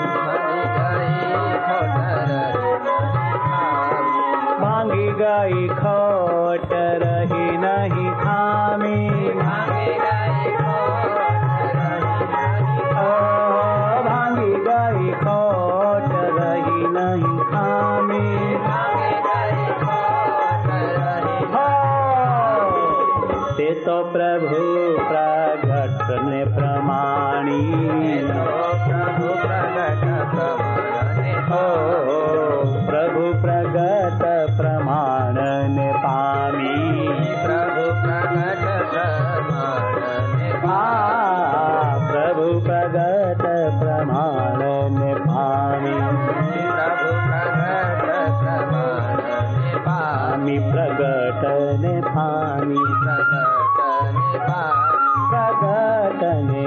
Speaker 1: ભાંગી ગઈ ખોટ રહી નહીં ખામી, ભાંગી ગઈ ખોટ રહી નહીં ખામી. તે તો પ્રભુ પ્રગટ ને પ્રમાણી, પ્રભુ પ્રગટ પ્રમાણ ને પામી,
Speaker 2: પ્રભુ પ્રગટ પ્રમાણ ને
Speaker 1: પ્રભુ પ્રગટ પ્રમાણ ને પામી,
Speaker 2: પ્રભુ પ્રગટ પ્રમાણ ને
Speaker 1: પામી, પ્રગટ ને પામી, પ્રગટ ને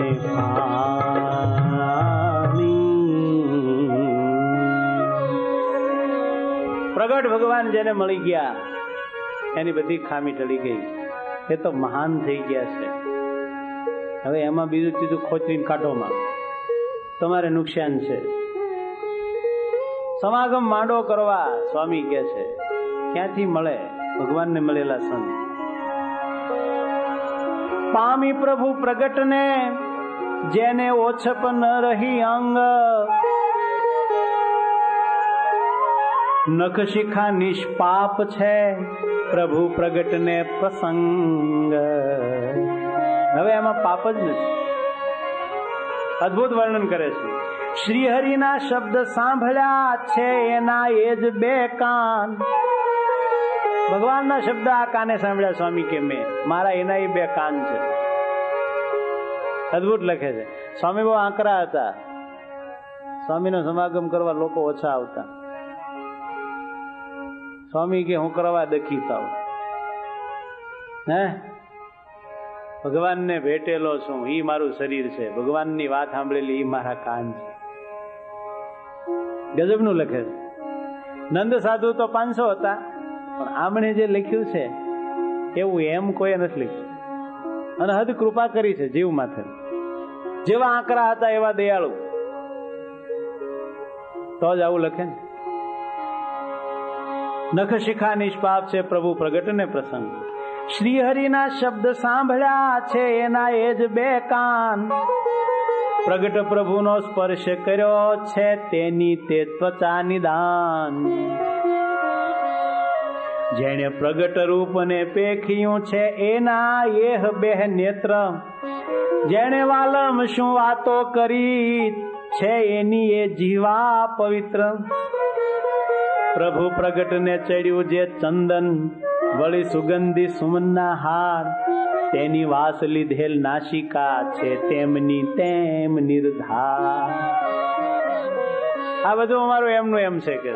Speaker 1: પ્રગટ ભગવાન જેને મળી ગયા એની બધી ખામી ટળી ગઈ, એ તો મહાન થઈ ગયા છે. હવે એમાં બીજું ચીજું ખોચરીને કાઢોમાં તમારે નુકસાન છે. સમાગમ માંડો કરવા સ્વામી કહે છે, ક્યાંથી મળે? ભગવાનને મળેલા સંત. પામી પ્રભુ પ્રગટને જેને ઓછપ ન રહી અંગ, નખ શિખા નિષ્પાપ છે પ્રભુ પ્રગટને પ્રસંગ. હવે એમાં પાપ જ નથી. અદ્ભુત વર્ણન કરે છે. શ્રીહરિના શબ્દ સાંભળ્યા છે એના એ જ બે કાન. ભગવાનના શબ્દ આ કાને સાંભળ્યા સ્વામી કે મેં, મારા એના એ બે કાન છે. અદ્ભુત લખે છે. સ્વામી બહુ આંકરા હતા. સ્વામીનો સમાગમ કરવા લોકો ઓછા આવતા. સ્વામી કે હું કરવા દખીતા હું, હે ભગવાનને ભેટેલો છું, ઈ મારું શરીર છે, ભગવાનની વાત સાંભળેલી ઈ મારા કાન છે. ગજબનું લખે છે. નંદ સાધુ તો 500 હતા, પણ આમણે જે લખ્યું છે એવું એમ કોઈ નથી લખ્યું. અને હદ કૃપા કરી છે જીવ માથે. જેવા આંકડા હતા એવા દયાળુ, તો જ આવું લખે ને. નખ શિખા નિષ્પાપ છે પ્રભુ પ્રગટ ને પ્રસંગ. શ્રી હરિના શબ્દ સાંભળ્યા છે એના એ જ બે કાન. પ્રગટ પ્રભુનો સ્પર્શ કર્યો છે તેની તે ત્વચા નિદાન. જેણે પ્રગટ રૂપને પેખ્યું છે એના એહ બે નેત્ર. જેણે વાલમ શું વાતો કરી છે એની એ જીવા પવિત્ર. પ્રભુ પ્રગટ ને ચડ્યું જે ચંદન વળી સુગંધી સુમનના હાર. તેની વાસ લીધેલ નાસિકા છે તેમની તેમ નિર્ધાર. આ બધું અમારું એમનું એમ છે કે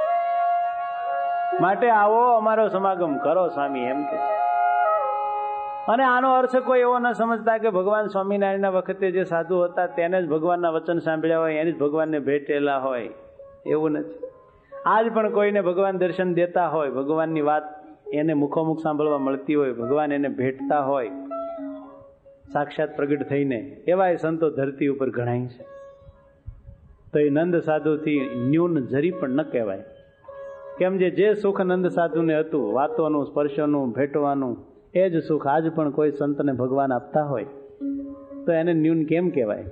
Speaker 1: માટે આવો અમારો સમાગમ કરો સ્વામી એમ કે. અને આનો અર્થ કોઈ એવો ન સમજતા કે ભગવાન સ્વામિનારાયણના વખતે જે સાધુ હતા તેને જ ભગવાનના વચન સાંભળ્યા હોય, એને જ ભગવાનને ભેટેલા હોય, એવું નથી. આજ પણ કોઈને ભગવાન દર્શન દેતા હોય, ભગવાનની વાત એને મુખોમુખ સાંભળવા મળતી હોય, ભગવાન એને ભેટતા હોય સાક્ષાત પ્રગટ થઈને, એવા સંતો ધરતી ઉપર ઘણાય છે. તો એ નંદ સાધુથી ન્યૂન જરી પણ ન કહેવાય. કેમ જે સુખ નંદ સાધુને હતું, વાતોનું, સ્પર્શોનું, ભેટવાનું, એ જ સુખ આજ પણ કોઈ સંતને ભગવાન આપતા હોય તો એને ન્યૂન કેમ કહેવાય?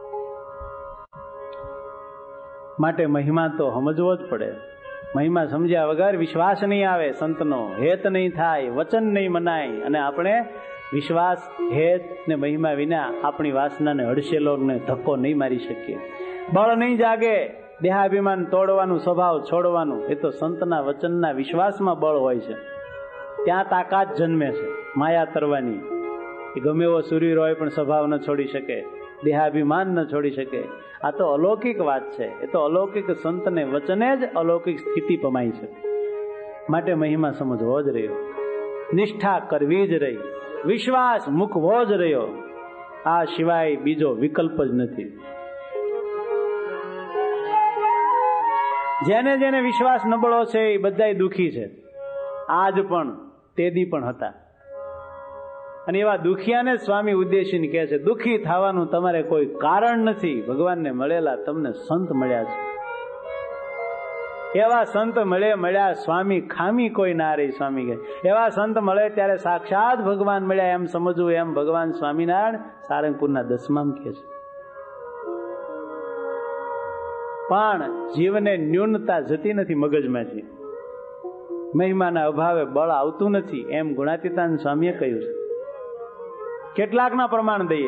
Speaker 1: માટે મહિમા તો સમજવો જ પડે. મહિમા સમજ્યા વગર વિશ્વાસ નહીં આવે સંતનો, હેત નહીં થાય, વચન નહીં મનાય. અને આપણે વિશ્વાસ, હેત ને મહિમા વિના આપણી વાસનાને હડસેલોને ધક્કો નહીં મારી શકીએ. બળ નહીં જાગે, દેહાભિમાન તોડવાનું, સ્વભાવ છોડવાનું. એ તો સંતના વચનના વિશ્વાસમાં બળ હોય છે. ત્યાં તાકાત જન્મે છે માયા તરવાની. એ ગમે એવો સૂર્ય હોય પણ સ્વભાવ ન છોડી શકે, દેહાભિમાન ન છોડી શકે. આ તો અલૌકિક વાત છે. એ તો અલૌકિક સંતને વચને જ અલૌકિક સ્થિતિ પમાઈ છે. માટે મહિમા સમજવો જ રહ્યો, નિષ્ઠા કરવી જ રહી, વિશ્વાસ મૂકવો જ રહ્યો. આ સિવાય બીજો વિકલ્પ જ નથી. જેને જેને વિશ્વાસ નબળો છે એ બધા દુઃખી છે, આજ પણ તેદી પણ હતા. અને એવા દુખિયાને સ્વામી ઉદ્દેશીને કહે છે, દુઃખી થવાનું તમારે કોઈ કારણ નથી. ભગવાનને મળેલા તમને સંત મળ્યા છે. એવા સંત મળ્યા સ્વામી, ખામી કોઈ ના રહી. સ્વામી કહે એવા સંત મળે ત્યારે સાક્ષાત ભગવાન મળ્યા એમ સમજવું. એમ ભગવાન સ્વામિનારાયણ સારંગપુરના 10માં કહે છે. પણ જીવને ન્યૂનતા જતી નથી મગજમાંથી, મહિમાના અભાવે બળ આવતું નથી, એમ ગુણાતીતાનંદ સ્વામીએ કહ્યું છે. કેટલાકના પ્રમાણ દઈએ.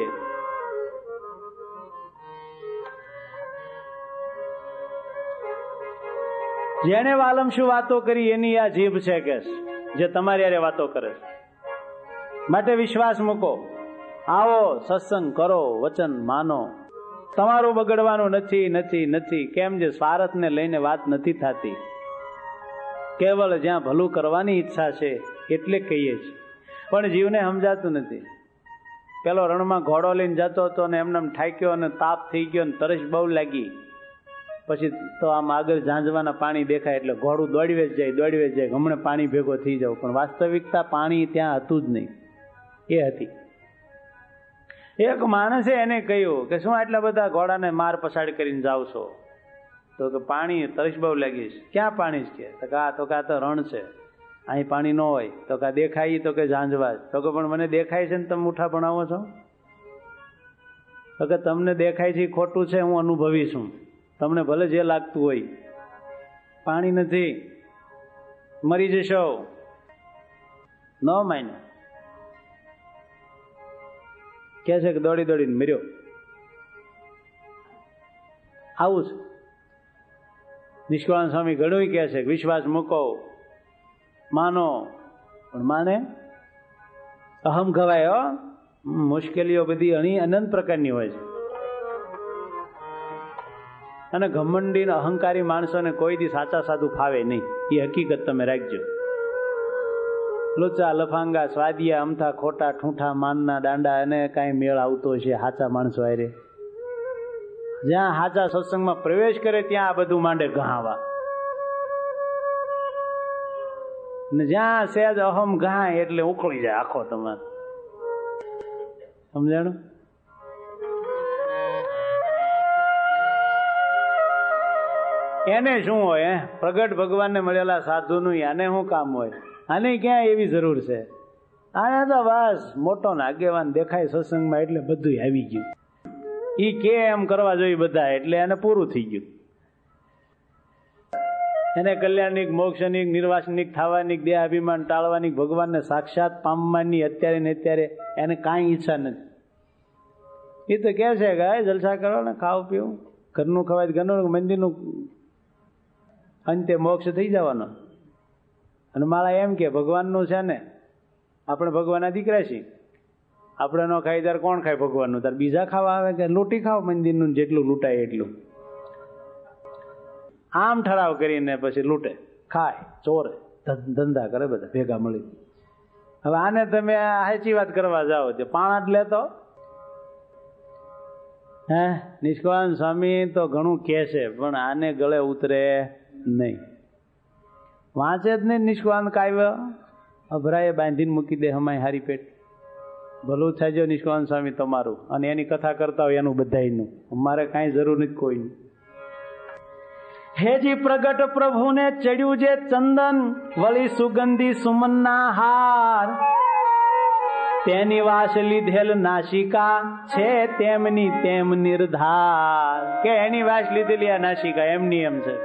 Speaker 1: જેને વાલમ શું વાતો કરી એની આ જીભ છે કે જે તમારી હારે વાતો કરે છે. માટે વિશ્વાસ મૂકો, આવો સત્સંગ કરો, વચન માનો. તમારું બગડવાનું નથી નથી નથી. કેમ? જે સ્વાર્થને લઈને વાત નથી થતી, કેવળ જ્યાં ભલું કરવાની ઈચ્છા છે એટલે કહીએ છીએ. પણ જીવને સમજાતું નથી. પેલો રણમાં ઘોડો લઈને જતો હતો અને એમને ઠાક્યો અને તાપ થઈ ગયો અને તરસ બહુ લાગી. પછી તો આમ આગળ ઝાંઝવાના પાણી દેખાય એટલે ઘોડું દોડવે જ જાય, હમણાં પાણી ભેગો થઈ જાવ. પણ વાસ્તવિકતા પાણી ત્યાં હતું જ નહીં, એ હતી. એક માણસે એને કહ્યું કે શું આટલા બધા ઘોડાને માર પસાડ કરીને જાવ છો? તો કે પાણી તરસ બહુ લાગી છે. ક્યાં પાણી છે? તો કે આ તો રણ છે, અહીં પાણી ન હોય. તો કે દેખાય? તો કે ઝાંઝવા. તો કે પણ મને દેખાય છે ને તમે ઉઠા ભણાવો છો? તો કે તમને દેખાય છે ખોટું છે, હું અનુભવી છું. તમને ભલે જે લાગતું હોય, પાણી નથી, મરી જશો. ન માન કે છે કે દોડી દોડીને મર્યો. આવું છે. નિષ્કાળાનંદ સ્વામી ઘણું કહે છે કે વિશ્વાસ મૂકો, માનો. પણ માને અહમ ગવાય. મુશ્કેલીઓ બધી અણી અનંત પ્રકારની હોય છે. અને ઘમંડી અહંકારી માણસોને કોઈ દી સાચા સાધુ ફાવે નહીં, એ હકીકત તમે રાખજો. લોચા, લફાંગા, સ્વાદિયા, અમથા ખોટા ઠૂંઠા માનના દાંડા એને કાંઈ મેળ આવતો છે સાચા માણસો હારે? જ્યાં સાચા સત્સંગમાં પ્રવેશ કરે ત્યાં આ બધું માંડે ગહાવા. ને જ્યાં સહેજ અહમ ગાય એટલે ઉખળી જાય આખો તમારે. સમજાણું? એને શું હોય? પ્રગટ ભગવાનને મળેલા સાધુનું આને શું કામ હોય? આને ક્યાં એવી જરૂર છે? આને તો બસ મોટો ને આગેવાન દેખાય સત્સંગમાં એટલે બધું આવી ગયું. ઈ કે એમ કરવા જોઈએ બધા એટલે એને પૂરું થઈ ગયું. એને કલ્યાણિક, મોક્ષનિક, નિર્વાસનિક થવાની, દેહ અભિમાન ટાળવાની, ભગવાનને સાક્ષાત પામવાની અત્યારે ને અત્યારે એને કાંઈ ઈચ્છા નથી. એ તો કે છે કે જલસા કરો ને, ખાવ પીવું, ઘરનું ખવાય ઘરનું, મંદિરનું, અંતે મોક્ષ થઈ જવાનો. અને મારા એમ કે ભગવાનનું છે ને, આપણે ભગવાનના દીકરા છીએ, આપણે ન ખાઈ ત્યારે કોણ ખાય ભગવાનનું? ત્યારે બીજા ખાવા આવે કે લૂંટી ખાવ મંદિરનું, જેટલું લૂંટાય એટલું. આમ ઠરાવ કરીને પછી લૂંટે, ખાય, ચોરે, ધંધા કરે બધા ભેગા મળી. હવે આને તમે સાચી વાત કરવા જાઓ તો પાણા જ લેતો. નિષ્કાળાનંદ સ્વામી તો ઘણું કહે છે પણ આને ગળે ઉતરે નહીં. વાંચે જ નહીં નિષ્કાળાનંદ કાવ્ય, અભરાએ બાંધીને મૂકી દે હમાય હારી પેટ. ભલું થાય નિષ્કાળાનંદ સ્વામી તમારું, અને એની કથા કરતા હોય એનું બધાયનું. અમારે કાંઈ જરૂર નથી કોઈની. હેજી પ્રગટ પ્રભુને ચડ્યું જે ચંદન, વળી સુગંધી સુમનના હાર, તેની વાસ લીધેલ નાસિકા છે તેમની તેમ નિર્ધાર. કે એની વાસ લીધેલી આ નાસિકા એમની એમ છે.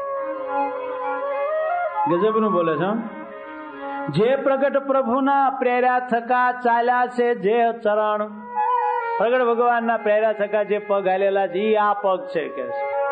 Speaker 1: ગજબનું બોલે છે. જે પ્રગટ પ્રભુના પ્રેર્યા થકા ચાલ્યા છે જે ચરણ, પ્રગટ ભગવાનના પ્રેર્યા થકા જે પગ હાલેલા છે એ આ પગ છે કે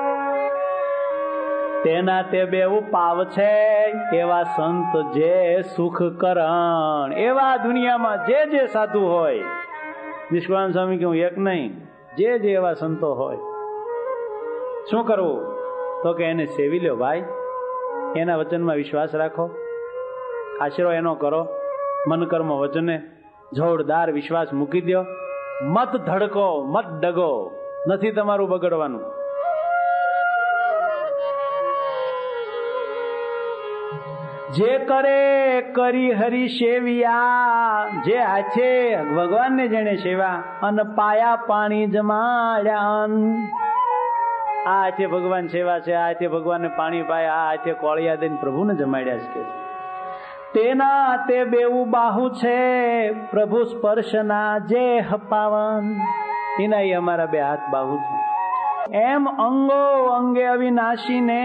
Speaker 1: તેના તે બેવું પાવ છે એવા સંત જે સુખ કરણ. એવા દુનિયામાં જે જે સાધુ હોય, નિષ્કાળાનંદ સ્વામી કહું એક નહીં, જે જે એવા સંતો હોય, શું કરવું? તો કે એને સેવી લ્યો ભાઈ, એના વચનમાં વિશ્વાસ રાખો, આશરો એનો કરો, મન કર્મ વચને જોરદાર વિશ્વાસ મૂકી દો. મત ધડકો, મત ડગો, નથી તમારું બગડવાનું. જે કરે કરી હરી સેવિયા, જે હાથે ભગવાનને જેને સેવા, અને પાયા પાણી જમાડ્યા. આ હાથે ભગવાન સેવા છે, આ હાથે ભગવાનને પાણી પાયા, આ હાથે કોળિયા દઈને પ્રભુને જમાડ્યા છે. તેના તે બેવું બાહુ છે પ્રભુ સ્પર્શના જે પાવન. એના એ અમારા બે હાથ બાહુ છે. એમ અંગો અંગે અવિનાશીને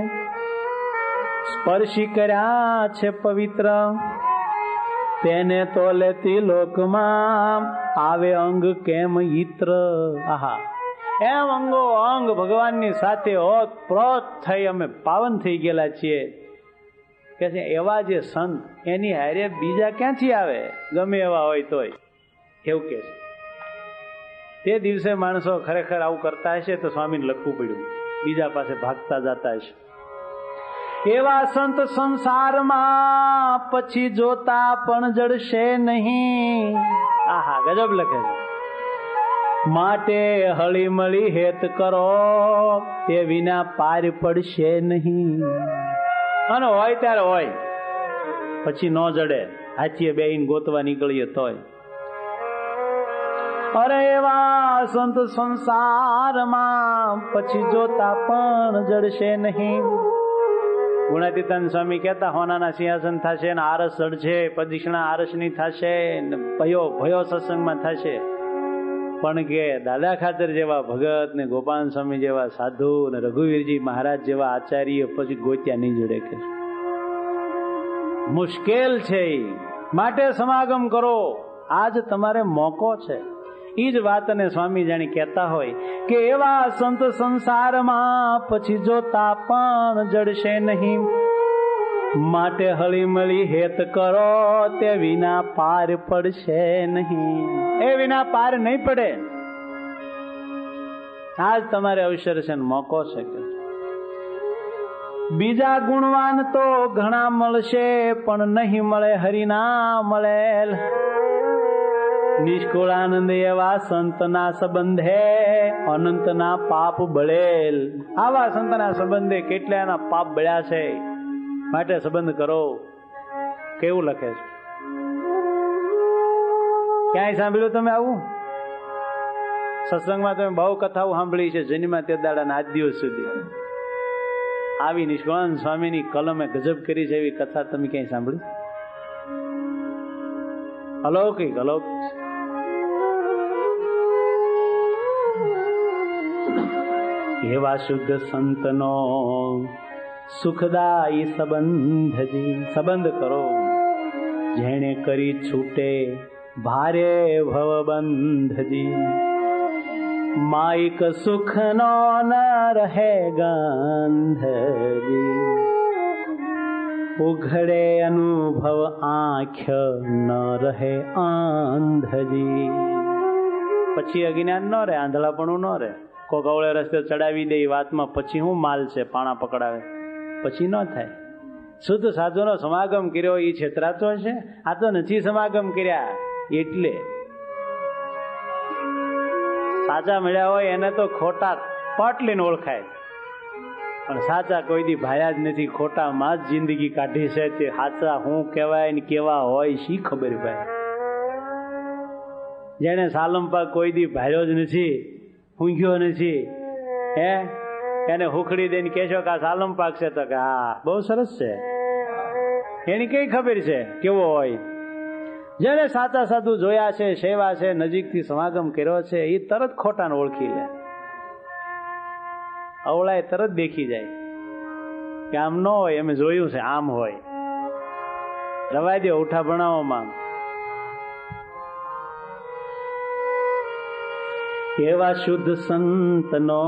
Speaker 1: સ્પર્શી કર્યા છે પવિત્ર, તેને તો લેતી લોકમાં આવે અંગ કેમ ઈત્ર. આહા, એમ અંગો અંગ ભગવાનની સાથે ઓત પ્રોત થઈ અમે પાવન થઈ ગયેલા છીએ. કે છે એવા જે સંત એની હારે બીજા ક્યાંથી આવે? ગમે એવા હોય તોય એવું કે છે. તે દિવસે માણસો ખરેખર આવું કરતા હશે તો સ્વામીને લખવું પડ્યું, બીજા પાસે ભાગતા જતા હશે. એવા સંત સંસારમાં પછી જોતા પણ જડશે નહીં. આહા, ગજબ લખે છે. માટે હળી મળી હેત કરો તે વિના પાર પડશે નહીં. અને હોય ત્યારે હોય, પછી ન જડે, હાથીએ બેહીને ગોતવા નીકળીએ તોય. અરે એવા સંત સંસારમાં પછી જોતા પણ જડશે નહીં. ગુણાતીતાનંદ સ્વામી કહેતા હોનાના સિંહાસન થશે ને આરસ ચડશે, પ્રદક્ષિણા આરસની થશે ને ભયો સત્સંગમાં થશે. પણ કે દાદા ખાતર જેવા ભગત ને ગોપાલ સ્વામી જેવા સાધુ ને રઘુવીરજી મહારાજ જેવા આચાર્ય પછી ગોત્યા નહીં જોડે. કે મુશ્કેલ છે, માટે સમાગમ કરો, આજ તમારે મોકો છે. એ જ વાતને સ્વામી જાણી કહેતા હોય કે એવા સંત સંસારમાં પછી જોતા પણ જડશે નહીં. માટે હળી મળી હેત કરો તે વિના પાર પડશે નહીં. એ વિના પાર નહીં પડે. આજ તમારે અવસર છે ને મોકો છે. બીજા ગુણવાન તો ઘણા મળશે પણ નહીં મળે હરિના મળેલ. નિષ્કુળાનંદ એવા સંતના સંબંધે અનંતના પાપ બળેલ. આવા સંતના સંબંધે કેટલાના પાપ બળ્યા છે. માટે સંબંધ કરો. કેવું લખે છે? ક્યાંય સાંભળ્યું તમે આવું? સત્સંગમાં તમે બહુ કથાઓ સાંભળી છે, જન્મમાં તે દાડાના આજ દિવસ સુધી. આવી નિષ્કાનંદ સ્વામીની કલમે ગજબ કરી છે એવી કથા તમે ક્યાંય સાંભળી? અલૌકિક અલૌકિક. એવા શુદ્ધ સંતનો સુખદાયી સંબંધજી. સંબંધ કરો જેણે કરી છૂટે ભારે ભવબંધજી. માઇક સુખનો ન રહે ગંધજી. ઉઘડે અનુભવ આંખ ન રહે આંધજી. પછી અજ્ઞાન ન રહે, આંધળાપણું ન રહે. કોક અવળે રસ્તે ચડાવી દે વાતમાં પછી હું માલ છે, પાણા પકડાવે પછી ન થાય. શુદ્ધ સાધુનો સમાગમ કર્યો એ છેતરાતો છે? આ તો નથી સમાગમ કર્યા એટલે. સાચા મળ્યા હોય એને તો ખોટા પાટલીને ઓળખાય, પણ સાચા કોઈ દી ભાયા જ નથી. ખોટામાં જ જિંદગી કાઢી છે. તે સાચા શું કહેવાય ને કેવા હોય શી ખબર ભાઈ. જેને સાલમપા કોઈ દી ભાર્યો જ નથી, ઊંઘ્યો નથી, હે એને હુખડી દઈને કહેશો કે આ સાલમ પાક છે, તો કે હા બહુ સરસ છે. એની કઈ ખબર છે કેવો હોય? જેને સાચા સાધુ જોયા છે, સેવા છે, નજીકથી સમાગમ કર્યો છે, એ તરત ખોટાને ઓળખી લે. અવળાએ તરત દેખી જાય કે આમ ન હોય, અમે જોયું છે આમ હોય. રવાય દે ઉઠા ભણાવોમાં. એવા શુદ્ધ સંતનો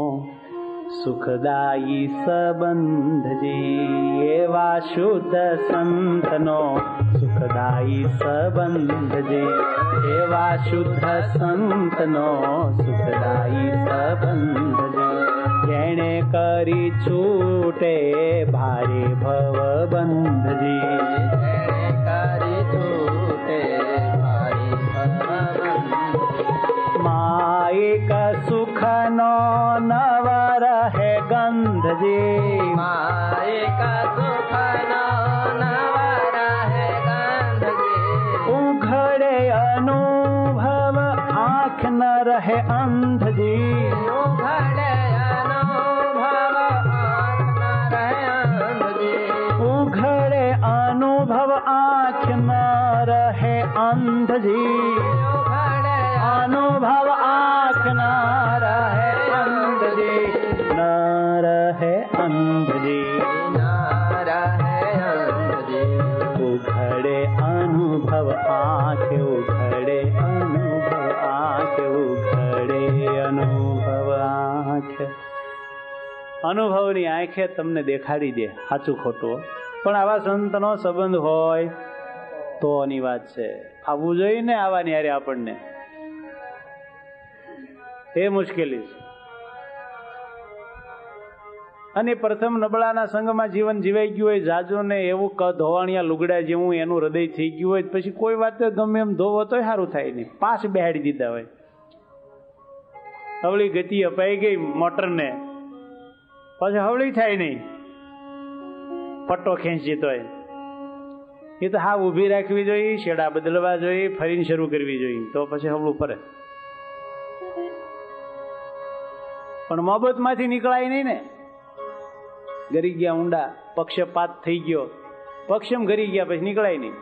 Speaker 1: સુખદાયી સંબંધજી. એવા શુદ્ધ સંતનો સુખદાયી સંબંધજી. એવા શુદ્ધ સંતનો સુખદાયી સંબંધજી. જેણે કરી છૂટે ભારે ભવબંધજી. કરી છૂટે ભારે ભવબંધજી. માઇક સુખનો નવ રહે ગંધજી. માઇક સુખનો નવ રહે ગંધજી. ઉઘડે અનુભવ આંખ ન રહે અંધજી. ઉઘડે અનુભવ આંખ ન રહે અંધજી. ઉઘડે અનુભવ આંખ ન રહે અંધજી. અનુભવ આંખ ના રહે અંધજી. ન રહે અંધજી. ન રહે અંધજી. ઉઘડે અનુભવ આંખ. ઉઘડે અનુભવ આંખ. ઉઘડે અનુભવ આંખ. અનુભવની આંખે તમને દેખાડી દે સાચું ખોટું. પણ આવા સંતનો સંબંધ હોય તો ની વાત છે. આવવું જોઈએ ને આવાની હારે આપણને, એ મુશ્કેલી છે. અને પ્રથમ નબળાના સંગમાં જીવન જીવાઈ ગયું હોય જાજુ ને એવું ધોવાણિયા લુગડા જેવું એનું હૃદય થઈ ગયું હોય, પછી કોઈ વાત ગમે એમ ધોવો તો સારું થાય નહીં. પાસ બેહાડી દીધા હોય, હવળી ગતિ અપાઈ ગઈ મોટરને, પછી હવળી થાય નહીં, પટ્ટો ખેંચી તોય. એ તો હા ઊભી રાખવી જોઈએ, શેડા બદલવા જોઈએ, ફરીને શરૂ કરવી જોઈએ, તો પછી હવળું ફરે. પણ મોહબ્બત માંથી નીકળાય નહીં ને. ગરી ગયા ઊંડા, પક્ષપાત થઈ ગયો, પક્ષમ ગરી ગયા, પછી નીકળાય નહીં.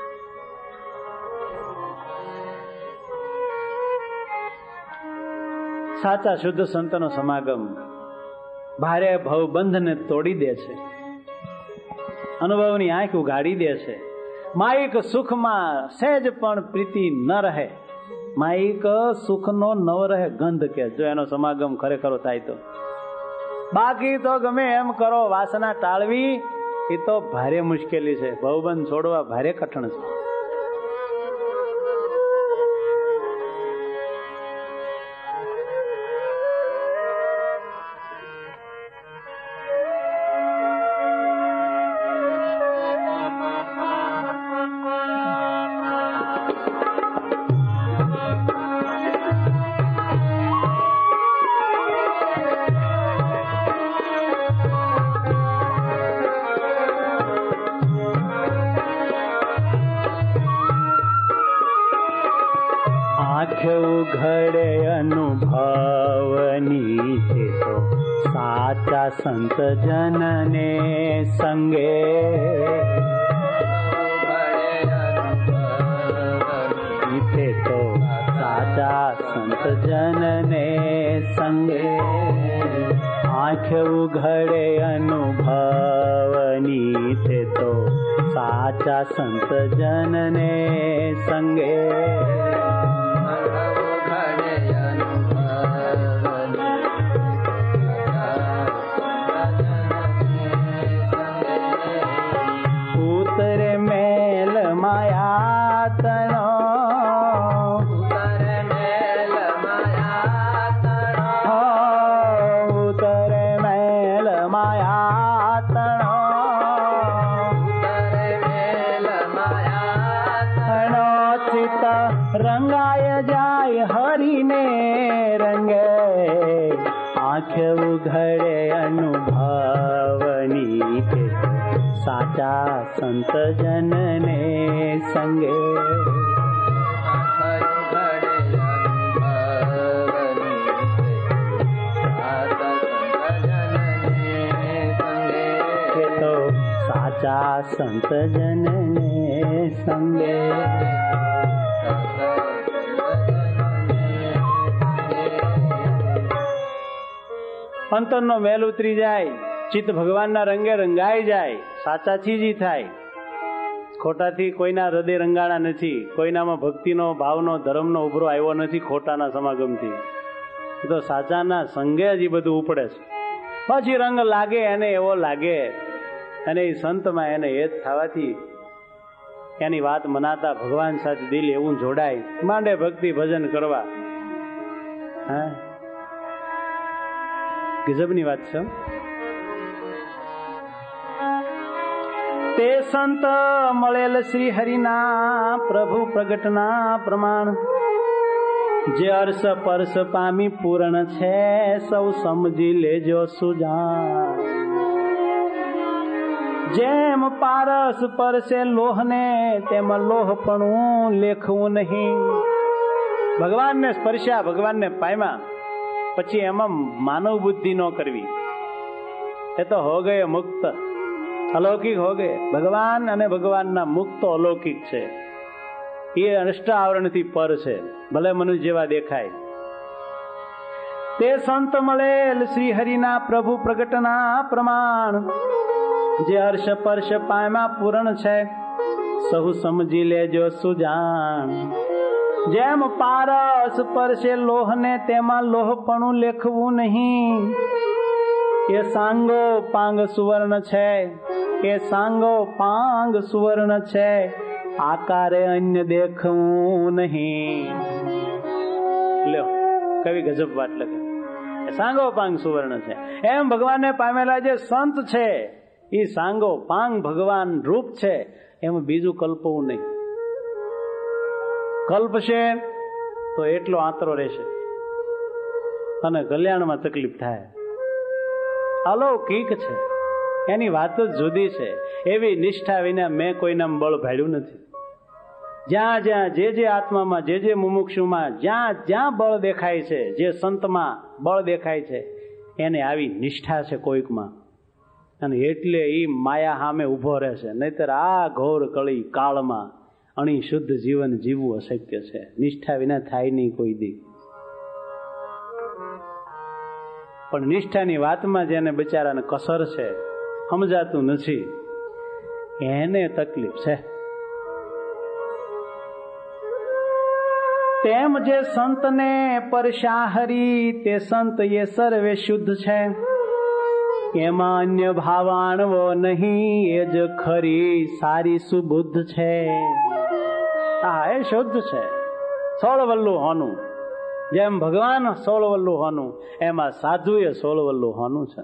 Speaker 1: સાચા શુદ્ધ સંતનો સમાગમ ભારે ભવબંધને તોડી દે છે, અનુભવની આંખ ઉઘાડી દે છે. માઇક સુખમાં સહેજ પણ પ્રીતિ ન રહે. માઇક સુખનો નવ રહે ગંધ કે જો એનો સમાગમ ખરેખર થાય તો. બાકી તો ગમે એમ કરો, વાસના ટાળવી એ તો ભારે મુશ્કેલી છે. ભવબંધ છોડવા ભારે કઠણ છે. આંખ ઉઘડે અનુભવની તે તો સાચા સંત જનને સંગે. તે તો સાચા સંત જનને સંગે. આંખ ઉઘડે અનુભવની તે તો સાચા સંત જનને સંગે. ઉતરે મેલ માયા તણો. રંગાય જાય હરીને રંગે. આંખ ઉઘડે અનુભવની તે સાચા સંત જનને સંગે. તો સાચા સંત જનને સંગે. અંતરનો મેલ ઉતરી જાય, ચિત્ત ભગવાનના રંગે રંગાઈ જાય, સાચાથી જ થાય. ખોટાથી કોઈના હૃદય રંગાણા નથી, કોઈનામાં ભક્તિનો ભાવનો ધર્મનો ઉભરો આવ્યો નથી ખોટાના સમાગમથી. તો સાચાના સંગે જ બધું ઉપડે છે. પછી રંગ લાગે એને એવો લાગે, અને એ સંતમાં એને એ જ થવાથી એની વાત મનાતા ભગવાન સાથે દિલ એવું જોડાય, માંડે ભક્તિ ભજન કરવા. હા, ગજબની વાત છે. તે સંત મળેલ શ્રી હરિના પ્રભુ પ્રગટના પ્રમાણ, જે અર્શ પરશ પામી પૂર્ણ છે, સૌ સમજી લેજો સુજાણ. જેમ પારસ પરસે લોહને, તેમાં લોહપણું લેખવું નહીં. ભગવાનને સ્પર્શ્યા, ભગવાનને પામ્યા, પછી એમાં માનવ બુદ્ધિ ન કરવી. એ તો હો ગયે મુક્ત, અલૌકિક હો ગયે. ભગવાન અને ભગવાનના મુક્ત અલૌકિક છે. એ અષ્ટાવરણથી પર છે, ભલે મનુષ્ય જેવા દેખાય. તે સંત મળેલ શ્રી હરિના પ્રભુ પ્રગટના પ્રમાણ, જે હર્ષ પરશ પામ્યા પૂરણ છે, સહુ સમજી લેજો સુજાણ. જેમ પારસ પરસે લોહને, તેમાં લોહપણું લેખવું નહીં. એ સાંગો પાંગ સુવર્ણ છે, એ સાંગો પાંગ સુવર્ણ છે, આકારે અન્ય દેખવું નહીં. લ્યો, કવિ ગજબ વાત લખે. સાંગો પાંગ સુવર્ણ છે. એમ ભગવાનને પામેલા જે સંત છે, એ સાંગો પાંગ ભગવાન રૂપ છે, એમાં બીજું કલ્પવું નહીં. કલ્પશે તો એટલો આંતરો રહેશે અને કલ્યાણમાં તકલીફ થાય. અલૌકિક છે, એની વાત જ જુદી છે. એવી નિષ્ઠા વિના મેં કોઈના બળ ભાડ્યું નથી. જ્યાં જ્યાં જે આત્મામાં, જે મુમુક્ષુમાં જ્યાં જ્યાં બળ દેખાય છે, જે સંતમાં બળ દેખાય છે, એને આવી નિષ્ઠા છે કોઈકમાં, અને એટલે એ માયા સામે ઉભો રહેશે. નહીતર આ ઘોર કળી કાળમાં અણી શુદ્ધ જીવન જીવવું અશક્ય છે. નિષ્ઠા વિના થાય નહીં કોઈ દી. પણ નિષ્ઠાની વાતમાં જેને બિચારાને કસર છે, સમજાતું નથી, એને તકલીફ છે. તેમ જે સંતને પરશા હરી, તે સંત એ સર્વે શુદ્ધ છે. એમાં અન્ય ભાવાણવો નહીં, એ જ ખરી સારી સુબુદ્ધ છે. હા, એ શુદ્ધ છે. સોળવલ્લું હોનું, જેમ ભગવાન સોળવલ્લું હોનું, એમાં સાધુ એ સોળવલ્લું હોનું છે.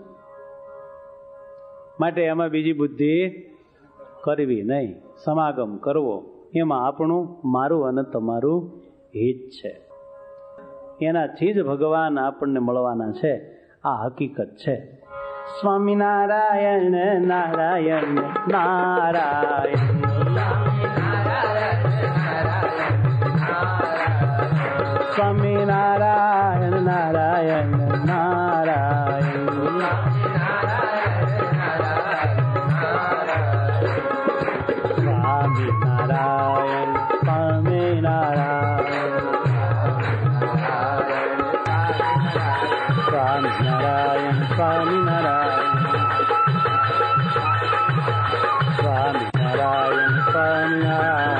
Speaker 1: માટે એમાં બીજી બુદ્ધિ કરવી નહીં. સમાગમ કરવો, એમાં આપણું, મારું અને તમારું હિત છે. એનાથી જ ભગવાન આપણને મળવાના છે. આ હકીકત છે. સ્વામિનારાયણ નારાયણ નારાયણ, નારાયણ સ્વામી નારાયણ સ્વામી નારાયણ સ્વામી નારાયણ સ્વામી નારાયણ સ્વામી નારાયણ